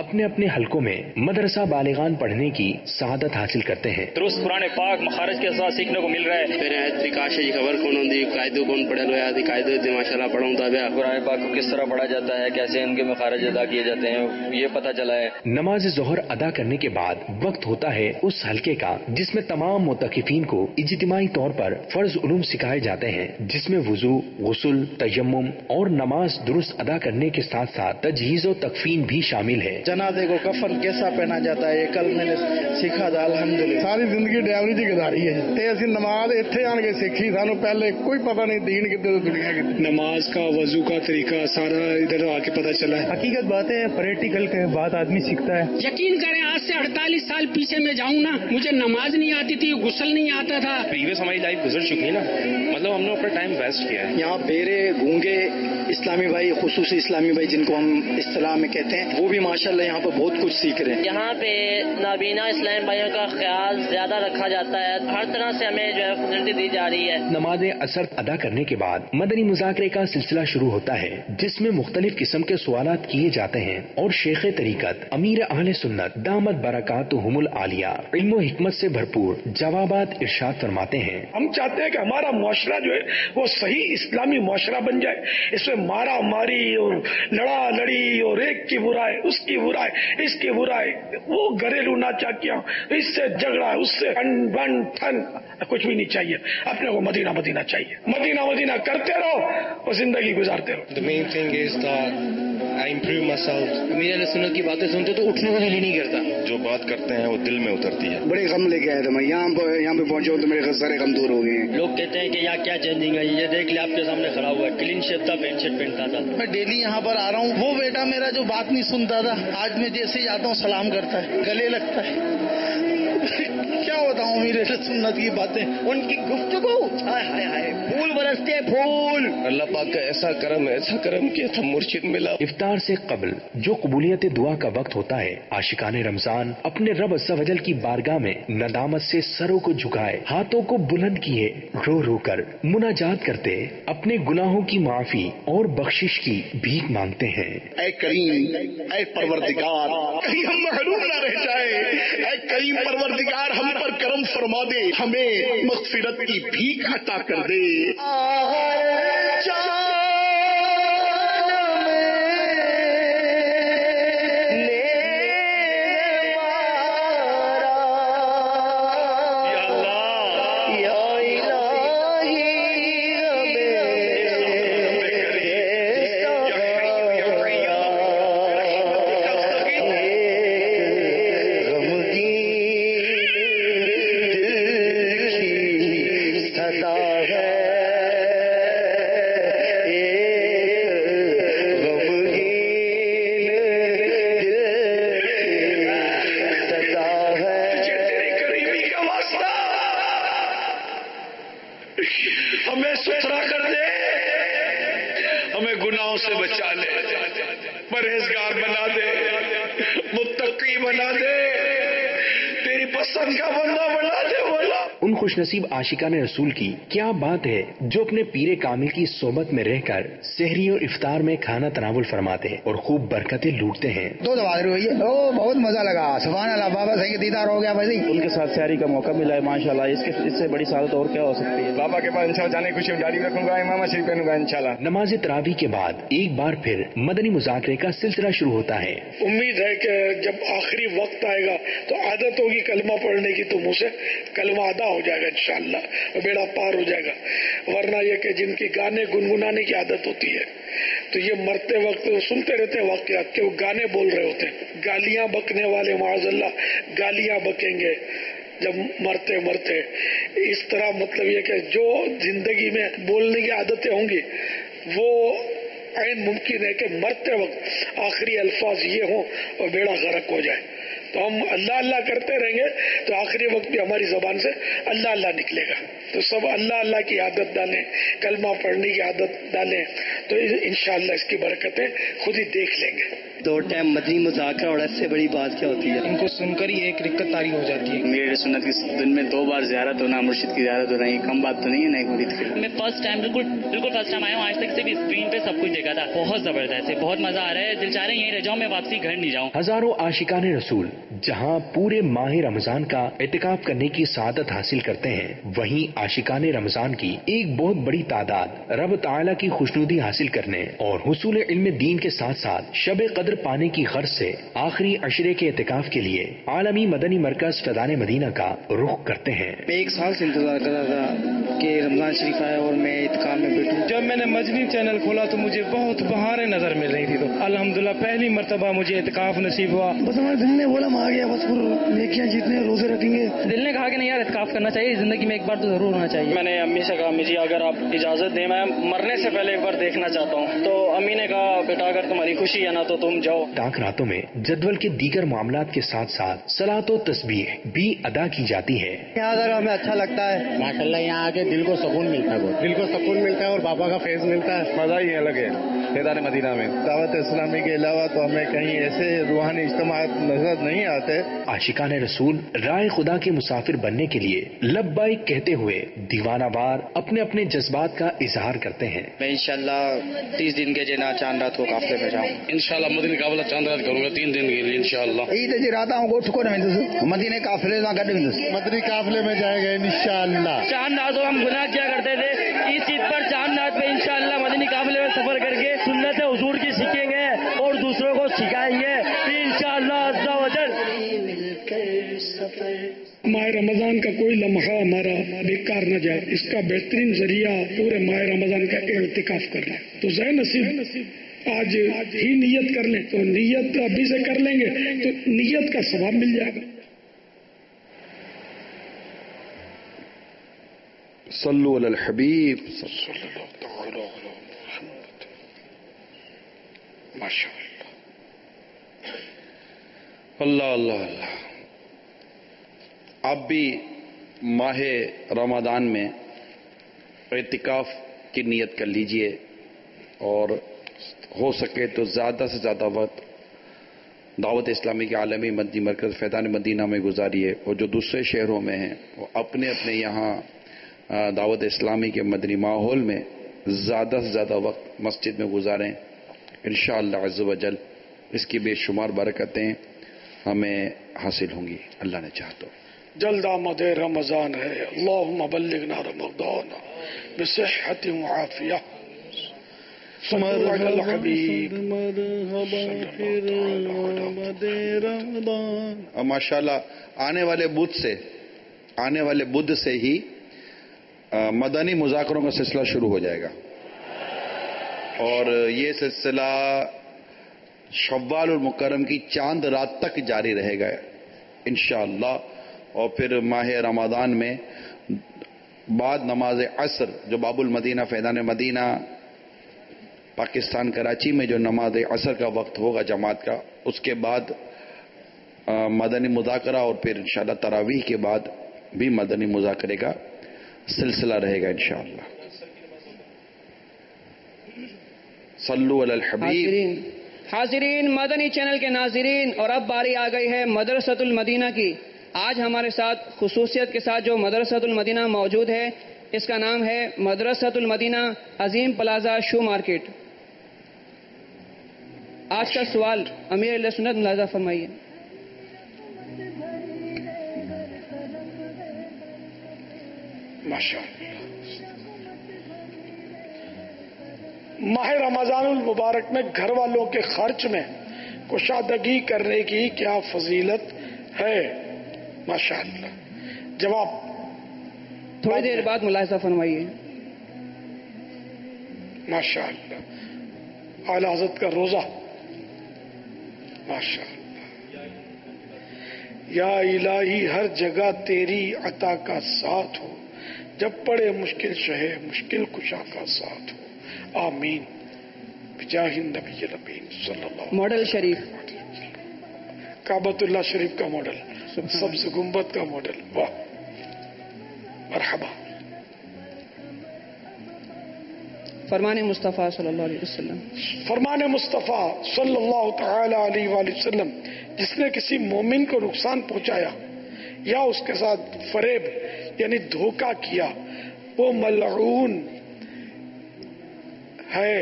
अपने अपने हलकों में मदरसा बालिगान पढ़ने की सआदत हासिल करते हैं। दुरुस्त कुरान पाक मखारज के साथ सीखने को मिल रहा है। मेरे तरीका से खबर कौन होती कायदे कौन पढ़े लो याद कायदे माशाल्लाह पढ़ूंगा गया कुरान पाक को किस तरह पढ़ा जाता है, कैसे इनके मखारज अदा किए जाते हैं, ये पता चला है। नमाज जोहर अदा करने के बाद वक्त होता है उस हलके का जिसमें तमाम मुतकिफीन को इज्तिमाई तौर पर फर्ज उलूम सिखाए जाते हैं, जिसमें वुजू, गुस्ल, तयम्मुम और नमाज दुरुस्त अदा करने के साथ साथ तजहीज और तकफीन भी शामिल है। जनाजे को कफन कैसा पहना जाता है ये कल मैंने सीखा था अल्हम्दुलिल्लाह। सारी जिंदगी ड्राइवरी की गुजारी है ते असीं नमाज इत्थे आन के सीखी, सानू पहले कोई पता नहीं दीन कितने दुनिया की। नमाज का वजू का तरीका सारा इधर आके पता चला है। हकीकत बात है, प्रैक्टिकल के बात आदमी सीखता है। यकीन करें आज से अड़तालीस साल पीछे में जाऊँ ना, मुझे नमाज नहीं आती थी, गुस्ल नहीं आता था। प्रीवियस हमारी लाइफ गुजर चुकी है ना, मतलब हमने अपना टाइम वेस्ट किया है। यहाँ बेरे गूंगे इस्लामी भाई, खुसूसी इस्लामी भाई जिनको हम इस्लाम में कहते हैं, वो भी माशाल्लाह यहाँ पर बहुत कुछ सीख रहे हैं। यहाँ पे नाबीना इस्लामी भाइयों का ख्याल ज्यादा रखा जाता है, हर तरह से हमें जो है फैसिलिटी दी जा रही है। नमाज असर अदा करने के बाद मदनी मुज़ाकरे का सिलसिला शुरू होता है, जिसमें मुख्तलिफ किस्म के सवालात किए जाते हैं और शेख तरीकत अमीर अहले सुन्नत दामत बरकातुहुमुल आलिया इल्म हिकमत से भरपूर जवाबात इरशाद फरमाते हैं। हम चाहते हैं कि हमारा मुआशरा जो है वो सही इस्लामी मुआशरा बन जाए। इसमें मारा मारी और लड़ा लड़ी और एक की बुराई, उसकी बुराई, इसकी बुराई, वो घरेलू नाचाकियां, इससे झगड़ा, उससे बन ठन, कुछ भी नहीं चाहिए। अपने को मदीना मदीना चाहिए, मदीना मदीना करते रहो और जिंदगी गुजारते रहो। The main thing is that I improve myself. अमीर अहले सुन्नत की बातें सुनते तो उठने को दिल ही नहीं करता। जो बात करते हैं वो दिल में उतरती है। बड़े गम लेके आया था मैं यहाँ पर, यहाँ पे पहुंचा तो मेरे सारे गम दूर हो गए हैं। लोग कहते हैं कि यहाँ क्या चेंजिंग है, ये देख ले आपके सामने खड़ा हुआ है, क्लीन शेप था, पेंट शर्ट पहनता था। मैं डेली यहाँ पर आ रहा हूँ, वो बेटा मेरा जो बात नहीं सुनता था, आज मैं जैसे ही आता हूँ सलाम करता है, गले लगता है। क्या बताऊँ मेरे सुन्नत की बातें, उनकी गुफ्तगू, हाय हाय हाय, फूल बरसते हैं फूल। अल्लाह पाक का ऐसा करम है, ऐसा करम किया था, मुर्शिद मिला। इफ्तार से कबल जो कबूलियत दुआ का वक्त होता है, आशिकाने रमजान अपने रब अज़्ज़ वजल की बारगाह में नदामत से सरों को झुकाए, हाथों को बुलंद किए, रो रो कर मुनाजात करते अपने गुनाहों की माफी और बख्शिश की भीख मांगते हैं। ऐ करीम, ऐ परवरदिगार, कहीं हम महरूम न रह जाए। ऐ करीम परवरदिगार, हम पर करम फरमा दे, हमें मग़फ़िरत की भीख अता कर दे। हमें सुथरा कर दे, हमें गुनाहों से बचा ले, परहेजगार बना दे, मुत्तकी बना दे, तेरी पसंद का बंदा बना दे। बोला उन खुशनसीब आशिकाने रसूल की क्या बात है जो अपने पीरे कामिल की सोबत में रहकर सहरी और इफ्तार में खाना तनावुल फरमाते हैं और खूब बरकतें लूटते हैं। दो दफा हुई है, ओ बहुत मजा लगा, सुभान अल्लाह, बाबा सही दीदार हो गया भाई। उनके साथ सहरी का मौका मिला है माशाल्लाह, इसके इससे बड़ी सादत और क्या हो सकती है। बाबा के पास इंशाल्लाह जाने खुशी दाढ़ी रखूंगा, इमाम शरीफ पहनूंगा इंशाल्लाह। नमाज तरावी के बाद एक बार फिर मदनी मुज़ाकरे का सिलसिला शुरू होता है। उम्मीद है कि जब आखिरी वक्त आएगा तो आदत होगी कलमा पढ़ने की, तो मुझसे कलमा अदा हो जाएगा इंशाल्लाह, और बेड़ा पार हो जाएगा। वरना ये कि जिनकी गाने गुनगुनाने की आदत होती है तो ये मरते वक्त वो सुनते रहते हैं वाकयात के वो गाने बोल रहे होते हैं। गालियां बकने वाले माअज़ल्लाह गालियां बकेंगे जब मरते मरते। इस तरह मतलब ये कि जो जिंदगी में बोलने की आदतें होंगी वो ऐन मुमकिन है कि मरते वक्त आखिरी अल्फाज ये हों और बेड़ा गर्क हो जाए। तो हम अल्लाह अल्लाह करते रहेंगे तो आखिरी वक्त भी हमारी जबान से अल्लाह अल्लाह निकलेगा। तो सब अल्लाह अल्लाह की आदत डालें, कलमा पढ़ने की आदत डालें, तो इंशाअल्लाह इसकी बरकतें खुद ही देख लेंगे। دو ٹائم مدنی مذاکرہ اور اس سے بڑی بات کیا ہوتی ہے؟ ان کو سن کر ہی ایک رکعت طاری ہو جاتی ہے. میرے سنت کی دن میں دو بار زیارت ہونا، مرشد کی زیارت ہونا، یہ کم بات تو نہیں ہے. نہیں ہوئی میں فرسٹ ٹائم بالکل بالکل فرسٹ ٹائم آیا ہوں. آج تک صرف اسکرین پہ سب کچھ دیکھا تھا. بہت زبردست ہے، بہت مزہ آ رہا ہے. دل چاہ رہے ہیں یہیں رہ جاؤں، میں واپسی گھر نہیں جاؤں. ہزاروں عاشقان رسول جہاں پورے ماہ رمضان کا اعتکاف کرنے کی سعادت حاصل کرتے ہیں، وہیں عاشقان رمضان کی ایک بہت بڑی تعداد رب تعالیٰ کی خوشنودی حاصل کرنے اور حصول علم دین کے ساتھ ساتھ شب قدر پانے کی غرض سے آخری عشرے کے اعتکاف کے لیے عالمی مدنی مرکز فیضان مدینہ کا رخ کرتے ہیں. میں ایک سال سے انتظار کر رہا تھا کہ رمضان شریف آیا اور میں اعتکاف میں بیٹھوں. جب میں نے مدنی چینل کھولا تو مجھے بہت بہاریں نظر مل رہی تھی. تو الحمدللہ پہلی مرتبہ مجھے اعتکاف نصیب ہوا. بس ہمارے دل نے بولا آ گیا، بس نیکیاں جتنے روزے رکھیں گے. دل نے کہا کہ نہیں یار اعتکاف کرنا چاہیے، زندگی میں ایک بار تو ضرور ہونا چاہیے. میں نے امی سے کہا امی جی اگر آپ اجازت دیں میں مرنے سے پہلے ایک بار دیکھنا چاہتا ہوں. تو امی نے کہا بیٹا اگر تمہاری خوشی ہے نا تو تم جاؤ. تاک راتوں میں جدول کے دیگر معاملات کے ساتھ ساتھ صلاۃ و تسبیح بھی ادا کی جاتی ہے. یہاں جگہ ہمیں اچھا لگتا ہے ماشاءاللہ. یہاں آ کے دل کو سکون ملتا ہے، دل کو سکون ملتا ہے اور بابا کا فیض ملتا ہے. مزہ ہی الگ ہے فیضان مدینہ میں. دعوت اسلامی کے علاوہ تو ہمیں کہیں ایسے روحانی اجتماعات نظر نہیں آتے. عاشقان رسول رائے خدا کے مسافر بننے کے لیے لبیک کہتے ہوئے دیوانہ وار اپنے اپنے جذبات کا اظہار کرتے ہیں. میں انشاءاللہ تیس دن کے جنا چاند رات کو قافلے میں جاؤں. انشاءاللہ مدینہ قافلہ چاند رات کروں گا تین دن کے لیے انشاءاللہ. عید جی رات آؤں گوٹھ کو نہیں مدینہ قافلے میں گڈ مدنی قافلے میں جائے گا انشاءاللہ. چاند رات ہم گناہ کیا کرتے تھے، اس عید پر چاند رات پہ انشاءاللہ مدنی قافلے میں سفر کر کے سنت حضور کی سیکھیں گے اور دوسروں کو سکھائیں گے انشاءاللہ عز و جل. ماہ رمضان کا کوئی لمحہ ہمارا بیکار نہ جائے. اس کا بہترین ذریعہ پورے ماہ رمضان کا اعتکاف کرنا. تو زہ نصیب آج ہی نیت کر لیں، تو نیت ابھی سے کر لیں گے تو نیت کا ثواب مل جائے گا. صلو علی الحبیب. ماشاء اللہ اللہ اللہ. آپ بھی ماہ رمضان میں اعتکاف کی نیت کر لیجئے اور ہو سکے تو زیادہ سے زیادہ وقت دعوت اسلامی کے عالمی مدنی مرکز فیضان مدینہ میں گزاریے، اور جو دوسرے شہروں میں ہیں وہ اپنے اپنے یہاں دعوت اسلامی کے مدنی ماحول میں زیادہ سے زیادہ وقت مسجد میں گزاریں. انشاءاللہ عز و جل اس کی بے شمار برکتیں ہمیں حاصل ہوں گی اللہ نے چاہا تو. جلد آمد رمضان ہے، اللہم بلغنا رمضان بصحت و عافیہ. صلو علی الحبیب. اور ماشاءاللہ آنے والے بدھ سے آنے والے بدھ سے ہی مدنی مذاکروں کا سلسلہ شروع ہو جائے گا، اور یہ سلسلہ شوال المکرم کی چاند رات تک جاری رہے گا انشاءاللہ. اور پھر ماہ رمضان میں بعد نماز عصر جو باب المدینہ فیضان مدینہ پاکستان کراچی میں جو نماز عصر کا وقت ہوگا جماعت کا، اس کے بعد مدنی مذاکرہ، اور پھر انشاءاللہ تراویح کے بعد بھی مدنی مذاکرے کا سلسلہ رہے گا انشاءاللہ. صلو علی الحبیب. حاضرین مدنی چینل کے ناظرین، اور اب باری آ گئی ہے مدرسۃ المدینہ کی. آج ہمارے ساتھ خصوصیت کے ساتھ جو مدرسۃ المدینہ موجود ہے، اس کا نام ہے مدرسۃ المدینہ عظیم پلازا شو مارکیٹ. آج کا سوال امیر علیہ سنت ملاحظہ فرمائیے. ماہ رمضان المبارک میں گھر والوں کے خرچ میں کشادگی کرنے کی کیا فضیلت ہے؟ ماشاءاللہ. جواب تھوڑی دیر بعد ملاحظہ فرمائیے. ماشاءاللہ. اعلی حضرت کا روزہ. ماشاءاللہ. یا الہی ہر جگہ تیری عطا کا ساتھ ہو، جب پڑے مشکل شہے مشکل کشا کا ساتھ ہو. آمین بجاہ النبی الامین صلی اللہ. ماڈل شریف کعبۃ اللہ شریف کا ماڈل، سبز گنبد کا ماڈل. واہ مرحبا. فرمان مصطفیٰ صلی اللہ علیہ وسلم. فرمان مصطفیٰ صلی اللہ تعالی علیہ وآلہ وسلم، جس نے کسی مومن کو نقصان پہنچایا یا اس کے ساتھ فریب یعنی دھوکہ کیا، وہ ملعون ہے.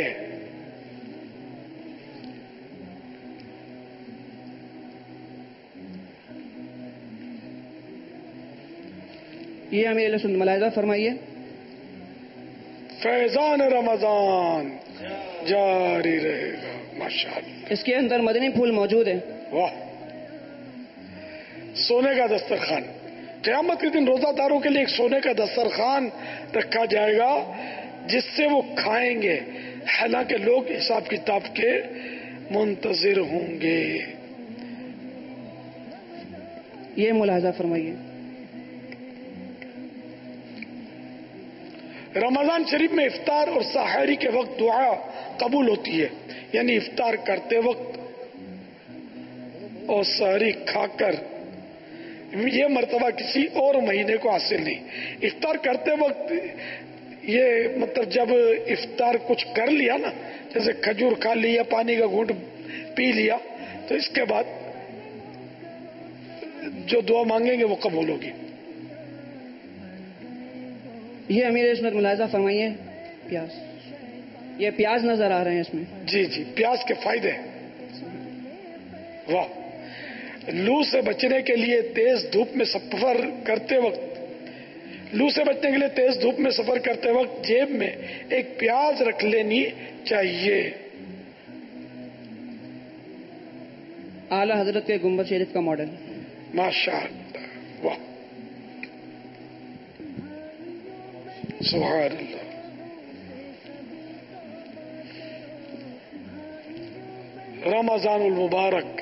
یہ امیر علیہ السنت ملاحظہ فرمائیے. فیضان رمضان جاری رہے گا. ماشاءاللہ. اس کے اندر مدنی پھول موجود ہیں. واہ. سونے کا دسترخوان، قیامت کے دن روزہ داروں کے لیے ایک سونے کا دسترخوان رکھا جائے گا جس سے وہ کھائیں گے، حالانکہ لوگ حساب کتاب کے منتظر ہوں گے. یہ ملاحظہ فرمائیے. رمضان شریف میں افطار اور سحری کے وقت دعا قبول ہوتی ہے، یعنی افطار کرتے وقت اور سحری کھا کر. یہ مرتبہ کسی اور مہینے کو حاصل نہیں. افطار کرتے وقت یہ مطلب جب افطار کچھ کر لیا نا، جیسے کھجور کھا لیا، پانی کا گھونٹ پی لیا، تو اس کے بعد جو دعا مانگیں گے وہ قبول ہوگی. یہ امیر عصمت ملاحظہ فرمائیے. پیاز، یہ پیاز نظر آ رہے ہیں اس میں. جی جی، پیاز کے فائدے. واہ. لو سے بچنے کے لیے تیز دھوپ میں سفر کرتے وقت لو سے بچنے کے لیے تیز دھوپ میں سفر کرتے وقت جیب میں ایک پیاز رکھ لینی چاہیے. اعلیٰ حضرت کے گنبد شریف کا ماڈل. ماشاء اللہ. واہ. سبحان اللہ. رمضان المبارک.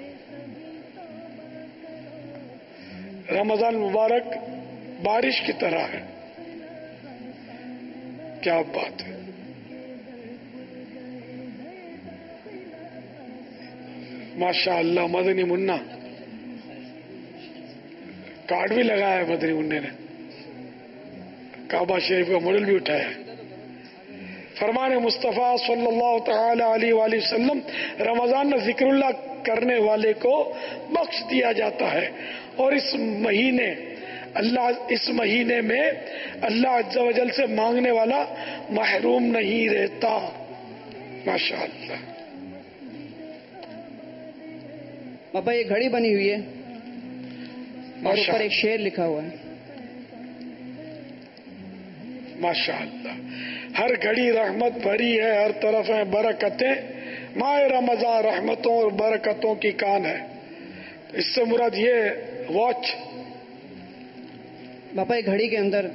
رمضان المبارک بارش کی طرح ہے. کیا بات ہے. ماشاء اللہ. مدنی منا کارڈ بھی لگایا ہے مدنی منہ نے. کعبہ شریف کا ماڈل بھی اٹھایا ہے. فرمان مصطفیٰ صلی اللہ تعالی علیہ وآلہ وسلم، رمضان میں ذکر اللہ کرنے والے کو بخش دیا جاتا ہے، اور اس مہینے اللہ اس مہینے میں اللہ عز و جل سے مانگنے والا محروم نہیں رہتا. ماشاء اللہ. پاپا یہ گھڑی بنی ہوئی ہے اور اوپر ایک شعر لکھا ہوا ہے. ماشاء اللہ. ہر گھڑی رحمت بھری ہے، ہر طرف ہیں برکتیں، ماہ رمضان رحمتوں اور برکتوں کی کان ہے. اس سے مراد یہ واچ. باپا یہ گھڑی کے اندر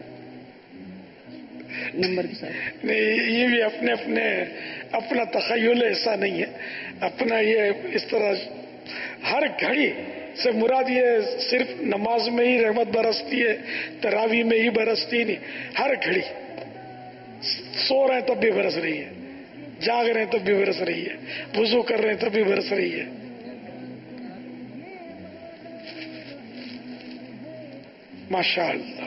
نمبر کے ساتھ نہیں، یہ بھی اپنے اپنے اپنا تخیل، ایسا نہیں ہے اپنا. یہ اس طرح ہر گھڑی سے مراد یہ صرف نماز میں ہی رحمت برستی ہے، تراویح میں ہی برستی نہیں. ہر گھڑی سو رہے ہیں تب بھی برس رہی ہے، جاگ رہے ہیں تب بھی برس رہی ہے، وضو کر رہے ہیں تب بھی برس رہی ہے. ماشاء اللہ.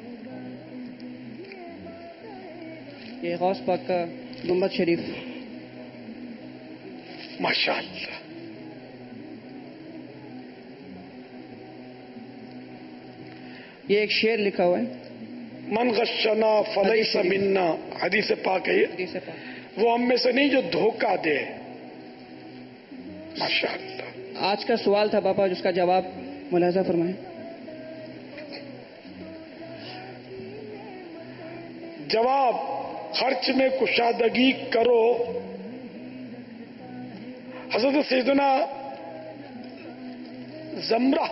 یہ غوث پاک کا گنبد شریف. ماشاء اللہ. یہ ایک شعر لکھا ہوا ہے. من غشنا فلیس منا، حدیث پاک ہے. حدیث پاک. وہ ہم میں سے نہیں جو دھوکہ دے. ماشاء اللہ. آج کا سوال تھا پاپا، جس کا جواب ملاحظہ فرمائیں. جواب: خرچ میں کشادگی کرو. حضرت سیدنا زمرہ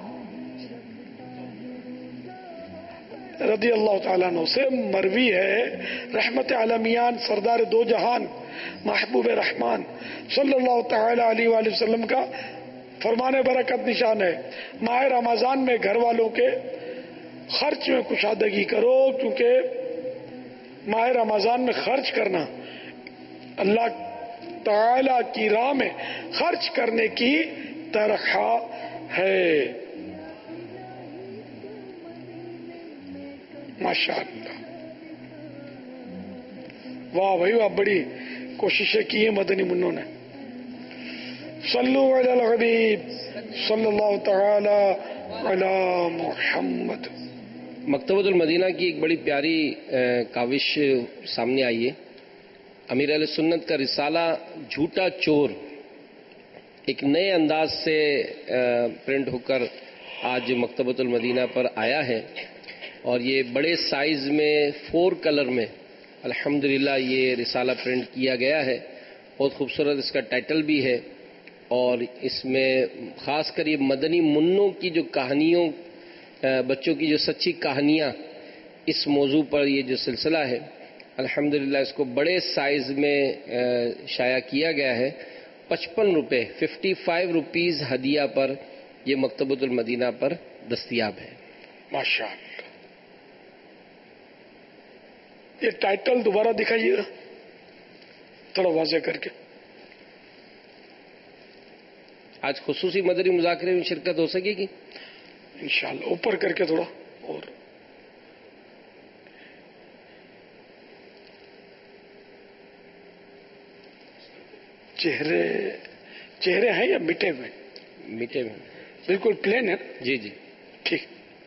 رضی اللہ تعالیٰ عنہ سے مروی ہے، رحمت عالمیان سردار دو جہان محبوب رحمان صلی اللہ تعالی علیہ وآلہ وسلم کا فرمان برکت نشان ہے، ماہ رمضان میں گھر والوں کے خرچ میں کشادگی کرو، کیونکہ ماہ رمضان میں خرچ کرنا اللہ تعالی کی راہ میں خرچ کرنے کی تنخواہ ہے. ماشاء اللہ. واہ بھائی واہ، بڑی کوششیں کی ہیں مدنی منوں نے. صلو علی الحبیب صلی اللہ تعالی علی محمد. مکتبۃ المدینہ کی ایک بڑی پیاری کاوش سامنے آئی ہے. امیر اہل سنت کا رسالہ جھوٹا چور ایک نئے انداز سے پرنٹ ہو کر آج مکتبۃ المدینہ پر آیا ہے، اور یہ بڑے سائز میں فور کلر میں الحمدللہ یہ رسالہ پرنٹ کیا گیا ہے. بہت خوبصورت اس کا ٹائٹل بھی ہے، اور اس میں خاص کر یہ مدنی منوں کی جو کہانیوں، بچوں کی جو سچی کہانیاں، اس موضوع پر یہ جو سلسلہ ہے الحمدللہ اس کو بڑے سائز میں شائع کیا گیا ہے. پچپن روپے ففٹی فائیو روپیز ہدیہ پر یہ مکتبۃ المدینہ پر دستیاب ہے. ماشاء اللہ. یہ ٹائٹل دوبارہ دکھائیے گا تھوڑا واضح کر کے. آج خصوصی مدنی مذاکرے میں شرکت ہو سکے گی انشاءاللہ. اوپر کر کے تھوڑا اور چہرے چہرے ہیں یا مٹے ہوئے؟ مٹے ہوئے بالکل پلین ہے. جی جی ٹھیک.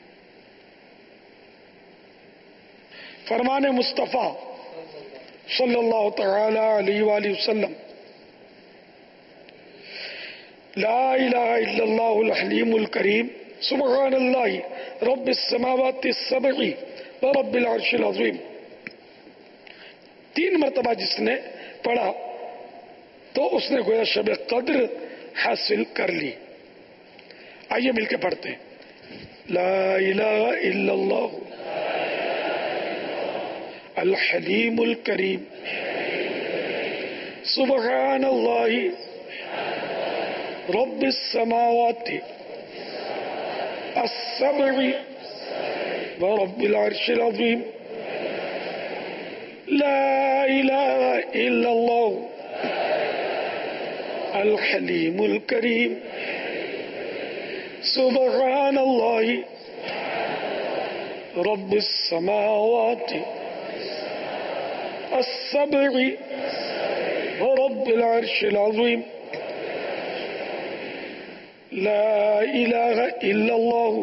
فرمان مصطفیٰ صلی اللہ تعالی علیہ وآلہ وسلم. لا الہ الا اللہ الحلیم الکریم سبحان اللہ رب السماوات السبع ورب العرش العظیم. تین مرتبہ جس نے پڑھا تو اس نے گویا شب قدر حاصل کر لی. آئیے مل کے پڑھتے ہیں. لا الہ الا اللہ الحلیم الکریم سبحان اللہ رب السماوات السبع ورب العرش العظیم. لا الہ الا اللہ الحلیم الکریم سبحان اللہ رب السماوات السبع ورب العرش العظیم. لا الہ الا اللہ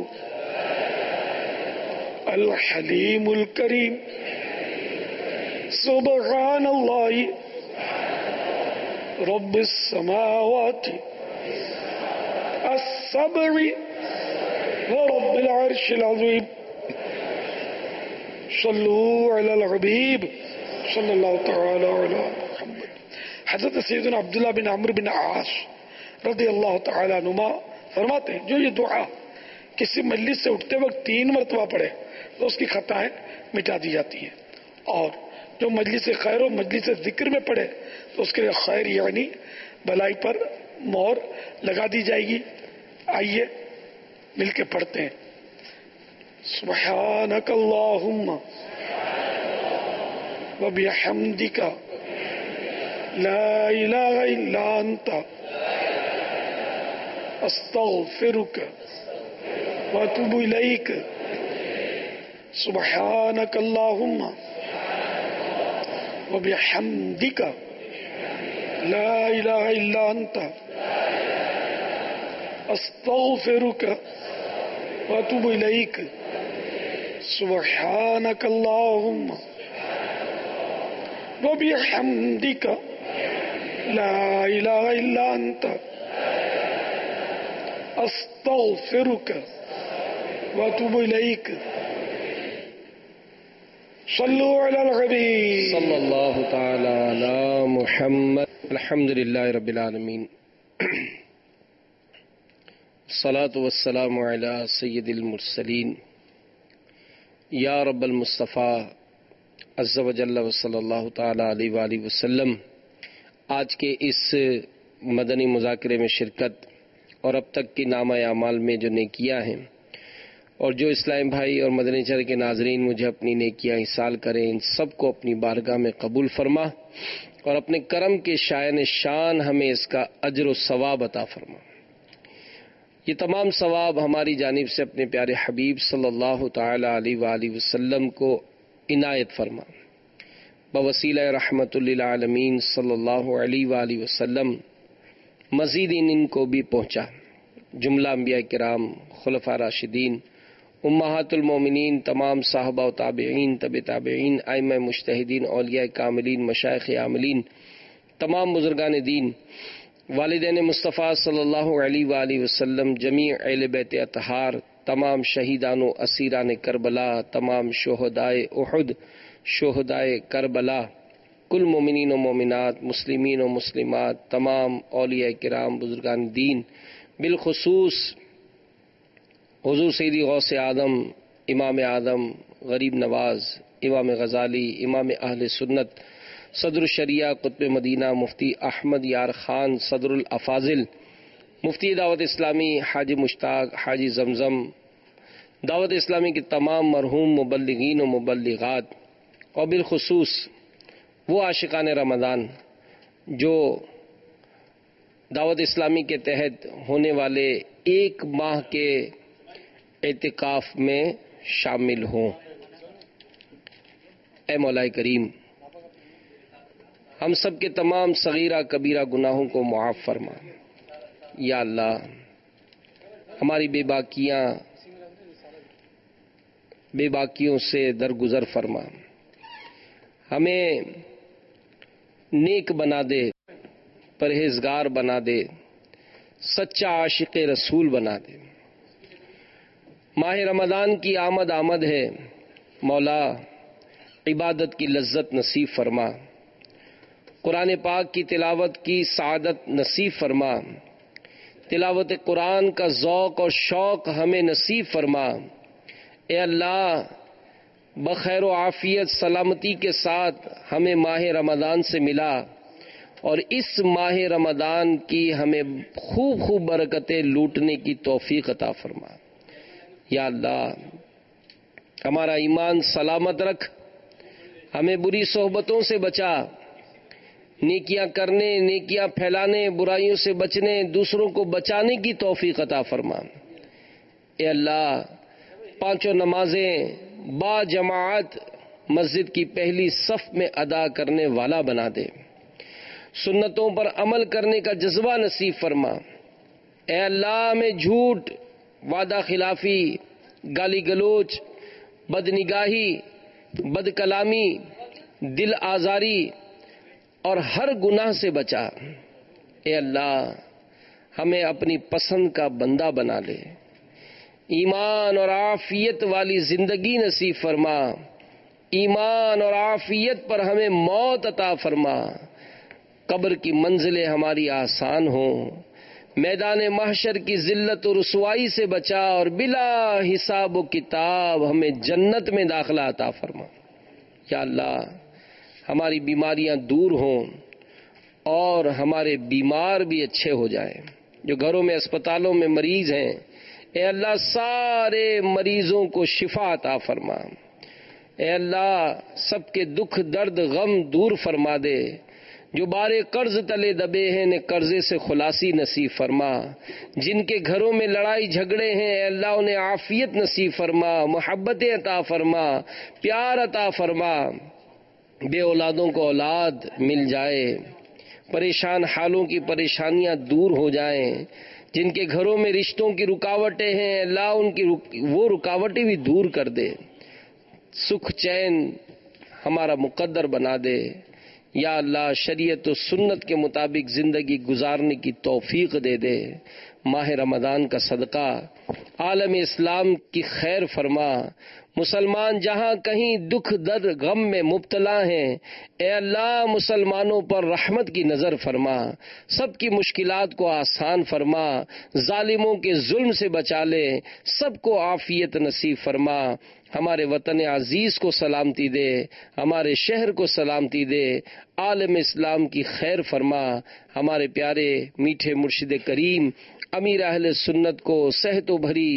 الحلیم الکریم سبحان اللہ رب السماوات السبع ورب العرش العظیم. صلوا علی الحبیب صلی اللہ تعالی علی محمد. حضرت سیدنا عبداللہ بن عمرو بن عاص رضی اللہ تعالی عنہما فرماتے ہیں جو یہ دعا کسی مجلس سے اٹھتے وقت تین مرتبہ پڑھے تو اس کی خطائیں مٹا دی جاتی ہیں، اور جو مجلس خیر و مجلس ذکر میں پڑھے تو اس کے لیے خیر یعنی بلائی پر مہر لگا دی جائے گی. آئیے مل کے پڑھتے ہیں. سبحانک اللہم وبحمدک لا الہ الا انت استغفرک واتوب الیک. سبحانک اللہم وبحمدک لا الہ الا انت استغفرک واتوب الیک. سبحانک اللہم وبحمدک لا الہ الا انت استغفرک واتوب الیک. صلو علی الحبیب صلی اللہ تعالی علی محمد. الحمدللہ رب العالمین. الصلاة والسلام علی سید المرسلین یا رب المصطفیٰ عز و جل و صلی اللہ تعالی علیہ وآلہ وسلم. آج کے اس مدنی مذاکرے میں شرکت اور اب تک کی نامہ اعمال میں جو نیکیاں ہیں اور جو اسلام بھائی اور مدنی چینل کے ناظرین مجھے اپنی نیکیاں احسال کریں، ان سب کو اپنی بارگاہ میں قبول فرما اور اپنے کرم کے شائن شان ہمیں اس کا اجر و ثواب عطا فرما. یہ تمام ثواب ہماری جانب سے اپنے پیارے حبیب صلی اللہ تعالی علیہ وآلہ وسلم کو عنایت فرما. بوسیلہ رحمت للعالمین صلی اللہ علیہ وآلہ وسلم مزید ان ان کو بھی پہنچا. جملہ انبیاء کرام، خلفاء راشدین، امہات المومنین، تمام صحابہ و تابعین، تبع تابعین، ائمہ مجتہدین، اولیاء کاملین، مشائخ عاملین، تمام بزرگان دین، والدین مصطفیٰ صلی اللہ علیہ وآلہ وسلم، جمیع اہل بیت اطہار، تمام شہیدان و اسیران کربلا، تمام شہدائے احد، شہدائے کربلا، کل مومنین و مومنات، مسلمین و مسلمات، تمام اولیاء کرام، بزرگان دین، بالخصوص حضور سیدی غوث اعظم، امام اعظم، غریب نواز، امام غزالی، امام اہل سنت، صدر الشریعہ قطب مدینہ مفتی احمد یار خان صدر الافاضل، مفتی دعوت اسلامی حاجی مشتاق حاجی زمزم، دعوت اسلامی کے تمام مرحوم مبلغین و مبلغات، اور بالخصوص وہ عاشقان رمضان جو دعوت اسلامی کے تحت ہونے والے ایک ماہ کے اعتکاف میں شامل ہوں. اے مولا کریم، ہم سب کے تمام صغیرہ کبیرہ گناہوں کو معاف فرما. یا اللہ، ہماری بے باکیاں بے باکیوں سے درگزر فرما، ہمیں نیک بنا دے، پرہیزگار بنا دے، سچا عاشق رسول بنا دے. ماہ رمضان کی آمد آمد ہے، مولا عبادت کی لذت نصیب فرما، قرآن پاک کی تلاوت کی سعادت نصیب فرما، تلاوت قرآن کا ذوق اور شوق ہمیں نصیب فرما. اے اللہ، بخیر و عافیت سلامتی کے ساتھ ہمیں ماہ رمضان سے ملا، اور اس ماہ رمضان کی ہمیں خوب خوب برکتیں لوٹنے کی توفیق عطا فرما. یا اللہ، ہمارا ایمان سلامت رکھ، ہمیں بری صحبتوں سے بچا، نیکیاں کرنے، نیکیاں پھیلانے، برائیوں سے بچنے، دوسروں کو بچانے کی توفیق عطا فرما. اے اللہ، پانچوں نمازیں با جماعت مسجد کی پہلی صف میں ادا کرنے والا بنا دے، سنتوں پر عمل کرنے کا جذبہ نصیب فرما. اے اللہ، ہمیں جھوٹ، وعدہ خلافی، گالی گلوچ، بد نگاہی، بد کلامی، دل آزاری اور ہر گناہ سے بچا. اے اللہ، ہمیں اپنی پسند کا بندہ بنا لے، ایمان اور عافیت والی زندگی نصیب فرما، ایمان اور عافیت پر ہمیں موت عطا فرما. قبر کی منزلیں ہماری آسان ہوں، میدان محشر کی ذلت و رسوائی سے بچا، اور بلا حساب و کتاب ہمیں جنت میں داخلہ عطا فرما. یا اللہ، ہماری بیماریاں دور ہوں اور ہمارے بیمار بھی اچھے ہو جائیں. جو گھروں میں اسپتالوں میں مریض ہیں، اے اللہ، سارے مریضوں کو شفا عطا فرما. اے اللہ، سب کے دکھ درد غم دور فرما دے. جو بارے قرض تلے دبے ہیں، نے قرضے سے خلاصی نصیب فرما. جن کے گھروں میں لڑائی جھگڑے ہیں، اے اللہ، انہیں عافیت نصیب فرما، محبتیں عطا فرما، پیار عطا فرما. بے اولادوں کو اولاد مل جائے، پریشان حالوں کی پریشانیاں دور ہو جائیں. جن کے گھروں میں رشتوں کی رکاوٹیں ہیں، اللہ ان کی رک... وہ رکاوٹیں بھی دور کر دے. سکھ چین ہمارا مقدر بنا دے. یا اللہ، شریعت و سنت کے مطابق زندگی گزارنے کی توفیق دے دے. ماہ رمضان کا صدقہ عالم اسلام کی خیر فرما. مسلمان جہاں کہیں دکھ درد غم میں مبتلا ہیں، اے اللہ، مسلمانوں پر رحمت کی نظر فرما، سب کی مشکلات کو آسان فرما، ظالموں کے ظلم سے بچا لے، سب کو عافیت نصیب فرما. ہمارے وطن عزیز کو سلامتی دے، ہمارے شہر کو سلامتی دے، عالم اسلام کی خیر فرما. ہمارے پیارے میٹھے مرشد کریم امیر اہل سنت کو صحت و بھری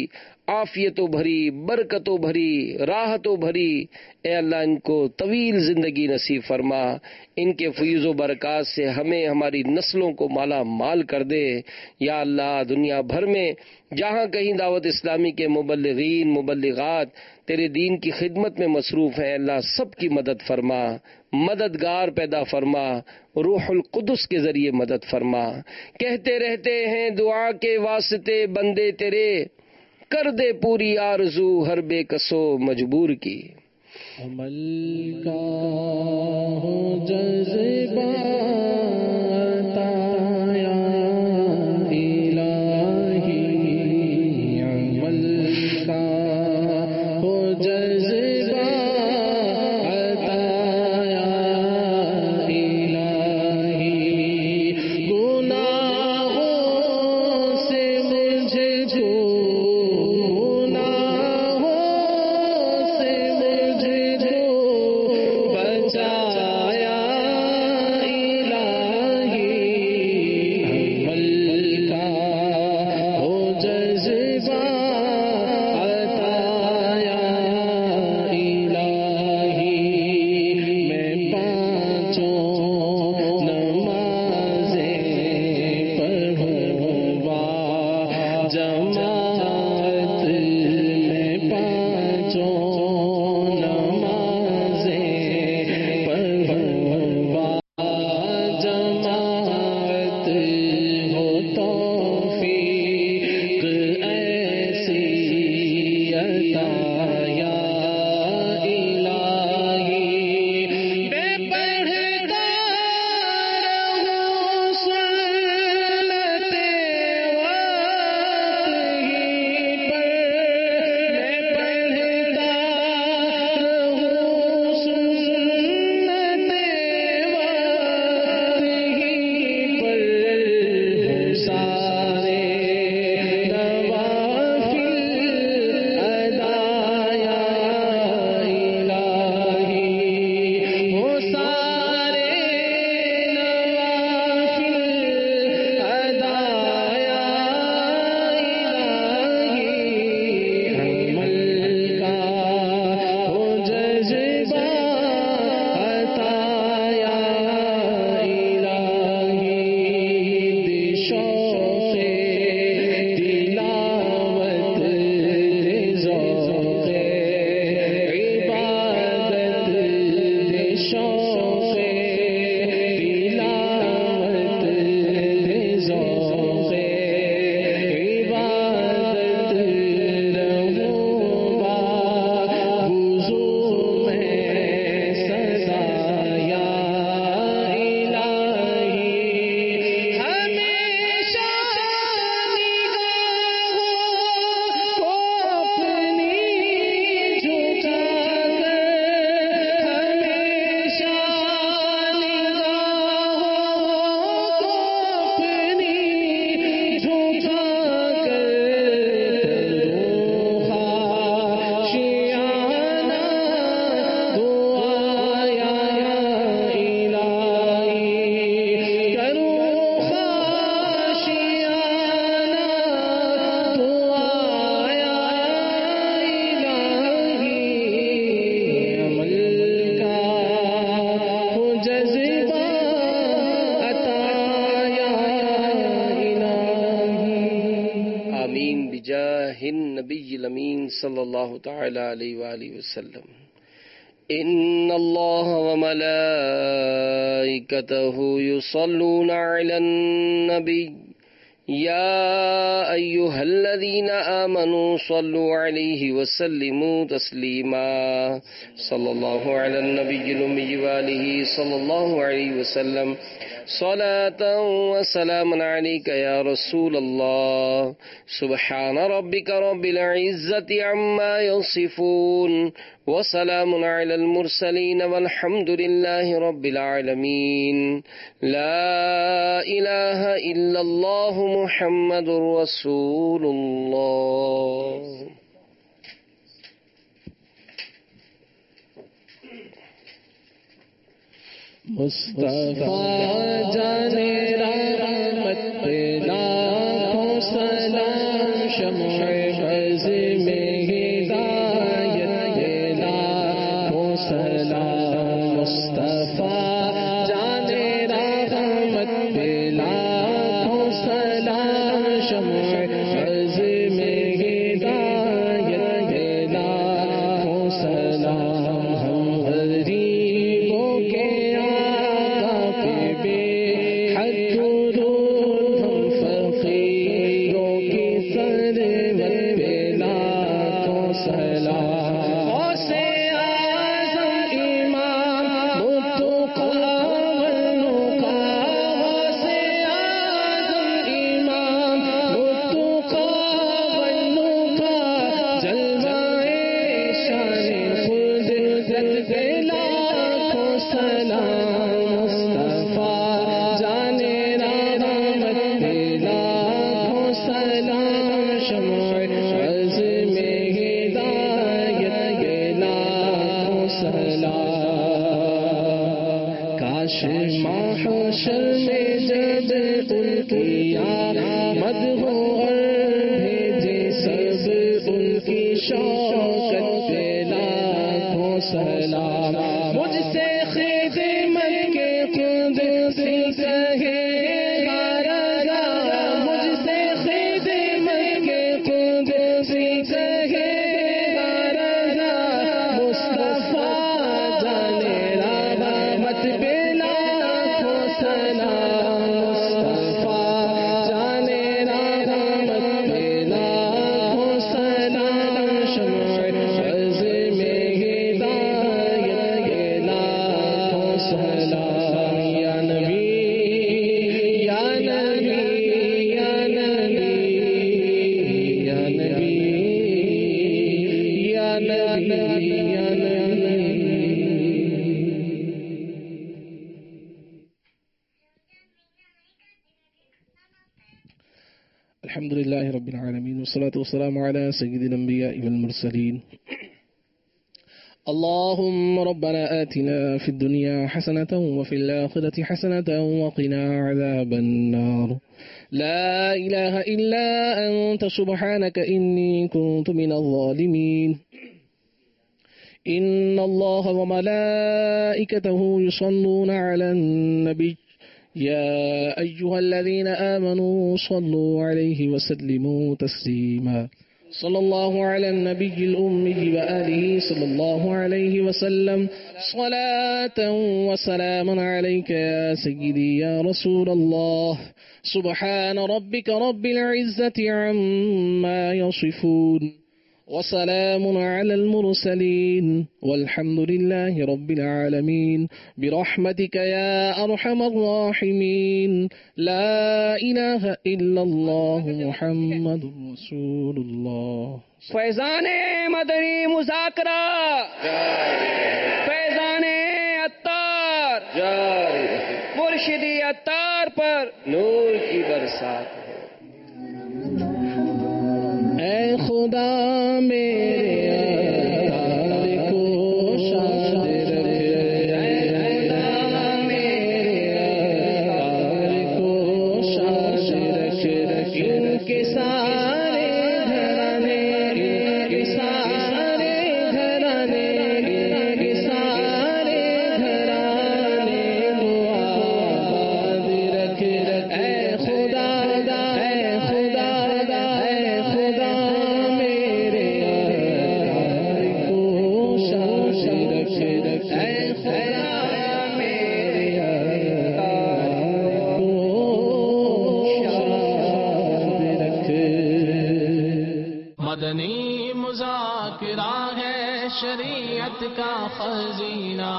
عافیتوں بھری، برکتوں بھری، راحتوں بھری اے اللہ ان کو طویل زندگی نصیب فرما، ان کے فیض و برکات سے ہمیں ہماری نسلوں کو مالا مال کر دے یا اللہ۔ دنیا بھر میں جہاں کہیں دعوت اسلامی کے مبلغین مبلغات تیرے دین کی خدمت میں مصروف ہیں اللہ، سب کی مدد فرما، مددگار پیدا فرما، روح القدس کے ذریعے مدد فرما۔ کہتے رہتے ہیں دعا کے واسطے بندے تیرے، کر دے پوری آرزو ہر بے کسو مجبور کی۔ عمل کا ہو جذبہ عطا یا الہی، عمل کا ہو جذبہ عطا یا الہی، گناہوں سے مجھے جو صلی اللہ تعالی علیہ وآلہ وسلم۔ ان اللہ وملائکتہ یصلون علی النبی یا ایہا الذین آمنوا صلوا علیہ وسلموا تسلیما۔ صلی اللہ علی النبی الامی وآلہ صلی اللہ علیہ وسلم۔ صلاة وسلام عليك يا رسول الله۔ سبحان ربك رب العزة عما يصفون وسلام على المرسلين والحمد لله رب العالمين۔ لا إله إلا الله محمد رسول الله۔ مصطفیٰ جانے رحمت پہ لاکھوں سلام، شمع بزم شوکت پہ لاکھوں سلام مجھ سے خدمت کے قدسی کہے الحمد لله رب العالمين والصلاة والسلام على سيد الأنبياء والمرسلين اللهم ربنا آتنا في الدنيا حسنة وفي الآخرة حسنة وقنا عذاب النار لا إله إلا أنت سبحانك إني كنت من الظالمين إن الله وملائكته يصلون على النبي يا أيها الذين آمنوا صلوا عليه وسلموا تسليما صلى الله على النبي الأمي وآله صلى الله عليه وسلم صلاة وسلاما عليك يا سيدي يا رسول الله سبحان ربك رب العزة عما يصفون وسلام على المرسلين والحمد لله رب العالمين برحمتك يا أرحم الراحمين لا إله إلا الله محمد رسول الله فیضان مدنی مذاکرہ فیضان عطار مرشدی عطار پر نور کی برسات اے خدا میرے عطار کو شاد رکھ اے خدا میرے عطار کو شاد رکھ ان کے سارے گھرانے ان کے سارے گھرانے ان کے سارے گھرانے کو آباد رکھ اے خدا اے خدا اے خدا میرے عطار کو شاد رکھ اے خدا میرے عطار کو شاد رکھ مدنی مذاکرہ ہے شریعت کا خزینہ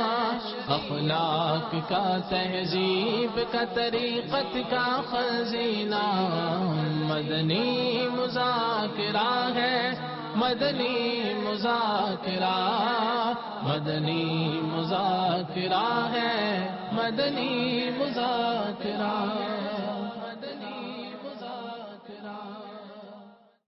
اخلاق کا تہذیب کا طریقت کا خزینہ مدنی مذاکرہ ہے مدنی مذاکرہ مدنی مذاکرہ ہے مدنی مذاکرہ